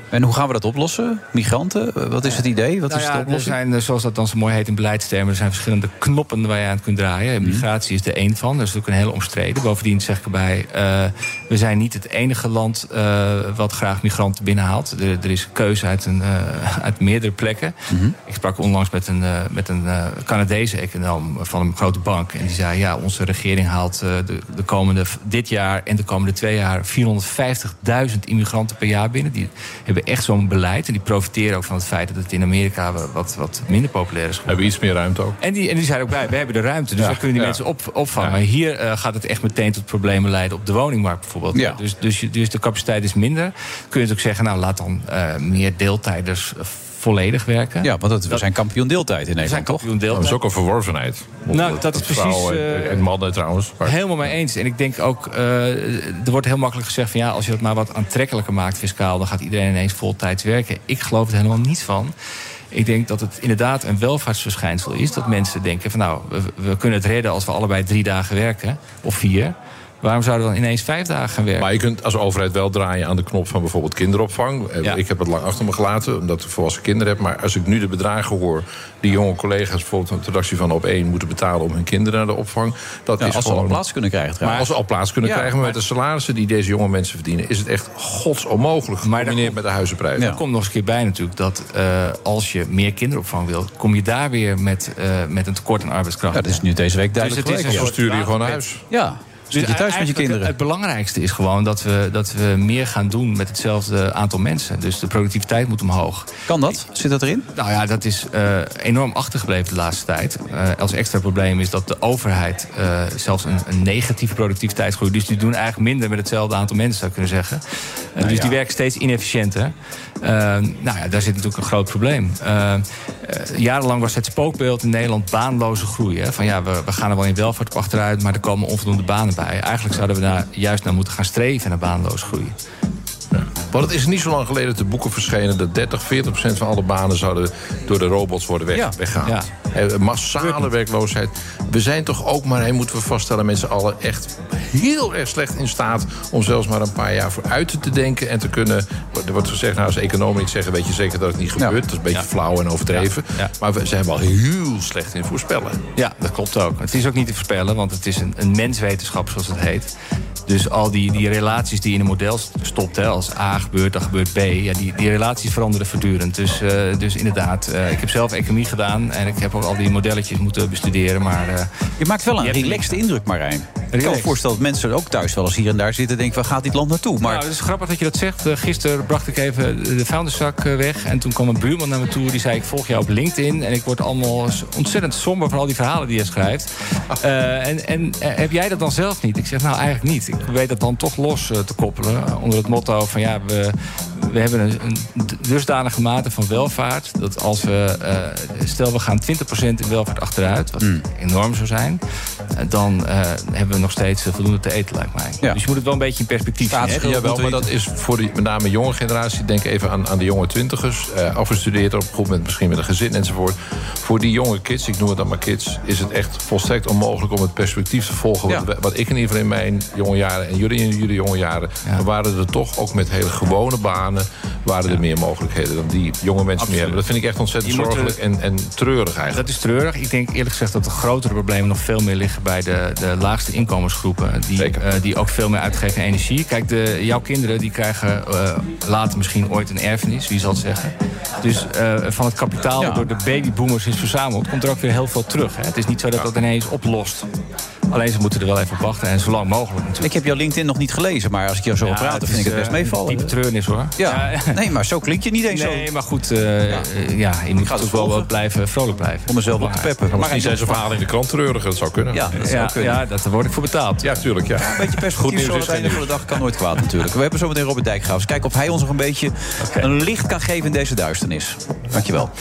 En hoe gaan we dat oplossen? Migranten? Wat is het idee? Wat nou is ja, de oplossing? Er zijn, zoals dat dan zo mooi heet in beleidstermen... er zijn verschillende knoppen waar je aan kunt draaien. Migratie is er één van. Dat is natuurlijk een hele omstreden. Bovendien zeg ik erbij... Uh, we zijn niet het enige land uh, wat graag migranten binnenhaalt. Er, er is keuze uit, een, uh, uit meerdere plekken. Mm-hmm. Ik sprak onlangs met een, uh, met een uh, Canadese econoom van een grote bank. En die zei, ja, onze regering haalt uh, de, de komende, dit jaar en de komende twee jaar... vierhonderdvijftigduizend immigranten per jaar binnen. Die hebben echt zo'n beleid. En die profiteren ook van het feit dat het in Amerika wat, wat minder populair is geworden. Hebben iets meer ruimte ook. En die, en die zijn ook bij, we hebben de ruimte. Dus ja, dan kunnen die ja. mensen op, opvangen. Ja. Maar hier uh, gaat het echt meteen tot problemen leiden op de woningmarkt bijvoorbeeld. Ja. Dus, dus, dus de capaciteit is minder. Kun je dus ook zeggen, nou laat dan uh, meer deeltijders uh, volledig werken. Ja, want het, we zijn kampioen deeltijd in Nederland, toch? Kampioen deeltijd. Dat is ook een verworvenheid. Nou, dat is precies... Uh, en mannen trouwens. Maar... Helemaal mee eens. En ik denk ook, uh, er wordt heel makkelijk gezegd van ja, als je dat maar wat aantrekkelijker maakt fiscaal, dan gaat iedereen ineens voltijds werken. Ik geloof er helemaal niet van. Ik denk dat het inderdaad een welvaartsverschijnsel is. Dat mensen denken van nou, we, we kunnen het redden als we allebei drie dagen werken. Of vier. Waarom zouden we dan ineens vijf dagen gaan werken? Maar je kunt als overheid wel draaien aan de knop van bijvoorbeeld kinderopvang. Ja. Ik heb het lang achter me gelaten, omdat ik volwassen kinderen heb. Maar als ik nu de bedragen hoor die jonge collega's bijvoorbeeld een redactie van Op één moeten betalen om hun kinderen naar de opvang. Dat ja, is als gewoon... ze al plaats kunnen krijgen. Maar als ze al plaats kunnen ja, krijgen, maar met de salarissen die deze jonge mensen verdienen, is het echt godsonmogelijk gecombineerd met de huizenprijzen. Er komt nog eens een keer bij natuurlijk dat uh, als je meer kinderopvang wilt, kom je daar weer met, uh, met een tekort aan arbeidskracht. Ja, dat is nu deze week duidelijk. Dus het is dan stuur je gewoon naar huis. Ja. Dus je thuis met je kinderen. Het belangrijkste is gewoon dat we, dat we meer gaan doen met hetzelfde aantal mensen. Dus de productiviteit moet omhoog. Kan dat? Zit dat erin? Nou ja, dat is uh, enorm achtergebleven de laatste tijd. Uh, als extra probleem is dat de overheid uh, zelfs een, een negatieve productiviteitsgroei. Dus die doen eigenlijk minder met hetzelfde aantal mensen, zou ik kunnen zeggen. Uh, nou, dus ja. die werken steeds inefficiënter. Uh, nou ja, daar zit natuurlijk een groot probleem. Uh, uh, jarenlang was het spookbeeld in Nederland baanloze groei. Hè? Van ja, we, we gaan er wel in welvaart op achteruit, maar er komen onvoldoende banen bij. Eigenlijk zouden we daar juist naar moeten gaan streven, naar baanloze groei. Ja. Want het is niet zo lang geleden te boeken verschenen dat dertig, veertig procent van alle banen zouden door de robots worden weg, ja. weggehaald. Ja. Massale werkloosheid. We zijn toch ook maar, he, moeten we vaststellen, met z'n allen echt heel erg slecht in staat om zelfs maar een paar jaar vooruit te denken en te kunnen. Er wordt gezegd, nou, als economen niet zeggen, weet je zeker dat het niet gebeurt. Ja. Dat is een beetje ja. flauw en overdreven. Ja. Ja. Maar we zijn wel heel slecht in voorspellen. Ja, dat klopt ook. Het is ook niet te voorspellen, want het is een, een menswetenschap, zoals het heet. Dus al die, die relaties die in een model stopt, hè, als A gebeurt, dan gebeurt B. Ja, die, die relaties veranderen voortdurend. Dus, uh, dus inderdaad, uh, ik heb zelf economie gedaan en ik heb ook al die modelletjes moeten bestuderen. Maar, uh, je maakt wel een relaxed indruk, Marijn. Ik kan me voorstellen dat mensen ook thuis wel eens hier en daar zitten en denken, waar gaat dit land naartoe? Maar... Nou, het is grappig dat je dat zegt. Uh, gisteren bracht ik even de vuilniszak weg en toen kwam een buurman naar me toe. Die zei, ik volg jou op LinkedIn en ik word allemaal ontzettend somber van al die verhalen die je schrijft. Uh, en en uh, heb jij dat dan zelf niet? Ik zeg, nou eigenlijk niet. Ik weet dat dan toch los uh, te koppelen onder het motto van ja, we, we hebben een, een dusdanige mate van welvaart dat als we, uh, stel we gaan twintig procent in welvaart achteruit, wat mm. enorm zou zijn, uh, dan uh, hebben we nog steeds voldoende te eten, lijkt mij. Ja. Dus je moet het wel een beetje in perspectief zien. Ja, wel, maar dat is voor de, met name jonge generatie, denk even aan, aan de jonge twintigers, uh, afgestudeerd op een goed moment, misschien met een gezin enzovoort. Voor die jonge kids, ik noem het dan maar kids, is het echt volstrekt onmogelijk om het perspectief te volgen. Ja. Wat, wat ik in ieder geval in mijn jonge jaren en jullie in jullie jonge jaren, ja. dan waren er toch ook met hele gewone banen, waren er ja. meer mogelijkheden dan die jonge mensen Absoluut. meer hebben. Dat vind ik echt ontzettend je zorgelijk er, en, en treurig eigenlijk. Dat is treurig. Ik denk eerlijk gezegd dat de grotere problemen nog veel meer liggen bij de, de laagste inkomensgroepen. Die, uh, die ook veel meer uitgeven aan energie. Kijk, de, jouw kinderen die krijgen uh, later misschien ooit een erfenis, wie zal het zeggen. Dus uh, van het kapitaal ja. dat door de babyboomers is verzameld, komt er ook weer heel veel terug. Hè? Het is niet zo dat dat ineens oplost. Alleen ze moeten er wel even op wachten en zo lang mogelijk natuurlijk. Ik heb jouw LinkedIn nog niet gelezen, maar als ik jou zo ja, praat, vind ik het best meevallen. Diepe treurnis hoor. Ja. ja. Nee, maar zo klink je niet eens nee, zo. Nee, maar goed, uh, ja. ja, je moet toch wel wat blijven, vrolijk blijven. Om mezelf op te peppen. Maar misschien zijn ze verhalen in de krant treurig, dat zou kunnen. Ja, dat ja, zou kunnen. Ja, daar word ik voor betaald. Ja, tuurlijk. Ja. Ja, een beetje perspectief zo aan het einde van de dag kan nooit kwaad natuurlijk. We hebben zo meteen Robert Dijkgraafs. Kijken of hij ons nog een beetje okay. een licht kan geven in deze duisternis. Dankjewel.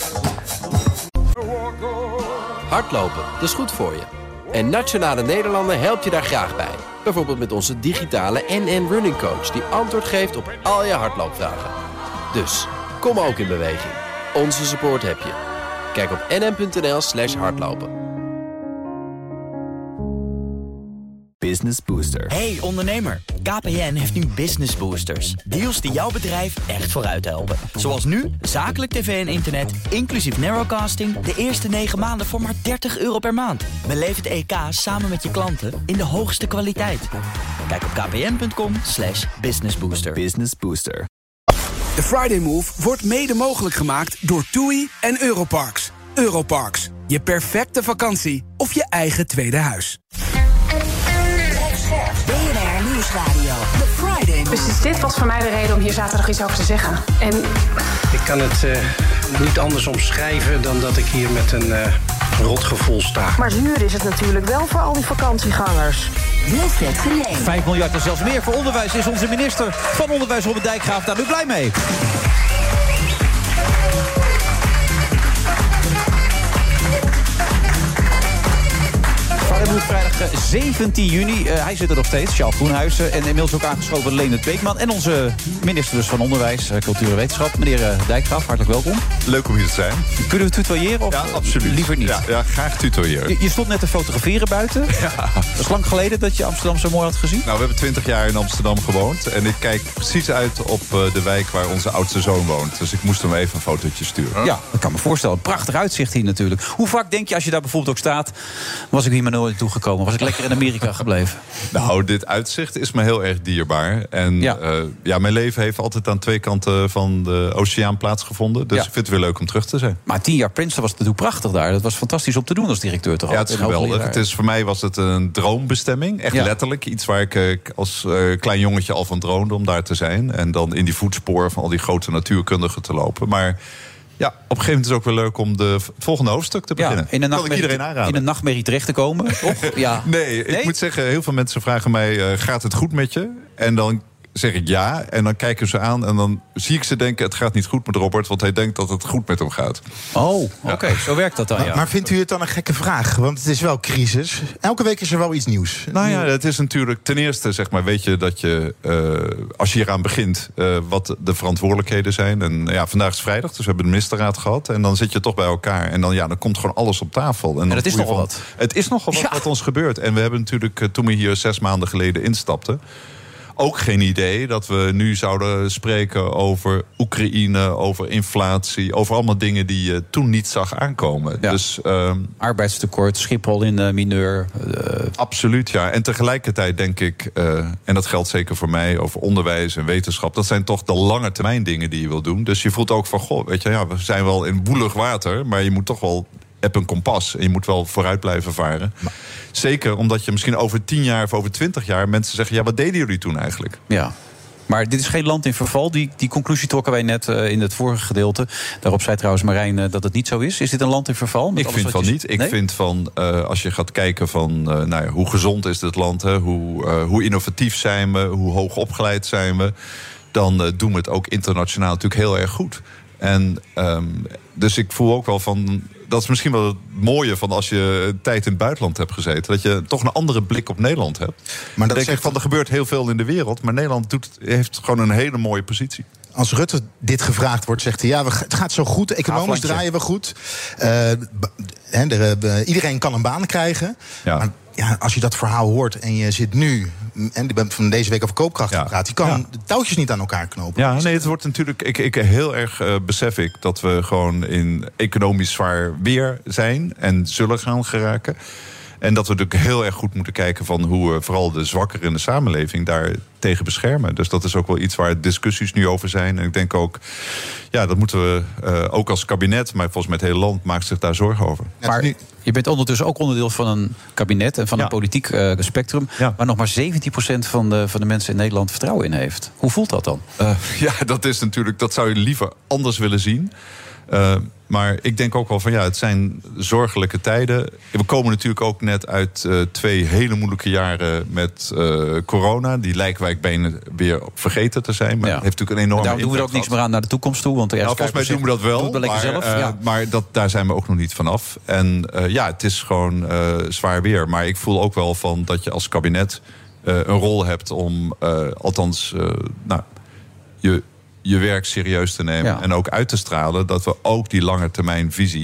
Hardlopen, dat is goed voor je. En Nationale Nederlanden helpt je daar graag bij. Bijvoorbeeld met onze digitale N N Running Coach, die antwoord geeft op al je hardloopvragen. Dus, kom ook in beweging. Onze support heb je. Kijk op n n punt n l slash hardlopen. B Business Booster. Hey ondernemer, K P N heeft nu Business Boosters. Deals die jouw bedrijf echt vooruit helpen. Zoals nu, zakelijk tv en internet, inclusief narrowcasting... de eerste negen maanden voor maar dertig euro per maand. Beleef het E K samen met je klanten in de hoogste kwaliteit. Kijk op kpn.com slash businessbooster. Business Booster. De Friday Move wordt mede mogelijk gemaakt door TUI en Europarks. Europarks, je perfecte vakantie of je eigen tweede huis. B N R Nieuwsradio, The Friday Move. Dus dit was voor mij de reden om hier zaterdag iets over te zeggen. En Ik kan het uh, niet anders omschrijven dan dat ik hier met een uh, rotgevoel sta. Maar zuur is het natuurlijk wel voor al die vakantiegangers. Wilfred Genee. vijf miljard en zelfs meer voor onderwijs is onze minister van Onderwijs Robert Dijkgraaf daar nu blij mee. Vrijdag zeventien juni. Uh, hij zit er nog steeds, Charles Groenhuizen. En inmiddels ook aangeschoven Leendert Beekman. En onze minister dus van Onderwijs, Cultuur en Wetenschap, meneer uh, Dijkgraaf. Hartelijk welkom. Leuk om hier te zijn. Kunnen we tutoyeren? Of ja, absoluut. Liever niet? Ja, ja graag tutoyeren. Je, je stond net te fotograferen buiten. Ja. Dat is lang geleden dat je Amsterdam zo mooi had gezien. Nou, we hebben twintig jaar in Amsterdam gewoond. En ik kijk precies uit op uh, de wijk waar onze oudste zoon woont. Dus ik moest hem even een fotootje sturen. Ja, dat kan me voorstellen. Prachtig uitzicht hier natuurlijk. Hoe vaak denk je, als je daar bijvoorbeeld ook staat, was ik hier maar nooit naartoe gekomen? Was ik lekker in Amerika gebleven? Nou, dit uitzicht is me heel erg dierbaar. En ja. Uh, ja, mijn leven heeft altijd aan twee kanten van de oceaan plaatsgevonden. Dus ja. ik vind het weer leuk om terug te zijn. Maar tien jaar Princeton was natuurlijk prachtig daar. Dat was fantastisch om te doen als directeur toch? Ja, het is geweldig. Het is, voor mij was het een droombestemming. Echt ja. letterlijk. Iets waar ik uh, als uh, klein jongetje al van droomde om daar te zijn. En dan in die voetsporen van al die grote natuurkundigen te lopen. Maar ja, op een gegeven moment is het ook weer leuk om de, het volgende hoofdstuk te beginnen. Ja, in een nachtmerrie, in een nachtmerrie terecht te komen, toch? Ja. Nee, ik nee? moet zeggen, heel veel mensen vragen mij, uh, gaat het goed met je? En dan zeg ik ja, en dan kijken ze aan en dan zie ik ze denken, het gaat niet goed met Robert, want hij denkt dat het goed met hem gaat. Oh, oké, okay, ja. Zo werkt dat dan, ja. Maar, maar vindt u het dan een gekke vraag? Want het is wel crisis. Elke week is er wel iets nieuws. Nou ja, het is natuurlijk, ten eerste zeg maar, weet je dat je, uh, als je hieraan begint, uh, wat de verantwoordelijkheden zijn. En ja, vandaag is vrijdag, dus we hebben de ministerraad gehad. En dan zit je toch bij elkaar en dan, ja, dan komt gewoon alles op tafel. En, en het is nogal wat. Het is nogal wat ja. wat ons gebeurt. En we hebben natuurlijk, uh, toen we hier zes maanden geleden instapten, ook geen idee dat we nu zouden spreken over Oekraïne, over inflatie, over allemaal dingen die je toen niet zag aankomen. Ja. Dus, um, arbeidstekort, Schiphol in uh, mineur. Uh, absoluut, ja. En tegelijkertijd denk ik, uh, en dat geldt zeker voor mij, over onderwijs en wetenschap, dat zijn toch de lange termijn dingen die je wil doen. Dus je voelt ook van, goh, weet je, ja, we zijn wel in woelig water, maar je moet toch wel, heb een kompas en je moet wel vooruit blijven varen. Maar zeker omdat je misschien over tien jaar of over twintig jaar mensen zeggen, ja, wat deden jullie toen eigenlijk? Ja. Maar dit is geen land in verval. Die, die conclusie trokken wij net uh, in het vorige gedeelte. Daarop zei trouwens Marijn uh, dat het niet zo is. Is dit een land in verval? Ik vind van je... niet. Ik nee? vind van, uh, als je gaat kijken van, uh, nou ja, hoe gezond is dit land, hè? Hoe, uh, hoe innovatief zijn we, hoe hoog opgeleid zijn we, dan uh, doen we het ook internationaal natuurlijk heel erg goed. En um, dus ik voel ook wel van, dat is misschien wel het mooie van als je een tijd in het buitenland hebt gezeten, dat je toch een andere blik op Nederland hebt. Maar dat denk ik van, er gebeurt heel veel in de wereld, maar Nederland doet, heeft gewoon een hele mooie positie. Als Rutte dit gevraagd wordt, zegt hij, ja, het gaat zo goed, economisch draaien we goed. Uh, he, er, uh, iedereen kan een baan krijgen. Ja. Maar ja, als je dat verhaal hoort en je zit nu, en je bent van deze week over koopkracht ja. gepraat, je kan ja. de touwtjes niet aan elkaar knopen. Ja, nee, het wordt natuurlijk, ik, ik heel erg uh, besef ik dat we gewoon in economisch zwaar weer zijn en zullen gaan geraken. En dat we natuurlijk heel erg goed moeten kijken van hoe we vooral de zwakkeren in de samenleving daar tegen beschermen. Dus dat is ook wel iets waar discussies nu over zijn. En ik denk ook, ja, dat moeten we uh, ook als kabinet, maar volgens mij het hele land maakt zich daar zorgen over. Maar nu, je bent ondertussen ook onderdeel van een kabinet en van ja. een politiek uh, spectrum, ja. waar nog maar zeventien procent van de, van de mensen in Nederland vertrouwen in heeft. Hoe voelt dat dan? Uh, ja, dat is natuurlijk, dat zou je liever anders willen zien. Uh, maar ik denk ook wel van, ja, het zijn zorgelijke tijden. We komen natuurlijk ook net uit uh, twee hele moeilijke jaren met uh, corona. Die lijken wij bijna weer vergeten te zijn. Maar ja. het heeft natuurlijk een enorme daar doen we er ook niks meer aan naar de toekomst toe. Want de nou, volgens mij doen we dat wel. We maar zelf, uh, ja. maar dat, daar zijn we ook nog niet vanaf. En uh, ja, het is gewoon uh, zwaar weer. Maar ik voel ook wel van dat je als kabinet uh, een rol hebt om, uh, althans, uh, nou, je... je werk serieus te nemen ja. en ook uit te stralen dat we ook die lange termijn visie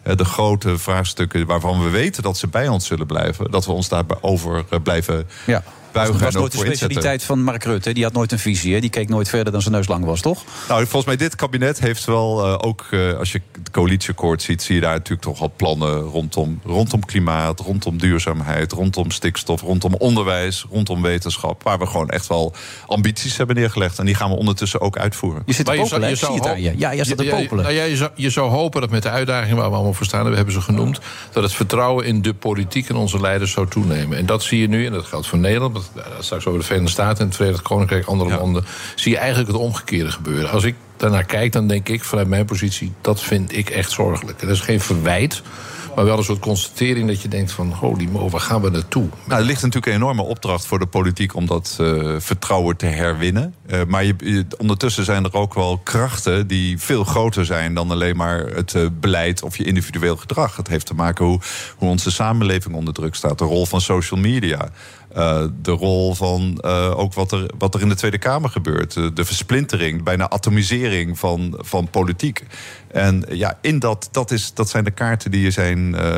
Uh, de grote vraagstukken waarvan we weten dat ze bij ons zullen blijven, dat we ons daarover uh, blijven ja. buigen. Dat was nooit de specialiteit van Mark Rutte. Die had nooit een visie. Hè? Die keek nooit verder dan zijn neus lang was, toch? Nou, volgens mij dit kabinet heeft wel uh, ook, uh, als je het coalitieakkoord ziet, zie je daar natuurlijk toch al plannen rondom, rondom klimaat, rondom duurzaamheid, rondom stikstof, rondom onderwijs, rondom wetenschap, waar we gewoon echt wel ambities hebben neergelegd. En die gaan we ondertussen ook uitvoeren. Je zit te popelen, ik zie het aan je. Ja, je zit te popelen. Nou ja, je, zou, je zou hopen dat met de uitdagingen waar we allemaal voor staan, we hebben ze genoemd, dat het vertrouwen in de politiek en onze leiders zou toenemen. En dat zie je nu, en dat geldt voor Nederland, want dat straks over de Verenigde Staten en het Verenigd Koninkrijk, andere ja. landen, zie je eigenlijk het omgekeerde gebeuren. Als ik daarnaar kijk, dan denk ik vanuit mijn positie, dat vind ik echt zorgelijk. Dat is geen verwijt, maar wel een soort constatering dat je denkt van, holy mo, waar gaan we naartoe? Nou, er ligt natuurlijk een enorme opdracht voor de politiek om dat uh, vertrouwen te herwinnen. Uh, maar je, je, ondertussen zijn er ook wel krachten die veel groter zijn dan alleen maar het uh, beleid of je individueel gedrag. Het heeft te maken hoe, hoe onze samenleving onder druk staat. De rol van social media. Uh, de rol van uh, ook wat er, wat er in de Tweede Kamer gebeurt. Uh, de versplintering, bijna atomisering van, van politiek. En ja, in dat, dat, is, dat zijn de kaarten die je zijn uh,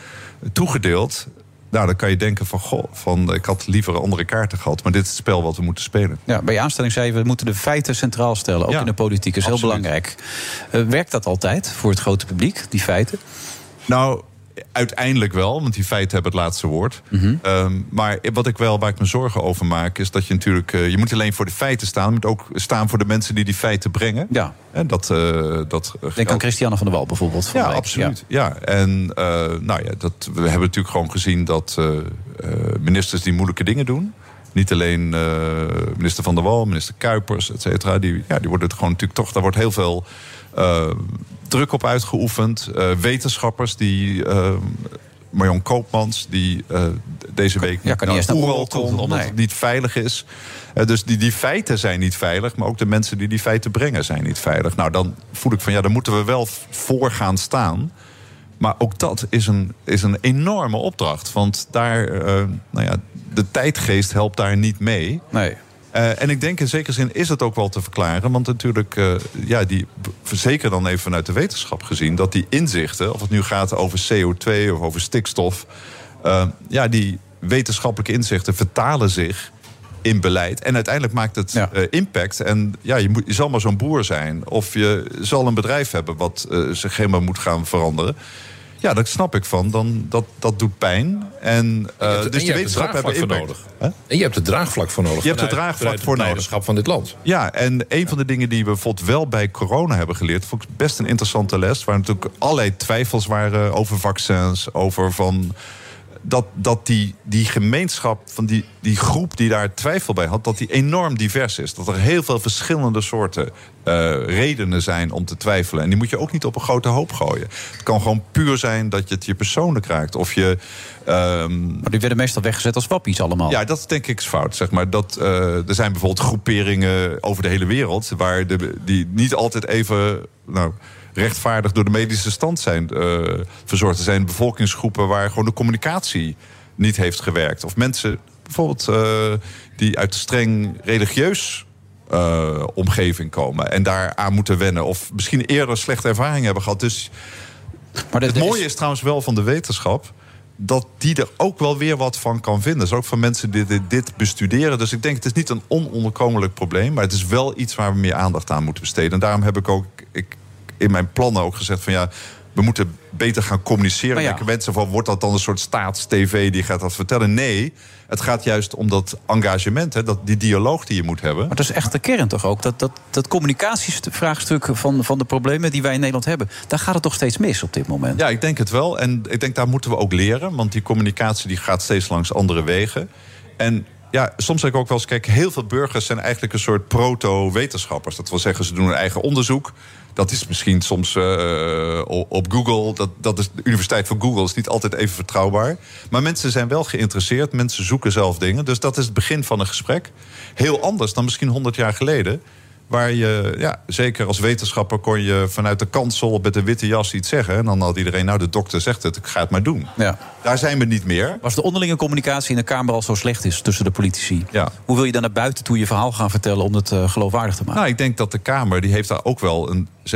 toegedeeld. Nou, dan kan je denken van, goh, van, ik had liever andere kaarten gehad. Maar dit is het spel wat we moeten spelen. Ja, bij je aanstelling zei je, we moeten de feiten centraal stellen. Ook ja, in de politiek, dat is absoluut heel belangrijk. Uh, werkt dat altijd voor het grote publiek, die feiten? Nou, uiteindelijk wel, want die feiten hebben het laatste woord. Mm-hmm. Um, maar wat ik wel, waar ik me zorgen over maak, is dat je natuurlijk, uh, je moet alleen voor de feiten staan, je moet ook staan voor de mensen die die feiten brengen. Ja. En dat, uh, dat Denk aan Christiane van der Wal bijvoorbeeld. Van ja, Wijk. absoluut. Ja. Ja. En uh, nou ja, dat, we hebben natuurlijk gewoon gezien dat uh, uh, ministers die moeilijke dingen doen. Niet alleen uh, minister Van der Wal, minister Kuipers, et cetera. Die, ja, die worden het gewoon natuurlijk toch, daar wordt heel veel Uh, druk op uitgeoefend. Uh, wetenschappers die Uh, Marion Koopmans, die uh, deze week ja, kan niet naar Oeral komt, omdat nee. het niet veilig is. Uh, dus die, die feiten zijn niet veilig, maar ook de mensen die die feiten brengen zijn niet veilig. Nou, dan voel ik van ja, daar moeten we wel voor gaan staan. Maar ook dat is een, is een enorme opdracht. Want daar, uh, nou ja, de tijdgeest helpt daar niet mee. Nee. Uh, en ik denk in zekere zin is het ook wel te verklaren. Want natuurlijk, uh, ja, die, zeker dan even vanuit de wetenschap gezien, dat die inzichten, of het nu gaat over C O twee of over stikstof, Uh, ja, die wetenschappelijke inzichten vertalen zich in beleid. En uiteindelijk maakt het ja. uh, impact. En ja, je, moet, je zal maar zo'n boer zijn. Of je zal een bedrijf hebben wat uh, zich helemaal moet gaan veranderen. Ja, dat snap ik van. Dan, dat, dat doet pijn. En, uh, hebt, dus en die wetenschap hebben voor nodig. Huh? En je hebt het draagvlak voor nodig. Je hebt het draagvlak voor het leiderschap van dit land. Ja, en een van de dingen die we bijvoorbeeld wel bij corona hebben geleerd, vond ik best een interessante les, waar natuurlijk allerlei twijfels waren over vaccins, over van dat, dat die, die gemeenschap, van die, die groep die daar twijfel bij had, dat die enorm divers is. Dat er heel veel verschillende soorten uh, redenen zijn om te twijfelen. En die moet je ook niet op een grote hoop gooien. Het kan gewoon puur zijn dat je het je persoonlijk raakt. Of je, um... maar die werden meestal weggezet als wappies allemaal. Ja, dat denk ik is fout. Zeg maar. dat, uh, er zijn bijvoorbeeld groeperingen over de hele wereld waar de, die niet altijd even Nou, rechtvaardig door de medische stand zijn uh, verzorgd. Er zijn bevolkingsgroepen waar gewoon de communicatie niet heeft gewerkt. Of mensen bijvoorbeeld uh, die uit een streng religieus uh, omgeving komen en daar aan moeten wennen. Of misschien eerder slechte ervaringen hebben gehad. Dus maar het mooie is... is trouwens wel van de wetenschap dat die er ook wel weer wat van kan vinden. Dus ook van mensen die dit, dit bestuderen. Dus ik denk, het is niet een ononderkomelijk probleem, maar het is wel iets waar we meer aandacht aan moeten besteden. En daarom heb ik ook ik, in mijn plannen ook gezegd van ja, we moeten beter gaan communiceren. Ja. Denken mensen van, wordt dat dan een soort staats-tv die gaat dat vertellen? Nee, het gaat juist om dat engagement, hè, dat, die dialoog die je moet hebben. Maar dat is echt de kern toch ook? Dat, dat, dat communicatievraagstuk van, van de problemen die wij in Nederland hebben, daar gaat het toch steeds mis op dit moment? Ja, ik denk het wel. En ik denk, daar moeten we ook leren. Want die communicatie die gaat steeds langs andere wegen. En ja, soms zeg ik ook wel eens, kijk, heel veel burgers zijn eigenlijk een soort proto-wetenschappers. Dat wil zeggen, ze doen hun eigen onderzoek. Dat is misschien soms uh, op Google. Dat, dat is de Universiteit van Google is niet altijd even vertrouwbaar. Maar mensen zijn wel geïnteresseerd. Mensen zoeken zelf dingen. Dus dat is het begin van een gesprek. Heel anders dan misschien honderd jaar geleden. Waar je, ja, zeker als wetenschapper kon je vanuit de kansel met een witte jas iets zeggen. En dan had iedereen, nou, de dokter zegt het, ik ga het maar doen. Ja. Daar zijn we niet meer. Als de onderlinge communicatie in de Kamer al zo slecht is tussen de politici, ja. hoe wil je dan naar buiten toe je verhaal gaan vertellen om het uh, geloofwaardig te maken? Nou, ik denk dat de Kamer, die heeft daar ook wel een, zeg ik,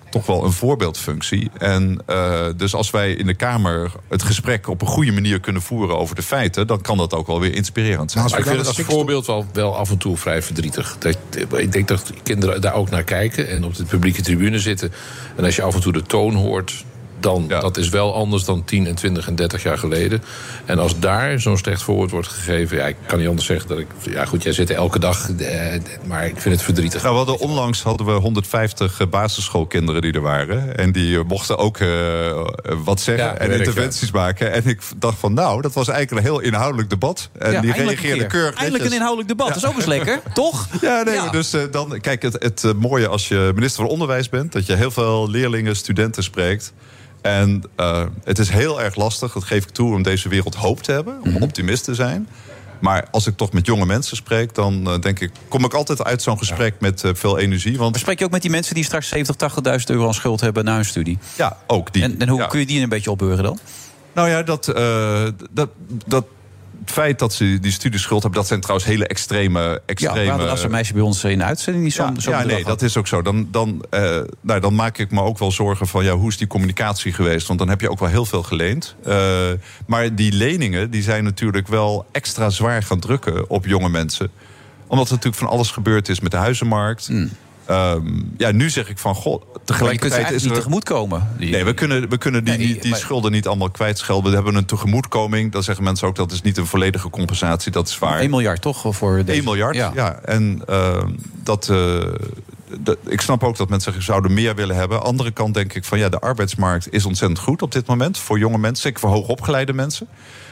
toch wel een voorbeeldfunctie. En uh, dus als wij in de Kamer het gesprek op een goede manier kunnen voeren over de feiten, dan kan dat ook wel weer inspirerend zijn. Maar ik vind het als voorbeeld wel, wel af en toe vrij verdrietig. Dat, ik denk dat kinderen daar ook naar kijken en op de publieke tribune zitten. En als je af en toe de toon hoort, dan ja. dat is wel anders dan tien en twintig en dertig jaar geleden. En als daar zo'n slecht voorbeeld wordt gegeven, ja, ik kan niet anders zeggen dat ik, ja goed, jij zit er elke dag, eh, maar ik vind het verdrietig. Nou, we hadden, onlangs hadden we honderdvijftig basisschoolkinderen die er waren. En die mochten ook uh, wat zeggen ja, en interventies ja. maken. En ik dacht van, nou, dat was eigenlijk een heel inhoudelijk debat. En ja, die reageerden keurig. Eindelijk een inhoudelijk debat, ja. dat is ook eens lekker, toch? Ja, nee, ja. dus uh, dan, kijk, het, het uh, mooie als je minister van Onderwijs bent, dat je heel veel leerlingen, studenten spreekt. En uh, het is heel erg lastig, dat geef ik toe, om deze wereld hoop te hebben, om optimist te zijn. Maar als ik toch met jonge mensen spreek, dan uh, denk ik, kom ik altijd uit zo'n gesprek ja. met uh, veel energie. Want maar spreek je ook met die mensen die straks zeventig, tachtigduizend euro aan schuld hebben na hun studie? Ja, ook die. En, en hoe ja. kun je die een beetje opbeuren dan? Nou ja, dat, uh, dat, dat het feit dat ze die studieschuld hebben, dat zijn trouwens hele extreme... extreme... Ja, maar als een meisje bij ons in de uitzending die zo'n ja, zo ja nee, dat is ook zo. Dan, dan, uh, nou, dan maak ik me ook wel zorgen van, ja, hoe is die communicatie geweest? Want dan heb je ook wel heel veel geleend. Uh, maar die leningen, die zijn natuurlijk wel extra zwaar gaan drukken op jonge mensen. Omdat er natuurlijk van alles gebeurd is met de huizenmarkt. Mm. Um, ja, nu zeg ik van, goh, tegelijkertijd is er... niet tegemoetkomen. Die... Nee, we kunnen, we kunnen die, nee, die, die maar... schulden niet allemaal kwijtschelden. We hebben een tegemoetkoming. Dan zeggen mensen ook, dat is niet een volledige compensatie. Dat is waar. één miljard toch? Voor deze... één miljard, ja. ja. En uh, dat... Uh, De, ik snap ook dat mensen zeggen, zouden meer willen hebben. Aan de andere kant denk ik van, ja, de arbeidsmarkt is ontzettend goed op dit moment. Voor jonge mensen, zeker voor hoogopgeleide mensen.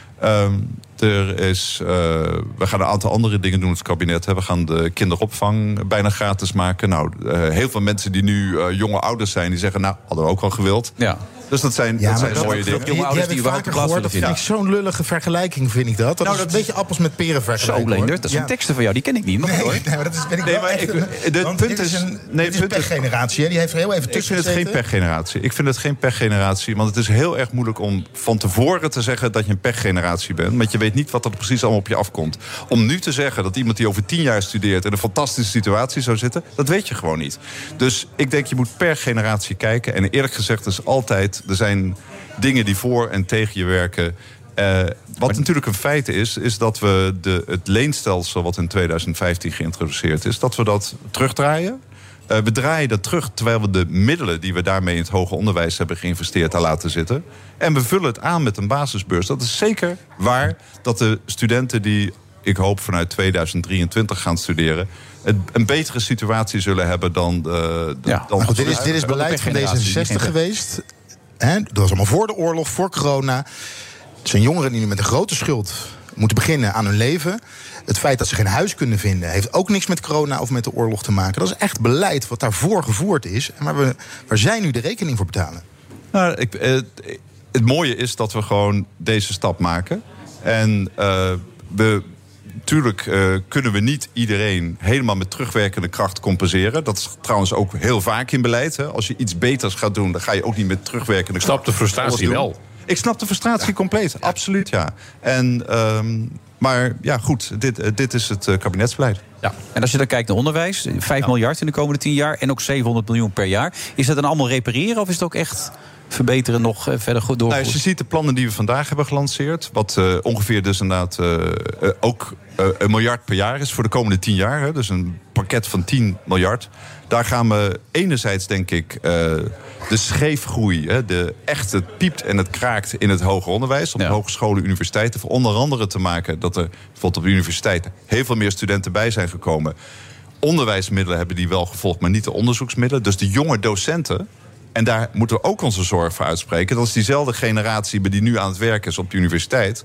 Um, er is, uh, we gaan een aantal andere dingen doen in het kabinet. Hè. We gaan de kinderopvang bijna gratis maken. Nou, uh, heel veel mensen die nu uh, jonge ouders zijn, die zeggen, nou, hadden we ook wel gewild. Ja. Dus dat zijn, ja, dat zijn dat, mooie dat, dingen. Die, die, die heb ik vaker gehoord. Dat vind ik zo'n lullige vergelijking, vind ik dat. Dat nou, is een dat beetje appels met peren vergelijken. Zo, Leendert, dat zijn ja. teksten van jou, die ken ik niet. Nee, hoor. nee, maar dat is, ben ik nee, wel maar echt, ik, de, want punt dit is een, nee, dit is een pechgeneratie. Die heeft er heel even tussen Ik vind het geen pechgeneratie. Ik vind het geen pechgeneratie. Want het is heel erg moeilijk om van tevoren te zeggen dat je een pechgeneratie bent. Want je weet niet wat er precies allemaal op je afkomt. Om nu te zeggen dat iemand die over tien jaar studeert in een fantastische situatie zou zitten, dat weet je gewoon niet. Dus ik denk, je moet per generatie kijken. En eerlijk gezegd is altijd, er zijn dingen die voor en tegen je werken. Uh, wat maar natuurlijk een feit is, is dat we de, het leenstelsel wat in tweeduizend vijftien geïntroduceerd is, dat we dat terugdraaien. Uh, we draaien dat terug terwijl we de middelen die we daarmee in het hoger onderwijs hebben geïnvesteerd daar laten zitten. En we vullen het aan met een basisbeurs. Dat is zeker waar dat de studenten die, ik hoop vanuit tweeduizend drieëntwintig gaan studeren, een betere situatie zullen hebben dan de... de ja, dan goed, dit is, dit is beleid van D zesenzestig geweest. He, dat was allemaal voor de oorlog, voor corona. Het zijn jongeren die nu met een grote schuld moeten beginnen aan hun leven. Het feit dat ze geen huis kunnen vinden heeft ook niks met corona of met de oorlog te maken. Dat is echt beleid wat daarvoor gevoerd is. Maar we, waar zij nu de rekening voor betalen? Nou, ik, eh, het mooie is dat we gewoon deze stap maken. En uh, we... Tuurlijk uh, kunnen we niet iedereen helemaal met terugwerkende kracht compenseren. Dat is trouwens ook heel vaak in beleid. Hè. Als je iets beters gaat doen, dan ga je ook niet met terugwerkende kracht. Ik snap de frustratie wel. Ik snap de frustratie ja. compleet, ja. absoluut, ja. En, um, maar ja, goed, dit, uh, dit is het uh, kabinetsbeleid. Ja. En als je dan kijkt naar onderwijs, vijf ja. miljard in de komende tien jaar en ook zevenhonderd miljoen per jaar. Is dat dan allemaal repareren of is het ook echt verbeteren nog uh, verder goed door? Nou, als je ziet de plannen die we vandaag hebben gelanceerd, wat uh, ongeveer dus inderdaad uh, uh, ook uh, een miljard per jaar is voor de komende tien jaar. Hè, dus een pakket van tien miljard. Daar gaan we enerzijds, denk ik, uh, de scheefgroei, hè, de echt het piept en het kraakt in het hoger onderwijs, op ja. hogescholen, universiteiten, voor onder andere te maken dat er bijvoorbeeld op de universiteiten heel veel meer studenten bij zijn gekomen. Onderwijsmiddelen hebben die wel gevolgd, maar niet de onderzoeksmiddelen. Dus de jonge docenten, en daar moeten we ook onze zorg voor uitspreken. Dat is diezelfde generatie die nu aan het werk is op de universiteit.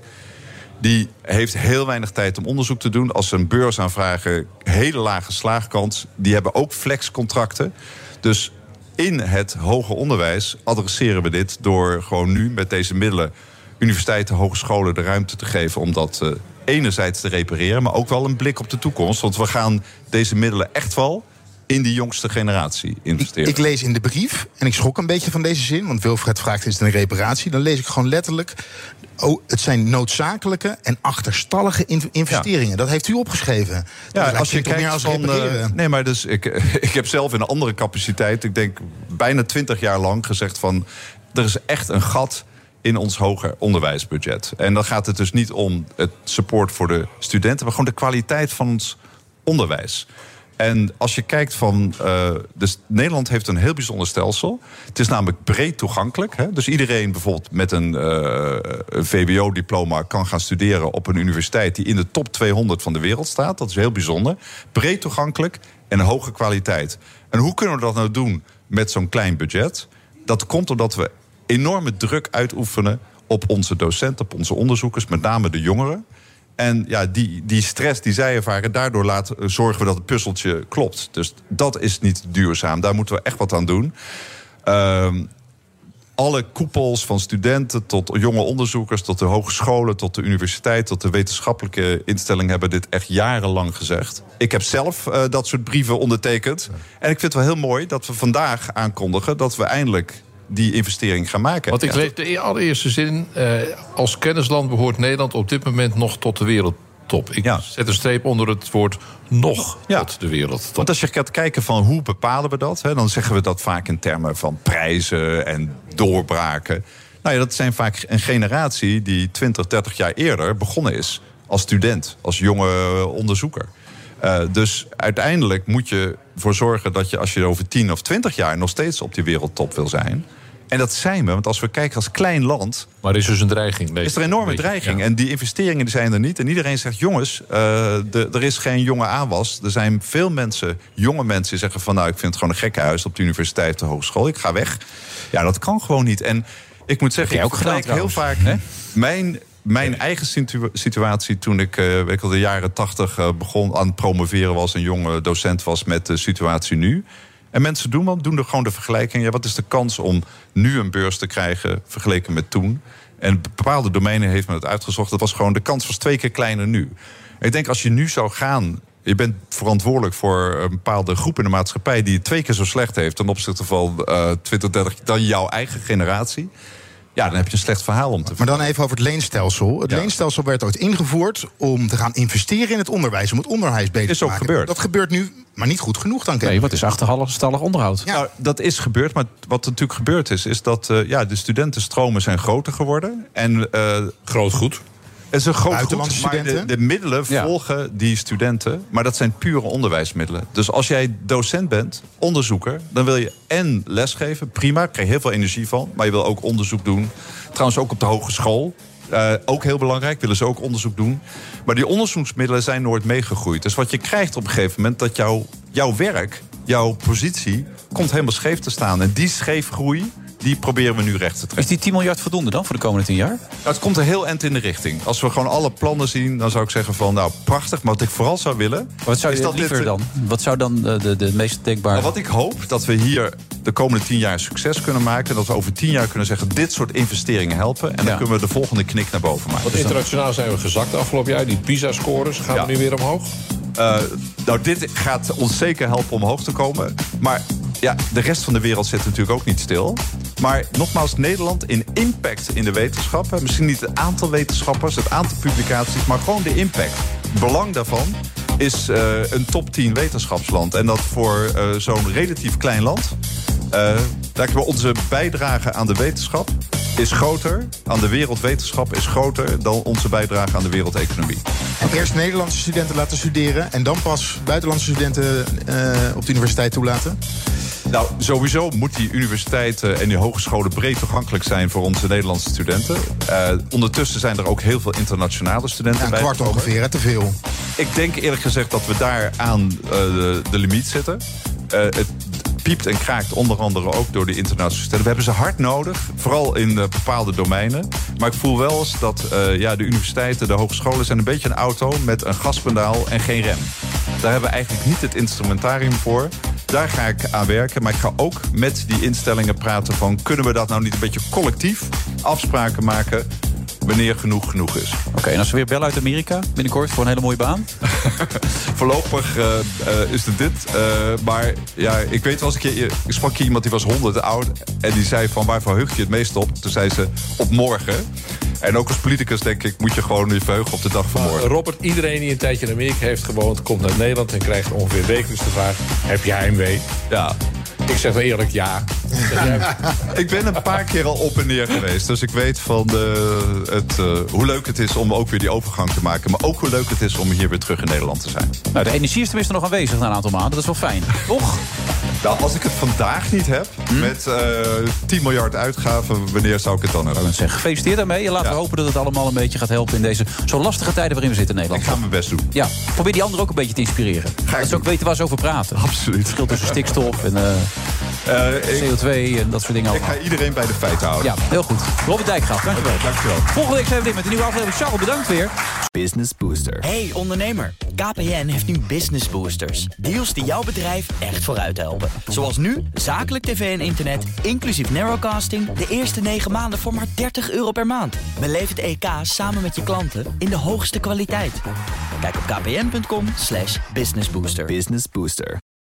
Die heeft heel weinig tijd om onderzoek te doen. Als ze een beurs aanvragen, hele lage slaagkans. Die hebben ook flexcontracten. Dus in het hoger onderwijs adresseren we dit door gewoon nu met deze middelen universiteiten, hogescholen de ruimte te geven om dat uh, enerzijds te repareren, maar ook wel een blik op de toekomst. Want we gaan deze middelen echt wel in die jongste generatie investeren. Ik, ik lees in de brief, en ik schrok een beetje van deze zin, want Wilfred vraagt, is het een reparatie? Dan lees ik gewoon letterlijk, oh, het zijn noodzakelijke en achterstallige in- investeringen. Ja. Dat heeft u opgeschreven. Ja, dus als je kijkt als van... Uh, nee, maar dus ik, ik heb zelf in een andere capaciteit... ik denk bijna twintig jaar lang gezegd van... er is echt een gat in ons hoger onderwijsbudget. En dan gaat het dus niet om het support voor de studenten... maar gewoon de kwaliteit van ons onderwijs. En als je kijkt van... Uh, dus Nederland heeft een heel bijzonder stelsel. Het is namelijk breed toegankelijk. Hè? Dus iedereen bijvoorbeeld met een, uh, een V W O-diploma... kan gaan studeren op een universiteit... die in de top tweehonderd van de wereld staat. Dat is heel bijzonder. Breed toegankelijk en hoge kwaliteit. En hoe kunnen we dat nou doen met zo'n klein budget? Dat komt omdat we enorme druk uitoefenen... op onze docenten, op onze onderzoekers, met name de jongeren... En ja, die, die stress die zij ervaren, daardoor laten, zorgen we dat het puzzeltje klopt. Dus dat is niet duurzaam. Daar moeten we echt wat aan doen. Um, alle koepels van studenten tot jonge onderzoekers... tot de hogescholen, tot de universiteit... tot de wetenschappelijke instellingen hebben dit echt jarenlang gezegd. Ik heb zelf uh, dat soort brieven ondertekend. En ik vind het wel heel mooi dat we vandaag aankondigen... dat we eindelijk die investering gaan maken. Want ik lees de allereerste zin... Uh, als kennisland behoort Nederland op dit moment nog tot de wereldtop. Ik ja. zet een streep onder het woord nog ja. tot de wereldtop. Want als je gaat kijken van hoe bepalen we dat... Hè, dan zeggen we dat vaak in termen van prijzen en doorbraken. Nou ja, dat zijn vaak een generatie die twintig, dertig jaar eerder begonnen is... als student, als jonge onderzoeker. Uh, dus uiteindelijk moet je ervoor zorgen dat je... als je over tien of twintig jaar nog steeds op die wereldtop wil zijn... En dat zijn we, want als we kijken als klein land... Maar er is dus een dreiging. Nee, is er een enorme beetje, dreiging. Ja. En die investeringen die zijn er niet. En iedereen zegt, jongens, uh, de, er is geen jonge aanwas. Er zijn veel mensen, jonge mensen, die zeggen van... nou, ik vind het gewoon een gekkenhuis op de universiteit, de hogeschool. Ik ga weg. Ja, dat kan gewoon niet. En ik moet zeggen, ik vergelijk heel vaak... Hè? Mijn... Mijn eigen situ- situatie toen ik, uh, weet ik al, de jaren tachtig uh, begon aan het promoveren was... en jonge docent was met de situatie nu. En mensen doen wat, doen er gewoon de vergelijking. Ja, wat is de kans om nu een beurs te krijgen vergeleken met toen? En bepaalde domeinen heeft men het uitgezocht. Dat was gewoon, de kans was twee keer kleiner nu. En ik denk, als je nu zou gaan... je bent verantwoordelijk voor een bepaalde groep in de maatschappij... die het twee keer zo slecht heeft ten opzichte van uh, twintig, dertig... dan jouw eigen generatie... Ja, dan heb je een slecht verhaal om te vertellen. Maar dan even over het leenstelsel. Het ja. leenstelsel werd ooit ingevoerd om te gaan investeren in het onderwijs... om het onderwijs beter is te maken. Ook gebeurd. Dat gebeurt nu, maar niet goed genoeg, dan. Nee, wat is achterstallig onderhoud? Ja. Nou, dat is gebeurd, maar wat natuurlijk gebeurd is... is dat uh, ja, de studentenstromen zijn groter geworden. En, uh, groot goed. Het is een groot buitenlandse goed, maar studenten. De, de middelen ja. volgen die studenten. Maar dat zijn pure onderwijsmiddelen. Dus als jij docent bent, onderzoeker... dan wil je en lesgeven, prima, daar krijg je heel veel energie van... maar je wil ook onderzoek doen. Trouwens ook op de hogeschool. Uh, ook heel belangrijk, willen ze ook onderzoek doen. Maar die onderzoeksmiddelen zijn nooit meegegroeid. Dus wat je krijgt op een gegeven moment... dat jouw, jouw werk, jouw positie, komt helemaal scheef te staan. En die scheefgroei... die proberen we nu recht te trekken. Is die tien miljard voldoende dan voor de komende tien jaar? Nou, het komt er heel eind in de richting. Als we gewoon alle plannen zien, dan zou ik zeggen van... nou, prachtig, maar wat ik vooral zou willen... Wat zou je is dat liever dit, dan? Wat zou dan de, de, de meest denkbare... Nou, wat ik hoop, dat we hier de komende tien jaar succes kunnen maken... en dat we over tien jaar kunnen zeggen... dit soort investeringen helpen... en dan ja. kunnen we de volgende knik naar boven maken. Want internationaal zijn we gezakt afgelopen jaar. Die PISA-scores gaan ja. nu weer omhoog? Uh, nou, dit gaat ons zeker helpen om omhoog te komen. Maar ja, de rest van de wereld zit natuurlijk ook niet stil. Maar nogmaals, Nederland in impact in de wetenschap. Misschien niet het aantal wetenschappers, het aantal publicaties... maar gewoon de impact. Het belang daarvan is uh, een top tien wetenschapsland. En dat voor uh, zo'n relatief klein land... Uh, we onze bijdrage aan de wetenschap is groter, aan de wereldwetenschap is groter... dan onze bijdrage aan de wereldeconomie. En eerst Nederlandse studenten laten studeren... en dan pas buitenlandse studenten uh, op de universiteit toelaten? Nou, sowieso moet die universiteiten en die hogescholen breed toegankelijk zijn... voor onze Nederlandse studenten. Uh, ondertussen zijn er ook heel veel internationale studenten ja, bij. Een kwart ongeveer, hè, te veel. Ik denk eerlijk gezegd dat we daar aan uh, de, de limiet zitten. Uh, het piept en kraakt onder andere ook door de internationale studenten. We hebben ze hard nodig, vooral in uh, bepaalde domeinen. Maar ik voel wel eens dat uh, ja, de universiteiten, de hogescholen... zijn een beetje een auto met een gaspedaal en geen rem. Daar hebben we eigenlijk niet het instrumentarium voor. Daar ga ik aan werken, maar ik ga ook met die instellingen praten van... kunnen we dat nou niet een beetje collectief afspraken maken... wanneer genoeg genoeg is. Oké, okay, en als we weer bellen uit Amerika binnenkort voor een hele mooie baan? Voorlopig uh, uh, is het dit. Uh, maar ja, ik weet wel eens een keer... Ik sprak hier iemand die was honderd oud... en die zei van waar verheugt je het meest op? Toen zei ze op morgen. En ook als politicus, denk ik, moet je gewoon je verheugen op de dag van morgen. Robert, iedereen die een tijdje in Amerika heeft gewoond, komt naar Nederland en krijgt ongeveer wekelijks de vraag: heb je heimwee? Ja. Ik zeg wel eerlijk ja. Ik ben een paar keer al op en neer geweest. Dus ik weet van de, het, uh, hoe leuk het is om ook weer die overgang te maken. Maar ook hoe leuk het is om hier weer terug in Nederland te zijn. Nou, de energie is tenminste nog aanwezig na een aantal maanden. Dat is wel fijn, toch? Nou, als ik het vandaag niet heb, hm? met uh, tien miljard uitgaven, wanneer zou ik het dan hebben? Zeg, gefeliciteerd daarmee. Laten ja. we hopen dat het allemaal een beetje gaat helpen in deze zo lastige tijden waarin we zitten in Nederland. Ik ga mijn best doen. Ja, probeer die anderen ook een beetje te inspireren. Ga dat ze ook weten waar ze over praten. Absoluut. Het verschil tussen stikstof en uh, uh, C O twee en dat soort dingen allemaal. Ik ga iedereen bij de feiten houden. Ja, heel goed. Robert Dijkgraaf, dankjewel. Okay, dankjewel. Volgende week zijn we weer met een nieuwe aflevering. Charles, bedankt weer. Business Booster. Hey ondernemer, K P N heeft nu Business Boosters. Deals die jouw bedrijf echt vooruit helpen. Zoals nu, zakelijk tv en internet, inclusief narrowcasting, de eerste negen maanden voor maar dertig euro per maand. Beleef het E K samen met je klanten in de hoogste kwaliteit. Kijk op kpn punt com slash businessbooster. Business Booster.